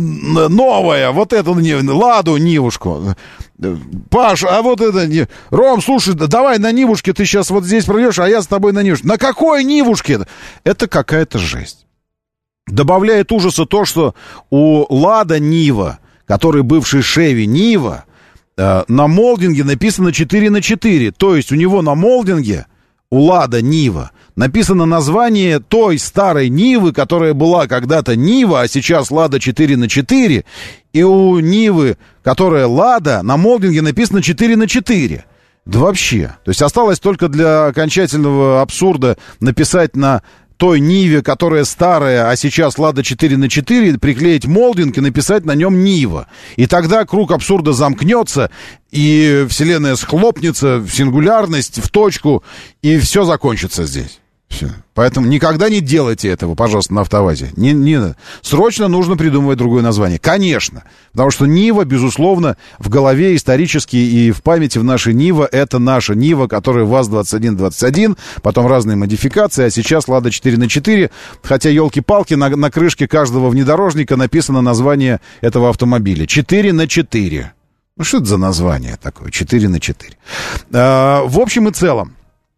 новая, вот эту Ладу Нивушку. Паш, а вот это... Ром, слушай, давай на Нивушке ты сейчас вот здесь пройдешь, а я с тобой на Нивушке. На какой Нивушке? Это какая-то жесть. Добавляет ужаса то, что у Лада Нива, который бывший Шеви Нива, на молдинге написано четыре на четыре. То есть у него на молдинге, у Лада Нива, написано название той старой Нивы, которая была когда-то Нива, а сейчас Лада четыре на четыре. И у Нивы, которая Лада, на молдинге написано четыре на четыре. Да вообще. То есть осталось только для окончательного абсурда написать на той Ниве, которая старая, а сейчас Лада четыре на четыре, приклеить молдинг и написать на нем Нива. И тогда круг абсурда замкнется, и вселенная схлопнется в сингулярность, в точку, и все закончится здесь. Все. Поэтому никогда не делайте этого, пожалуйста, на АвтоВАЗе. Не, не, срочно нужно придумывать другое название. Конечно. Потому что Нива, безусловно, в голове исторически и в памяти в нашей Нива, это наша Нива, которая ВАЗ двадцать один двадцать один, потом разные модификации, а сейчас Лада четыре на четыре. Хотя, елки-палки, на, на крышке каждого внедорожника написано название этого автомобиля. четыре на четыре. Ну, что это за название такое? четыре на четыре. А, в общем и целом,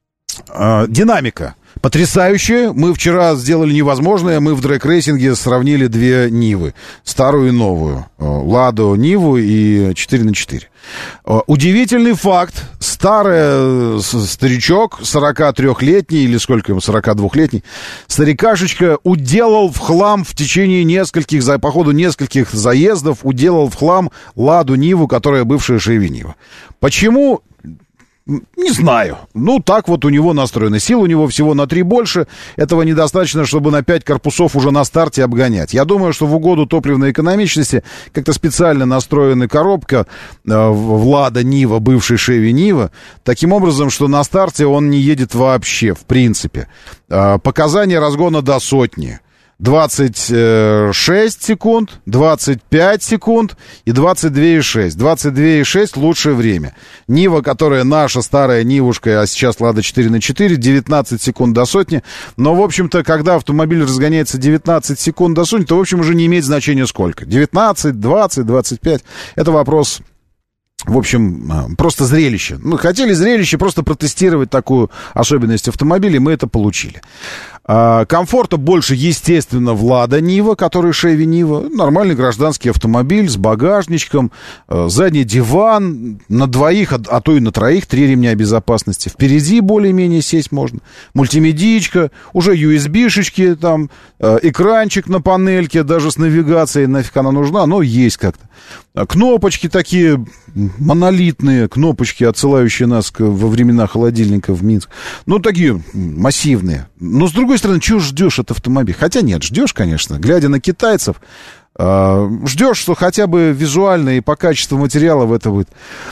а, динамика потрясающая. Мы вчера сделали невозможное. Мы в дрэг-рейсинге сравнили две Нивы. Старую и новую. Ладу Ниву и четыре на четыре. Удивительный факт. Старый старичок, сорокатрёхлетний, или сколько ему, сорокадвухлетний, старикашечка уделал в хлам в течение нескольких, по ходу нескольких заездов, уделал в хлам Ладу Ниву, которая бывшая Шеви Нива. Почему? Не знаю. Ну, так вот у него настроено. Сил у него всего на три больше. Этого недостаточно, чтобы на пять корпусов уже на старте обгонять. Я думаю, что в угоду топливной экономичности как-то специально настроена коробка э, в Лада Нива, бывшей Шеви Нива, таким образом, что на старте он не едет вообще, в принципе. Э, показания разгона до сотни. двадцать шесть секунд, двадцать пять секунд и двадцать два и шесть. двадцать два и шесть лучшее время. Нива, которая наша старая Нивушка, а сейчас Лада четыре на четыре, девятнадцать секунд до сотни. Но, в общем-то, когда автомобиль разгоняется девятнадцать секунд до сотни, то, в общем, уже не имеет значения сколько. девятнадцать, двадцать, двадцать пять. Это вопрос... В общем, просто зрелище. Мы хотели зрелище, просто протестировать такую особенность автомобиля, и мы это получили. Комфорта больше, естественно, в Лада Нива, который Шеви Нива. Нормальный гражданский автомобиль с багажничком, задний диван, на двоих, а то и на троих, три ремня безопасности. Впереди более-менее сесть можно. Мультимедиечка, уже ю эс би-шечки, там, экранчик на панельке, даже с навигацией, нафиг она нужна, но есть как-то. Кнопочки такие монолитные, кнопочки, отсылающие нас к, во времена холодильника в Минск. Ну, такие массивные. Но, с другой стороны, чего ждешь от автомобиля? Хотя нет, ждешь, конечно. Глядя на китайцев, э, ждешь, что хотя бы визуально и по качеству материалов это будет.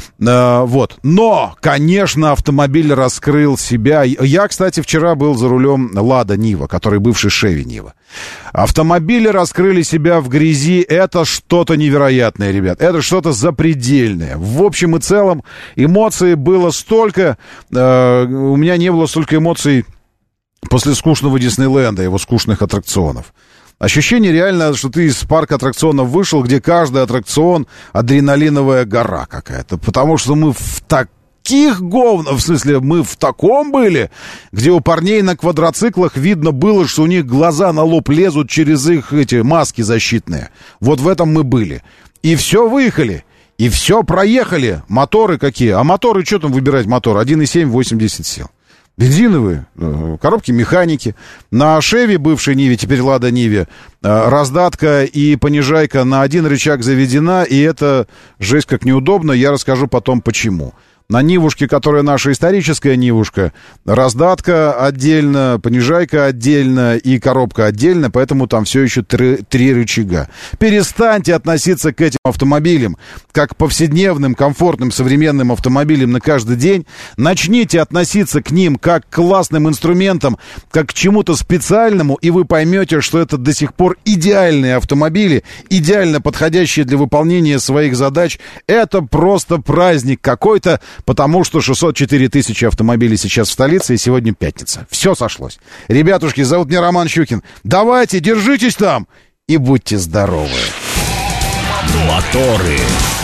Э, вот. Но, конечно, автомобиль раскрыл себя. Я, кстати, вчера был за рулем Лада Нива, который бывший Шеви Нива. Автомобили раскрыли себя в грязи. Это что-то невероятное, ребят. Это что-то запредельное. В общем и целом, эмоций было столько. Э, у меня не было столько эмоций после скучного Диснейленда, его скучных аттракционов. Ощущение реально, что ты из парка аттракционов вышел, где каждый аттракцион адреналиновая гора какая-то. Потому что мы в таких говнах, в смысле, мы в таком были, где у парней на квадроциклах видно было, что у них глаза на лоб лезут через их эти маски защитные. Вот в этом мы были. И все выехали. И все проехали. Моторы какие? А моторы, что там выбирать мотор? один и семь, восемьдесят сил. Бензиновые, коробки механики. На Шеви, бывшей Ниве, теперь Лада Ниве, раздатка и понижайка на один рычаг заведена, и это жесть как неудобно. Я расскажу потом почему. На Нивушке, которая наша историческая Нивушка, раздатка отдельно, понижайка отдельно и коробка отдельно, поэтому там все еще три, три рычага. Перестаньте относиться к этим автомобилям как к повседневным, комфортным, современным автомобилям на каждый день. Начните относиться к ним как к классным инструментам, как к чему-то специальному, и вы поймете, что это до сих пор идеальные автомобили, идеально подходящие для выполнения своих задач. Это просто праздник какой-то. Потому что шестьсот четыре тысячи автомобилей сейчас в столице, и сегодня пятница. Все сошлось. Ребятушки, зовут меня Роман Щукин. Давайте, держитесь там и будьте здоровы. Моторы.